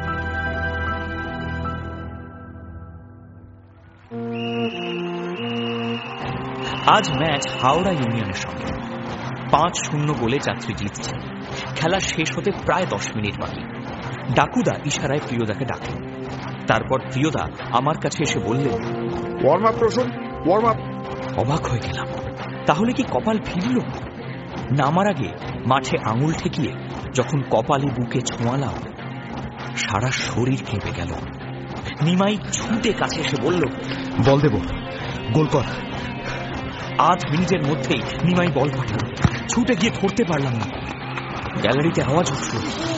আজ ম্যাচ হাওড়া ইউনিয়নের সঙ্গে। পাঁচ শূন্য গোলে যাত্রী জিতছে। খেলা শেষ হতে প্রায় দশ মিনিট বাকি। ডাকুদা ইশারায় প্রিয়দাকে ডাকলেন। তারপর প্রিয়দা আমার কাছে এসে বললেন, warm up Prasun, warm up. অবাক হয়ে গেলাম। তাহলে কি কপাল ফিরল? নামার আগে মাঠে আঙুল ঠেকিয়ে যখন কপালে বুকে ছোঁয়ালাম, সারা শরীর কেঁপে গেল। নিমাই ছুটে কাছে এসে বলল, বল দেব, গোল কর। আধ মিনিটের মধ্যেই নিমাই বল পাঠাল। ছুটে গিয়ে ধরতে পারলাম না। গ্যালারিতে আওয়াজ উঠল,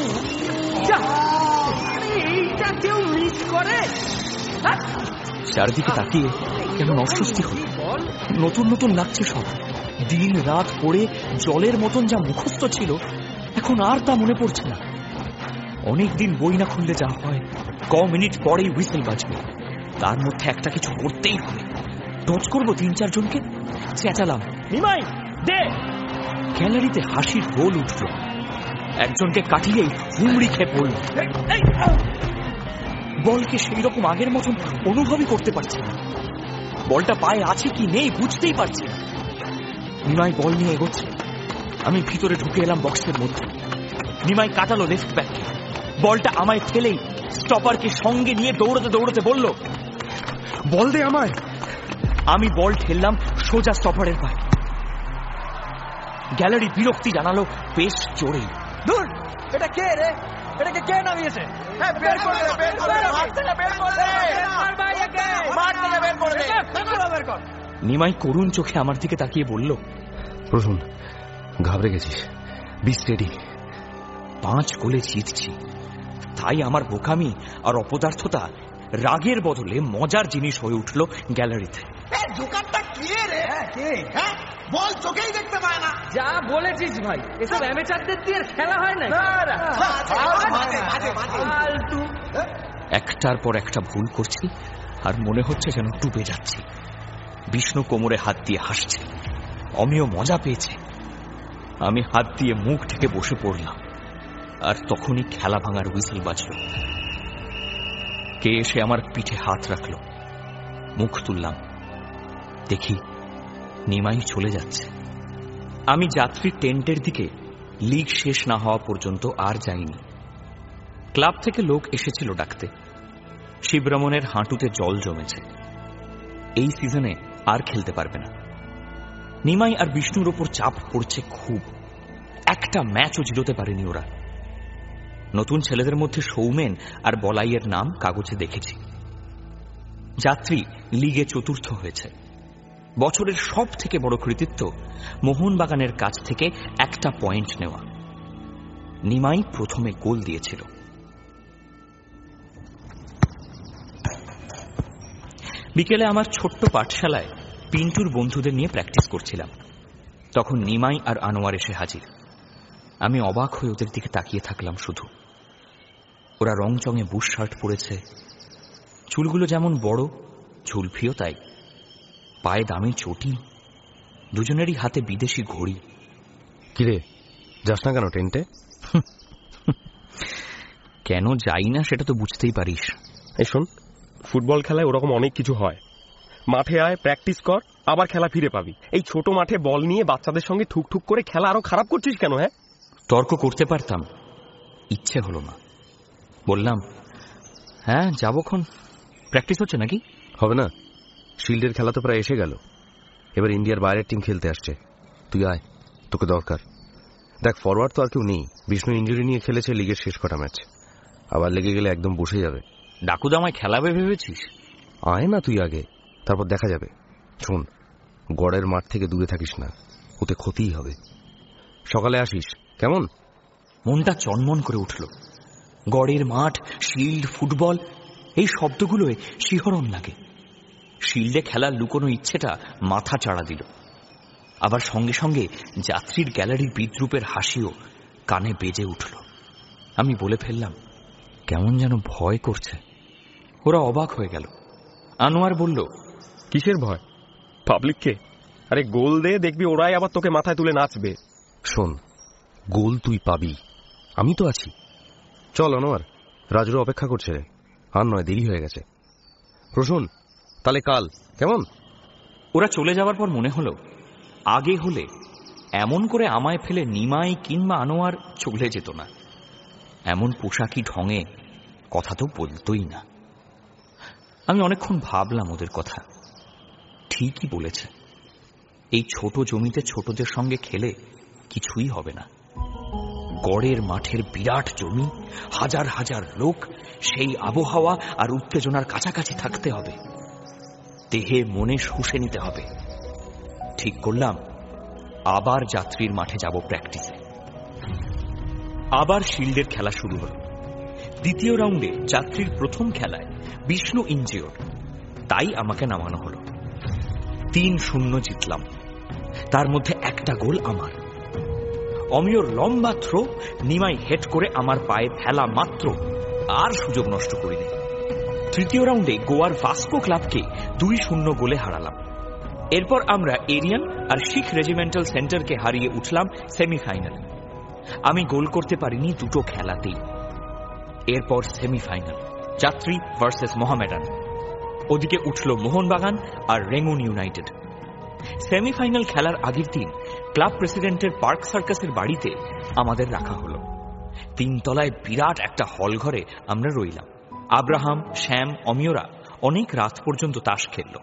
এইটা কেউ মিস করে? চারদিকে তাকিয়ে কেমন অস্বস্তি হল। নতুন নতুন লাগছে সব। দিন রাত পড়ে জলের মতন যা মুখস্থ ছিল, এখন আর তা মনে পড়ছে না। অনেকদিন বই না খুললে যা হয়, ক মিনিট পরেই হুইসেল বাজবে। তার মধ্যে একটা কিছু করতেই হবে। টচ করবো তিন চারজনকে। চেঁচালাম, নিমাই দে। গ্যালারিতে হাসির রোল উঠল। একজনকে কাটিয়েই হুমড়ি খেয়ে পড়ল। বলকে সেই রকম আগের মতন অনুভবই করতে পারছে না। বলটা পায়ে আছে কি নেই বুঝতেই পারছি না। নিমাই বল নিয়ে এগোচ্ছে। আমি ভিতরে ঢুকে এলাম বক্সের মধ্যে। নিমাই কাটালো লেফট ব্যাককে। বলটা আমায় ঠেলেই স্টপারকে সঙ্গে নিয়ে দৌড়তে দৌড়তে বলল, বল দে আমায়। আমি বল ঠেললাম সোজা স্টপারের পায়ে। গ্যালারি বিরক্তি জানালো বেশ জোরেই। দূর, এটা কে রে? এটাকে কে নামিয়েছে? নিমাই করুণ চোখে আমার দিকে তাকিয়ে বলল, প্রসূন, ঘাবড়ে গেছিস, বি স্টেডি। পাঁচ গোলে জিতছি, তাই আমার বোকামি আর অপদার্থতা রাগের বদলে মজার জিনিস হয়ে উঠল গ্যালারিতে। বল চোখেই দেখতে পায় না। যা বলেছিস ভাই, এসব অ্যামেচারদের দিয়ে খেলা হয় না। একটার পর একটা ভুল করছি আর মনে হচ্ছে যেন ডুবে যাচ্ছি। বিষ্ণু কোমরে হাত দিয়ে হাসছে, অমিয় মজা পেয়েছে। আমি হাত দিয়ে মুখ ঢেকে বসে পড়লাম। আর তখনই খেলা ভাঙার হুইসেল বাজল। কে এসে আমার পিঠে হাত রাখল। মুখ তুললাম, দেখি নিমাই চলে যাচ্ছে। আমি যাত্রী টেন্টের দিকে লিগ শেষ না হওয়া পর্যন্ত আর যাইনি। ক্লাব থেকে লোক এসেছিল ডাকতে। শিবরমনের হাঁটুতে জল জমেছে, এই সিজনে আর খেলতে পারবে না। নিমাই আর বিষ্ণুর ওপর চাপ পড়ছে খুব। একটা ম্যাচও জিততে পারেনি ওরা। নতুন ছেলেদের মধ্যে সৌমেন আর বলাইয়ের নাম কাগজে দেখেছি। যাত্রী লিগে চতুর্থ হয়েছে। বছরের সব থেকে বড় কৃতিত্ব মোহনবাগানের কাছ থেকে একটা পয়েন্ট নেওয়া। নিমাই প্রথমে গোল দিয়েছিল। বিকেলে আমার ছোট্ট পাঠশালায় পিন্টুর বন্ধুদের নিয়ে প্র্যাকটিস করছিলাম। তখন নিমাই আর আনোয়ার এসে হাজির। আমি অবাক হয়ে ওদের দিকে তাকিয়ে থাকলাম শুধু। ওরা রংচঙে বুশ শার্ট পরেছে, চুলগুলো যেমন বড়, ঝুলফিও তাই। পায়ে দামি চটি, দুজনেরই হাতে বিদেশি ঘড়ি। কিরে, যাস না কেন টেন্টে? কেন যাই না সেটা তো বুঝতেই পারিস। এই শোন, ফুটবল খেলায় ওরকম অনেক কিছু হয়। মাঠে আয়, প্র্যাকটিস কর, আবার খেলা ফিরে পাবি। এই ছোট মাঠে বল নিয়ে বাচ্চাদের সঙ্গে ঠুক ঠুক করে খেলা আরো খারাপ করছিস কেন? হ্যাঁ, তর্ক করতে পারতাম, ইচ্ছে হলো না। বললাম, হ্যাঁ যাবক্ষণ। প্র্যাকটিস হচ্ছে নাকি? হবে না, শিল্ডের খেলা তো প্রায় এসে গেল। এবার ইন্ডিয়ার বাইরের টিম খেলতে আসছে। তুই আয়, তোকে দরকার। দেখ, ফরওয়ার্ড তো আর কেউ নেই। বিষ্ণু ইঞ্জুরি নিয়ে খেলেছে লিগের শেষ কটা ম্যাচ। আবার লেগে গেলে একদম বসে যাবে। ডাকুদামায় খেলাবে ভেবেছিস? আয় না তুই আগে, তারপর দেখা যাবে। শোন, গড়ের মাঠ থেকে দূরে থাকিস না, ওতে ক্ষতিই হবে। সকালে আসিস কেমন? মনটা চনমন করে উঠল। গড়ের মাঠ, শিল্ড, ফুটবল, এই শব্দগুলোয় শিহরণ লাগে। শিল্ডে খেলার লুকোনো ইচ্ছেটা মাথা চাড়া দিল। আবার সঙ্গে সঙ্গে যাত্রীর গ্যালারির বিদ্রুপের হাসিও কানে বেজে উঠল। আমি বলে ফেললাম, কেমন যেন ভয় করছে। ওরা অবাক হয়ে গেল। আনোয়ার বলল, কিসের ভয়? পাবলিককে? আরে গোল দে, দেখবি ওরাই আবার তোকে মাথায় তুলে নাচবে। শোন, গোল তুই পাবি, আমি তো আছি। চল আনোয়ার, রাজুর অপেক্ষা করছে। আর নয়, দেরি হয়ে গেছে। প্রসূন, তাহলে কাল কেমন? ওরা চলে যাওয়ার পর মনে হলো, আগে হলে এমন করে আমায় ফেলে নিমাই কিংবা আনোয়ার চলে যেত না। এমন পোশাকি ঢঙে কথা তো বলতোই না। আমি অনেকক্ষণ ভাবলাম ওদের কথা। ঠিকই বলেছে, এই ছোট জমিতে ছোটদের সঙ্গে খেলে কিছুই হবে না। গড়ের মাঠের বিরাট জমি, হাজার হাজার লোক, সেই আবহাওয়া আর উত্তেজনার কাছাকাছি থাকতে হবে, দেহে মনে শুষে নিতে হবে। ঠিক করলাম আবার যাত্রীর মাঠে যাব প্র্যাকটিসে। আবার শিল্ডের খেলা শুরু হল। দ্বিতীয় রাউন্ডে যাত্রীর প্রথম খেলায় বিষ্ণু ইনজিওর, তাই আমাকে নামানো হলো। তিন শূন্য জিতলাম, তার মধ্যে একটা গোল আমার। অমিয়র লম্বা থ্রো নিমাই হেড করে আমার পায়ে ফেলা মাত্র, আর সুযোগ নষ্ট করিনি। তৃতীয় রাউন্ডে গোয়ার ভাস্কো ক্লাবকে দুই শূন্য গোলে হারালাম। এরপর আমরা এরিয়ান আর শিখ রেজিমেন্টাল সেন্টারকে হারিয়ে উঠলাম সেমিফাইনালে। আমি গোল করতে পারিনি দুটো খেলাতেই। এরপর সেমিফাইনাল, যাত্রী ভার্সেস মোহামেডান। ওদিকে উঠল মোহনবাগান আর রেঙ্গুন ইউনাইটেড। সেমিফাইনাল খেলার আগের দিন ক্লাব প্রেসিডেন্টের পার্ক সার্কাসের বাড়িতে আমাদের রাখা হলো। তিনতলায় বিরাট একটা হল ঘরে আমরা রইলাম। আব্রাহাম, শ্যাম, অমিয়রা অনেক রাত পর্যন্ত তাস খেলল।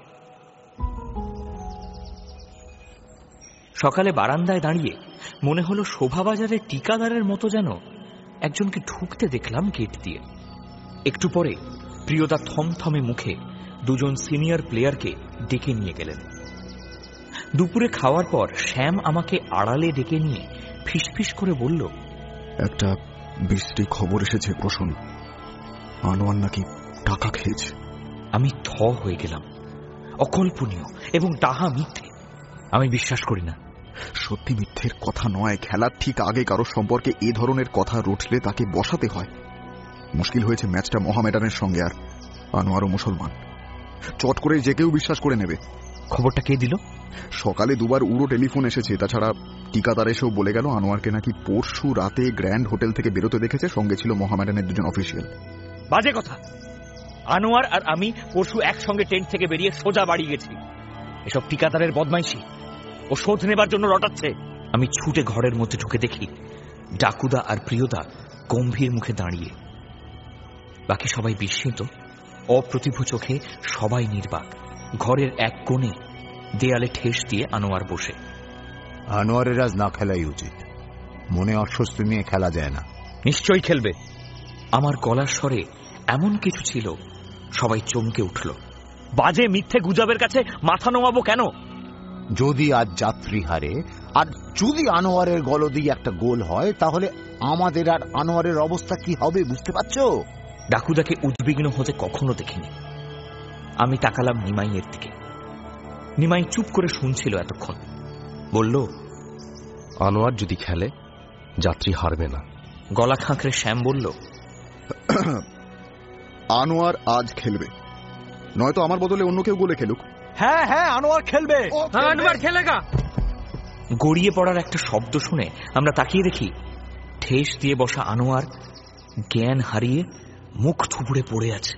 সকালে বারান্দায় দাঁড়িয়ে মনে হলো শোভাবাজারের টিকাদারের মতো যেন একজনকে ঢুকতে দেখলাম গেট দিয়ে। একটু পরে প্রিয়দা থমথমে মুখে দুজন সিনিয়র প্লেয়ারকে ডেকে নিয়ে গেলেন। দুপুরে খাওয়ার পর শ্যাম আমাকে আড়ালে ডেকে নিয়ে ফিসফিস করে বলল, একটা বৃষ্টি খবর এসেছে প্রসূন, আনোয়ার নাকি টাকা খেয়েছে। আমি থ হয়ে গেলাম। অকল্পনীয় এবং তাহা মিথ্যে, আমি বিশ্বাস করি না। সত্যি মিথ্যের কথা নয়, খেলার ঠিক আগে কারো সম্পর্কে এ ধরনের কথা রটলে তাকে বসাতে হয়। মুশকিল হয়েছে ম্যাচটা মোহামেডানের সঙ্গে, আর আনোয়ারও মুসলমান, চট করে যে কেউ বিশ্বাস করে নেবে। খবরটা কে দিল? সকালে দুবার উড়ো টেলিফোন এসেছে। তাছাড়া টিকাদার এসেও বলে গেল আনোয়ারকে নাকি পরশু রাতে গ্র্যান্ড হোটেল থেকে বেরোতে দেখেছে, সঙ্গে ছিল মোহামেডানের দুজন অফিসিয়াল। বাজে কথা। আনোয়ার আর আমি পরশু একসঙ্গে টেন্ট থেকে বেরিয়ে সোজা বাড়ি গেছি। এসব টিকাদারের বদমাইশি, ও শোধ নেবার জন্য রটাচ্ছে। আমি ছুটে ঘরের মধ্যে ঢুকে দেখি ডাকুদা আর প্রিয়দা গম্ভীর মুখে দাঁড়িয়ে। বাকি সবাই বিস্মিত, অপ্রতিভ চোখে সবাই নির্বাক। ঘরের এক কোণে দেয়ালে ঠেস দিয়ে আনোয়ার বসে। আনোয়ারের আজ না খেলাই উচিত, মনে অস্বস্তি নিয়ে খেলা যায় না। নিশ্চয়ই খেলবে। আমার গলার স্বরে এমন কিছু ছিল, সবাই চমকে উঠল। বাজে মিথ্যে গুজবের কাছে মাথা নোয়াবো কেন? যদি আজ যাত্রী হারে আর যদি আনোয়ারের গলদি একটা গোল হয়, তাহলে আমাদের আর আনোয়ারের অবস্থা কি হবে বুঝতে পারছো? ডাকুদাকে উদ্বিগ্ন হতে কখনো দেখিনি। আমি তাকালাম নিমাইয়ের দিকে। নিমাই চুপ করে শুনছিল এতক্ষণ। বলল, আনোয়ার যদি খেলে যাত্রী হারবে না। গলা খাঁকড়ে শ্যাম বলল, আনোয়ার আজ খেলবে, নয়তো আমার বদলে অন্য কেউ গোলে খেলুক। হ্যাঁ হ্যাঁ আনোয়ার খেলবে, আনোয়ার খেলেগা। গড়িয়ে পড়ার একটা শব্দ শুনে আমরা তাকিয়ে দেখি ঠেস দিয়ে বসা আনোয়ার জ্ঞান হারিয়ে মুখ থুবড়ে পড়ে আছে।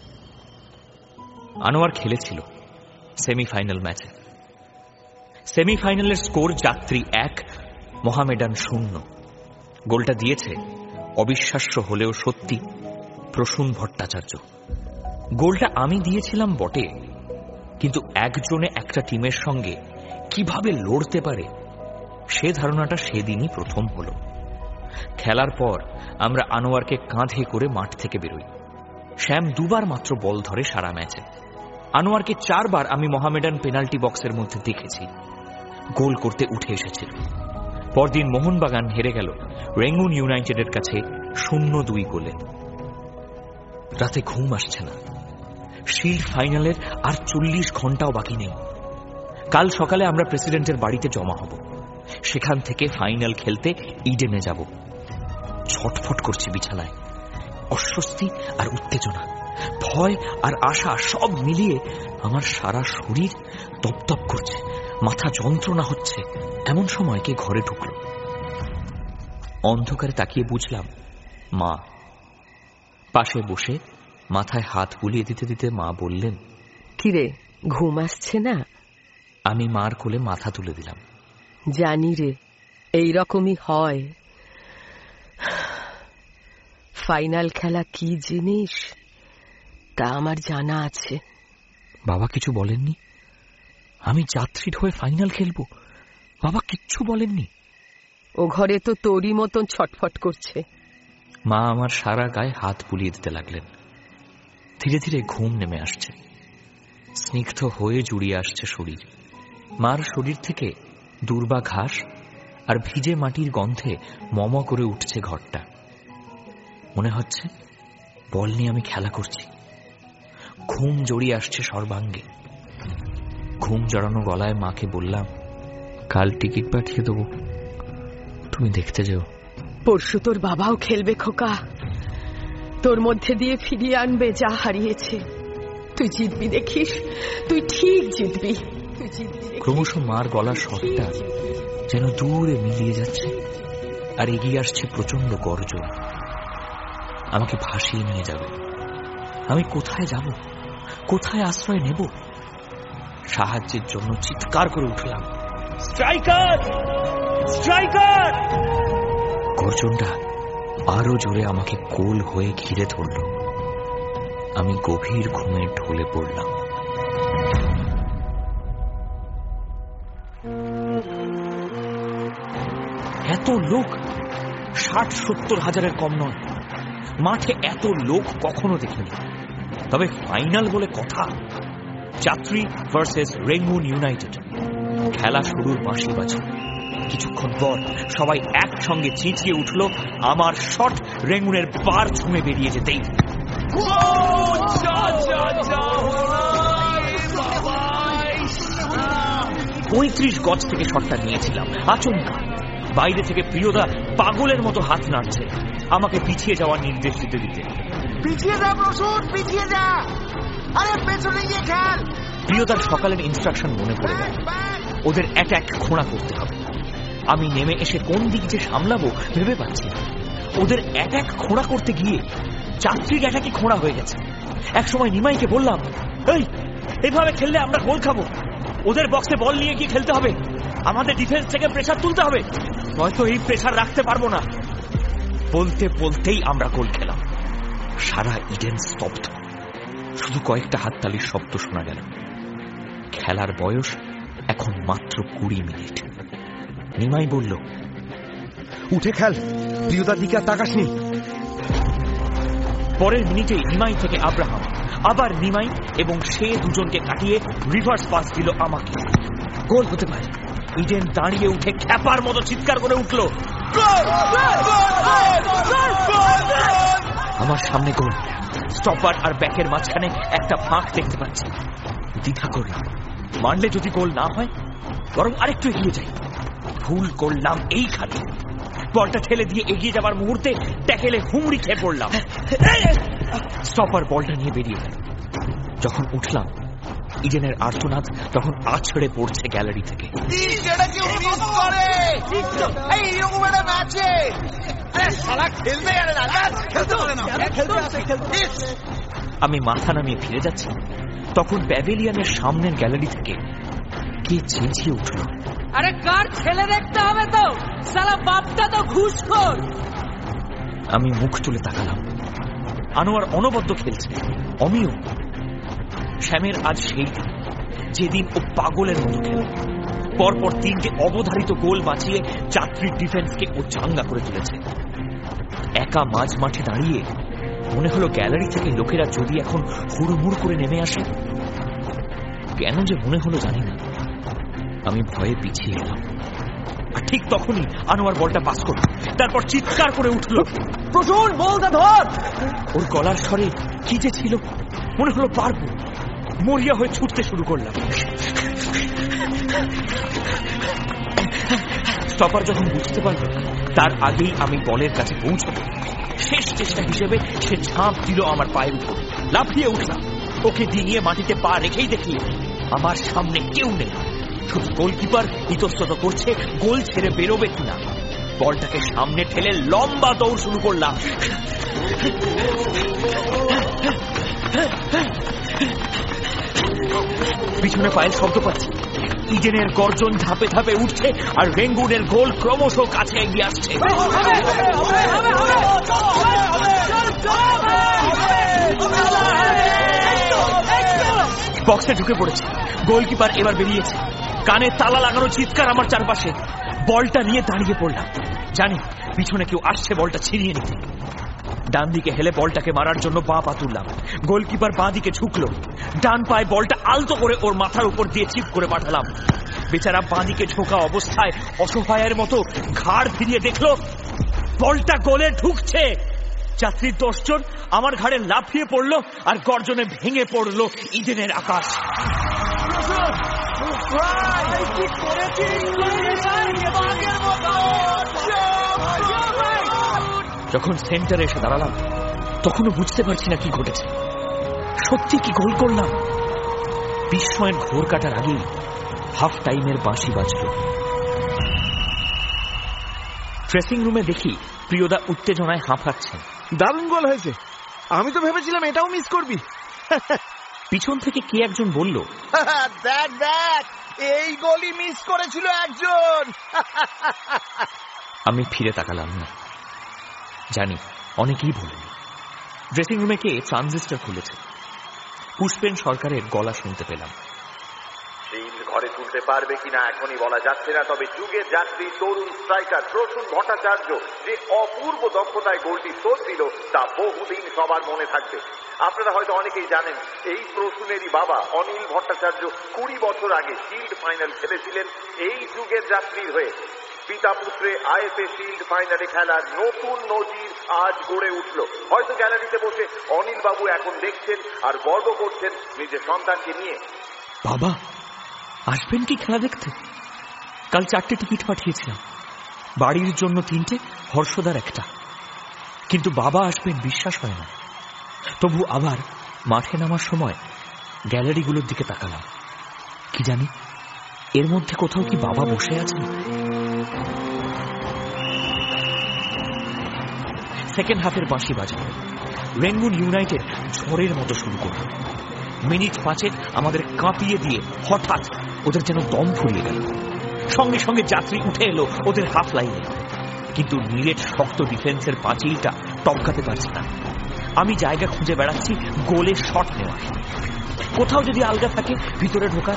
আনোয়ার খেলেছিল সেমিফাইনাল ম্যাচে। সেমিফাইনালের স্কোর যাত্রী এক, মোহামেডান শূন্য। গোলটা দিয়েছে, অবিশ্বাস্য হলেও সত্যি, প্রসূন ভট্টাচার্য। গোলটা আমি দিয়েছিলাম বটে, কিন্তু একজনে একটা টিমের সঙ্গে কিভাবে লড়তে পারে সে ধারণাটা সেদিনই প্রথম হলো। খেলার পর আমরা আনোয়ারকে কাঁধে করে মাঠ থেকে বেরোই। শ্যাম দুবার মাত্র বল ধরে সারা ম্যাচে। আনোয়ারকে চারবার আমি মোহামেডান পেনাল্টি বক্সের মধ্যে দেখেছি, গোল করতে উঠে এসেছিল। পরদিন মোহনবাগান হেরে গেল রেঙ্গুন ইউনাইটেডের কাছে শূন্য দুই গোলে। রাতে ঘুম আসছে না। শিল্ড ফাইনালের আর চল্লিশ ঘন্টাও বাকি নেই। কাল সকালে আমরা প্রেসিডেন্টের বাড়িতে জমা হব। সেখান থেকে ফাইনাল খেলতে ইডেনে যাব। ছটফট করছি বিছানায়। অস্বস্তি আর উত্তেজনা, ভয় আর আশা সব মিলিয়ে আমার সারা শরীর তপতপ করছে, মাথা যন্ত্রণা হচ্ছে। এমন সময় কে ঘরে ঢুকল। অন্ধকারে তাকিয়ে বুঝলাম মা। পাশে বসে মাথায় হাত বুলিয়ে দিতে দিতে মা বললেন, কিরে ঘুম আসছে না? আমি মার কোলে মাথা তুলে দিলাম। জানি রে, এইরকমই হয়। ফাইনাল খেলা কি জিনিস তা আমার জানা আছে। বাবা কিছু বলেননি? আমি যাত্রীর হয়ে ফাইনাল খেলবো? বাবা কিচ্ছু বলেননি? ও ঘরে তো তোরই মতন ছটফট করছে। মা আমার সারা গায়ে হাত বুলিয়ে দিতে লাগলেন। ধীরে ধীরে ঘুম নেমে আসছে, স্নিগ্ধ হয়ে জুড়িয়ে আসছে শরীর। মার শরীর থেকে দুর্বা ঘাস আর ভিজে মাটির গন্ধে মম করে উঠছে ঘরটা। মনে হচ্ছে বল নিয়ে আমি খেলা করছি। ঘুম জড়িয়ে আসছে সর্বাঙ্গে। ঘুম জড়ানো গলায় মাকে বললাম, কাল টিকিট পাঠিয়ে দেবো, তুমি দেখতে যেও। পরশু তোর বাবাও খেলবে খোকা, তোর মধ্যে দিয়ে ফিরিয়ে আনবে যা হারিয়েছে। তুই জিতবি, দেখিস, তুই ঠিক জিতবি। ক্রমশ মার গলার স্বরটা যেন দূরে মিলিয়ে যাচ্ছে, আর এগিয়ে আসছে প্রচন্ড গর্জন। আমাকে ভাসিয়ে নিয়ে যাবে। আমি কোথায় যাব, কোথায় আশ্রয় নেব? সাহায্যের জন্য চিৎকার করে উঠলাম, স্ট্রাইকার, স্ট্রাইকার! গর্জনটা আরো জোরে আমাকে কোল হয়ে ঘিরে ধরল। আমি গভীর ঘুমে ঢলে পড়লাম। এত লোক, ষাট সত্তর হাজারের কম নয়। মাঠে এত লোক কখনো দেখিনি। তবে ফাইনাল বলে কথা। যাত্রী ভার্সেস রেঙ্গুন ইউনাইটেড। খেলা শুরুর বাঁশি বাজে। কিছুক্ষণ পর সবাই একসঙ্গে চেঁচিয়ে উঠল। আমার শট রেঙ্গুনের বার ছুঁয়ে বেরিয়ে যেতেই পঁয়ত্রিশ গজ থেকে শটটা নিয়েছিলাম। আচমকা বাইরে থেকে প্রিয়দা পাগলের মতো হাত নাড়ছে আমাকে পিছিয়ে যাওয়ার নির্দেশ দিতে দিতে। পিছিয়ে যা প্রসূন, পিছিয়ে যা, আরে পেছনে গিয়ে খেল। প্রিয়দার সকালের ইনস্ট্রাকশন মনে পড়ে গেল। ওদের অ্যাটাক খোঁড়া করতে হবে। আমি নেমে এসে কোন দিক যে সামলাবো ভেবে পাচ্ছি না। ওদের অ্যাটাক খোঁড়া করতে গিয়ে যাত্রীর অ্যাটাকই খোঁড়া হয়ে গেছে। একসময় নিমাইকে বললাম, এই এইভাবে খেললে আমরা গোল খাবো। ওদের বক্সে বল নিয়ে গিয়ে খেলতে হবে। আমাদের ডিফেন্স থেকে প্রেসার তুলতে হবে, নয়তো এই প্রেসার রাখতে পারবো না। বলতে বলতেই আমরা গোল খেলাম। সারা ইডেন স্তব্ধ। শুধু কয়েকটা হাততালির শব্দ শোনা গেল। খেলার বয়স এখন মাত্র কুড়ি মিনিট। নিমাই বলল, উঠে খেল, প্রিয়তার দিকে আর তাকাসনি। পরের মিনিটেই নিমাই থেকে আব্রাহাম, আবার নিমাই, এবং সে দুজনকে কাটিয়ে রিভার্স পাস দিল আমাকে। গোল হতে পারে। ইডেন দাঁড়িয়ে উঠে খ্যাপার মতো চিৎকার করে উঠল, আমার সামনে গোল। স্টপার আর ব্যাকের মাঝখানে একটা ফাঁক দেখতে পাচ্ছি। দ্বিধা করলাম, মারলে যদি গোল না হয় বরং আরেকটু এগিয়ে যাই। ভুল করলাম এইখানে। বলটা ঠেলে দিয়ে এগিয়ে যাবার মুহূর্তে ট্যাকেলে হুমড়ি খেয়ে পড়লাম। স্টপার বলটা নিয়ে বেরিয়ে গেল। যখন উঠলাম, ইডেনের আর্তনাদ তখন আছড়ে পড়ছে গ্যালারি থেকে। আমি মাথা নামিয়ে ফিরে যাচ্ছি, তখন প্যাভিলিয়নের সামনের গ্যালারি থেকে কে চেঁচিয়ে উঠল, আরে কার ছেলে দেখতে হবে তো, সালা বাপটা তো ঘুষখোর। আমি মুখ তুলে তাকালাম। আনোয়ার অনবদ্য খেলছে, অমিয়। শ্যামের আজ সেই দিন, যেদিন ও পাগলের মতো খেল। পরপর তিনটে অবধারিত গোল বাঁচিয়ে যাত্রীর ডিফেন্সকে ও চাঙ্গা করে তুলেছে। একা মাঝ মাঠে দাঁড়িয়ে মনে হলো গ্যালারি থেকে লোকেরা যদি এখন হুড়মুড় করে নেমে আসে। কেন যে মনে হলো জানি না। আমি ভয়ে পিছিয়ে এলাম। আর ঠিক তখনই আনোয়ার বলটা পাস করল। তারপর চিৎকার করে উঠল, প্রচুর বলটা ধর। ওর গলার স্বরে কি যে ছিল, মনে হলো পারবো। মরিয়া হয়ে ছুটতে শুরু করলাম। স্টপার যখন বুঝতে পারল তার আগেই আমি বলের কাছে পৌঁছবো, শেষ চেষ্টা হিসেবে সে ঝাঁপ দিল আমার পায়ের উপর। লাফিয়ে উঠলাম। ওকে ডিঙিয়ে মাটিতে পা রেখেই দেখি আমার সামনে কেউ নেই। শুধু গোলকিপার ইতস্তত করছে গোল ছেড়ে বেরোবে কিনা। বলটাকে সামনে ঠেলে লম্বা দৌড় শুরু করলাম। পিছনে পায়ের শব্দ পাচ্ছি। ইডেনের গর্জন ধাপে ধাপে উঠছে, আর রেঙ্গুনের গোল ক্রমশ কাছে এগিয়ে আসছে। বক্সে ঢুকে পড়েছে। গোলকিপার এবার বেরিয়েছে। কানে তালা লাগানো চিৎকার আমার চারপাশে। বলটা নিয়ে দাঁড়িয়ে পড়লাম, জানি পিছনে কেউ আসছে বলটা ছিনিয়ে নিতে। ডান দিকে হেলে বলটাকে মারার জন্য বাঁ পা তুললাম। গোলকিপার বাঁ দিকে ঝুঁকলো, ডান পায়ে বলটা আলতো করে ওর মাথার উপর দিয়ে চিপ করে পাঠালাম। বেচারা বাঁ দিকে ঝোঁকা অবস্থায় অসহায়ের মতো ঘাড় ফিরিয়ে দেখলো বলটা গোলে ঢুকছে। যাত্রী দশজন আমার ঘাড়ে লাফিয়ে পড়লো আর গর্জনে ভেঙে পড়লো ইডেনের আকাশ। যখন সেন্টারে এসে দাঁড়ালাম তখনও বুঝতে পারছি না কি ঘটেছে। সত্যি কি গোল করলাম? বিস্ময়ের ঘোর কাটার আগেই হাফ টাইমের বাঁশি বাজল। ড্রেসিং রুমে দেখি প্রিয়দা উত্তেজনায় হাঁপাচ্ছেন। দারুণ গোল হয়েছে, আমি তো ভেবেছিলাম এটাও মিস করবি। পিছন থেকে কে একজন বলল, দেখ দেখ এই গোলই মিস করেছিল একজন। আমি ফিরে তাকালাম না, জানি অনেকেই বলেন। ড্রেসিং রুমে কে ট্রানজিস্টার খুলেছে। পুষ্পেন সরকারের গলা শুনতে পেলাম। শিল্ড ঘরে তুলতে পারবে কিনা এখনই বলা যাচ্ছে না, তবে যুগের যাত্রী তরুণ স্ট্রাইকার প্রসূন ভট্টাচার্য যে অপূর্ব দক্ষতায় গোলটি শোধ দিল তা বহুদিন সবার মনে থাকবে। আপনারা হয়তো অনেকেই জানেন এই প্রসূনেরই বাবা অনিল ভট্টাচার্য কুড়ি বছর আগে শিল্ড ফাইনাল খেলেছিলেন এই যুগের যাত্রীর হয়ে। পিতা পুত্রে আইএফএ শিল্ড ফাইনালে খেলার নতুন নজির আজ গড়ে উঠল। হয়তো গ্যালারিতে বসে অনিল বাবু এখন দেখছেন আর গর্ব করছেন নিজের সন্তানকে নিয়ে। বাবা আসবেন কি খেলা দেখতে? কাল চারটে টিকিট পাঠিয়েছিলাম, বাড়ির জন্য তিনটে, হর্ষদার একটা। কিন্তু বাবা আসবেন বিশ্বাস হয় না। তবু আবার মাঠে নামার সময় গ্যালারিগুলোর দিকে তাকালাম। কি জানি এর মধ্যে কোথাও কি বাবা বসে আছেন? সেকেন্ড হাফের বাঁশি বাজানো। রেঙ্গুন ইউনাইটেড ঝড়ের মতো শুরু করল। মিনিট পাঁচেক আমাদের কাঁপিয়ে দিয়ে হঠাৎ ওদের যেন দম ফুরিয়ে গেল। সঙ্গে সঙ্গে যাত্রী উঠে এলো ওদের হাফ লাইনে, কিন্তু নিরেট শক্ত ডিফেন্সের পাঁচিলটা টপকাতে পারছে না। আমি জায়গা খুঁজে বেড়াচ্ছি গোলের শট নেওয়ার, কোথাও যদি আলগা থাকে ভিতরে ঢোকার।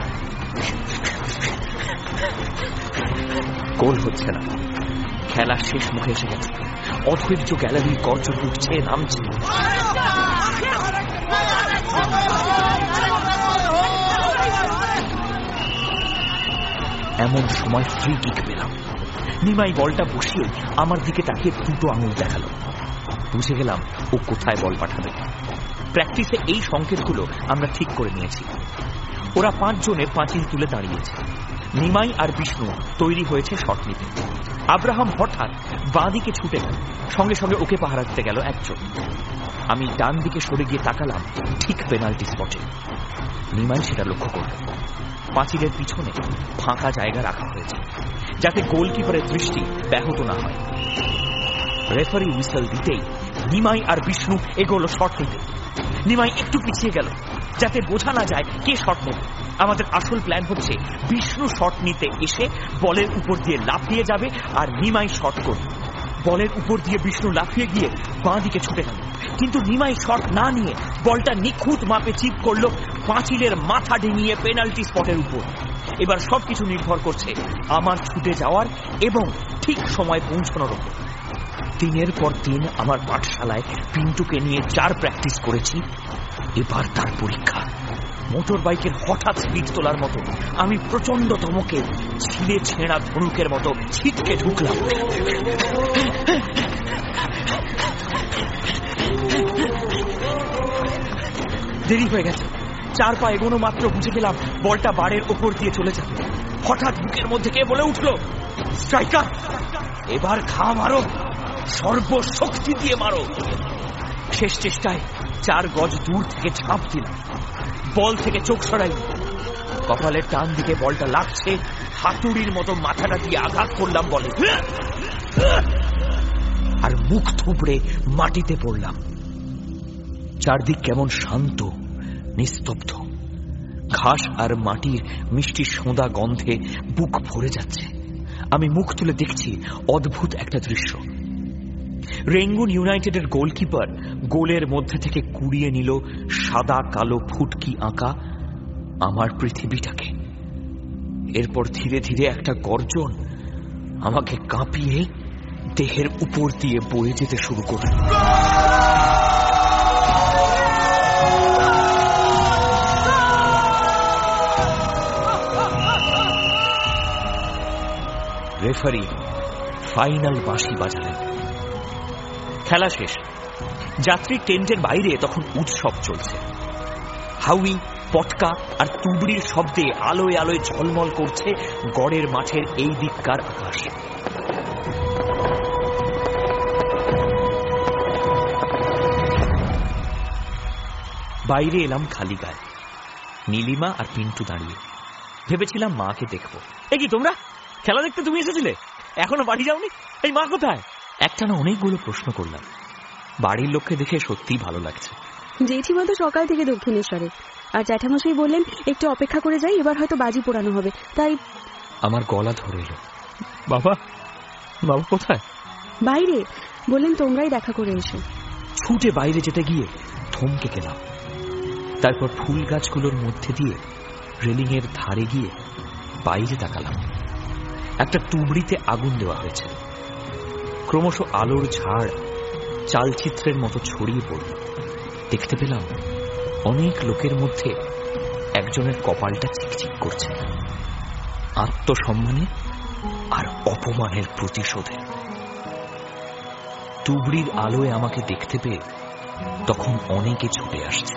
গোল হচ্ছে না। খেলা শেষ মুখে এসে গেছে। অধৈর্য গ্যালারির গর্জন উঠছে নামছে। এমন সময় ফ্রি কিক পেলাম। নিমাই বলটা বসিয়ে আমার দিকে তাকিয়ে দুটো আঙুল দেখালো। বুঝে গেলাম ও কোথায় বল পাঠাবে। প্র্যাকটিসে এই সংকেতগুলো আমরা ঠিক করে নিয়েছি। ওরা পাঁচজনে পাঁচিল তুলে দাঁড়িয়েছে। নিমাই আর বিষ্ণু তৈরি হয়েছে শট নিতে। আব্রাহাম হঠাৎ বাঁ দিকে ছুটে গেল, সঙ্গে সঙ্গে ওকে পাহারা দিতে গেল একজন। আমি ডান দিকে সরে গিয়ে তাকালাম ঠিক পেনাল্টি স্পটে। নিমাই সেটা লক্ষ্য করল। পাঁচিলের পিছনে ফাঁকা জায়গা রাখা হয়েছে যাতে গোলকিপারের দৃষ্টি ব্যাহত না হয়। রেফারি হুইসেল দিতেই নিমাই আর বিষ্ণু এগোলো শট নিতে। নিমাই একটু পিছিয়ে গেল যাতে বোঝা না যায় কে শট নেবে। আমাদের আসল প্ল্যান হচ্ছে বিষ্ণু শট নিতে এসে বলের উপর দিয়ে লাফিয়ে যাবে আর নিমাই শট করবে। বলের উপর দিয়ে বিষ্ণু লাফিয়ে গিয়ে বাঁ দিকে ছুটে গেল, কিন্তু নিমাই শট না নিয়ে বলটা নিখুঁত মাপে চিপ করলো পাঁচিলের মাথা ডিঙিয়ে পেনাল্টি স্পটের উপর। এবার সবকিছু নির্ভর করছে আমার ছুটে যাওয়ার এবং ঠিক সময় পৌঁছানোর উপর। দিনের পর দিন আমার পাঠশালায় পিন্টুকে নিয়ে যার প্র্যাকটিস করেছি, এবার তার পরীক্ষা। মোটর বাইকের হঠাৎ স্পিড তোলার মতো আমি প্রচন্ড ধমকে ছিঁড়ে ছেঁড়া ধনুকের মতো ছিটকে ঢুকলাম। দেরি হয়ে গেছে। চার পা এগোনো মাত্র বুঝে গেলাম বলটা বারের ওপর দিয়ে চলে যাবে। হঠাৎ বুকের মধ্যে কে বলে উঠল, স্ট্রাইকার এবার ঘা মারো, সর্বশক্তি দিয়ে মারো। শেষ চেষ্টায় চার গজ দূর থেকে ঝাঁপ দিলাম। বল থেকে চোখ সরাই। কপালের টান দিকে বলটা লাগছে, হাতুড়ির মতো মাথাটা দিয়ে আঘাত করলাম বলে, আর মুখ থুবড়ে মাটিতে পড়লাম। চারদিক কেমন শান্ত, নিস্তব্ধ। ঘাস আর মাটির মিষ্টি সোঁদা গন্ধে বুক ভরে যাচ্ছে। আমি মুখ তুলে দেখছি অদ্ভুত একটা দৃশ্য। রেঙ্গুন ইউনাইটেডের গোলকিপার গোলের মধ্যে থেকে কুড়িয়ে নিল সাদা কালো ফুটকি আঁকা আমার পৃথিবীটাকে। এরপর ধীরে ধীরে একটা গর্জন আমাকে কাঁপিয়ে দেহের উপর দিয়ে বয়ে যেতে শুরু করল। রেফারি ফাইনাল বাঁশি বাজালেন। খেলা শেষ। যাত্রী টেন্টের বাইরে তখন উৎসব চলছে। হাউই, পটকা আর তুবড়ির শব্দে আলোয় আলোয় ঝলমল করছে গড়ের মাঠের এই দিককার আকাশ। বাইরে এলাম খালি গায়ে। নীলিমা আর পিন্টু দাঁড়িয়ে। ভেবেছিলাম মাকে দেখবো। এ কি তোমরা খেলা দেখতে তুমি এসেছিলে? এখনো বাড়ি যাওনি? এই মা কোথায়? একটানা অনেকগুলো প্রশ্ন করলাম। বাড়ির লোককে দেখে সত্যিই ভালো লাগছে। জেঠিমা তো সকাল থেকে দক্ষিণেশ্বরে, আর জ্যাঠামশাই বললেন একটু অপেক্ষা করে যাই, এবার হয়তো বাজি পোড়ানো হবে, তাই। আমার গলা ধরে এলো। বাবা বাবা কোথায়? বাইরে, বললেন তোমরাই দেখা করে এসো। ছুটে বাইরে যেতে গিয়ে থমকে গেলাম। তারপর ফুল গাছগুলোর মধ্যে দিয়ে রেলিং এর ধারে গিয়ে বাইরে তাকালাম। একটা তুবড়িতে আগুন দেওয়া হয়েছে। ক্রমশ আলোর ঝাড় চালচিত্রের মতো ছড়িয়ে পড়ল। দেখতে পেলাম অনেক লোকের মধ্যে একজনের কপালটা চিকচিক করছে, আত্মসম্মানে আর অপমানের প্রতিশোধে। তুবড়ির আলোয় আমাকে দেখতে পেয়ে তখন অনেকে ছুটে আসছে।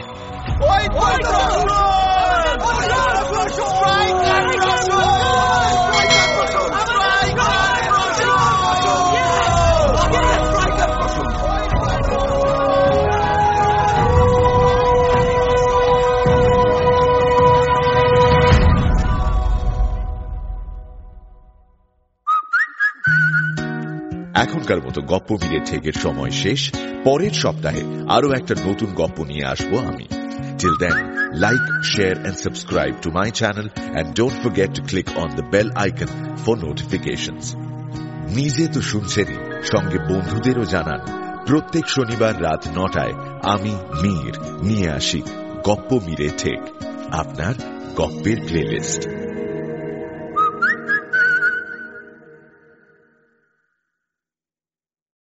এখনকার মতো গপ্প মিলে ঠেকের সময় শেষ। পরের সপ্তাহে আরো একটা নতুন গপ্প নিয়ে আসবো আমি। Till then, like, share and subscribe to my channel and don't forget to click on the bell icon for notifications. নিজে তো শুনছেনই, সঙ্গে বন্ধুদেরও জানান। প্রত্যেক শনিবার রাত নটায় আমি মীর নিয়ে আসি গপ্প মিলে ঠেক, আপনার গপ্পের প্লেলিস্ট।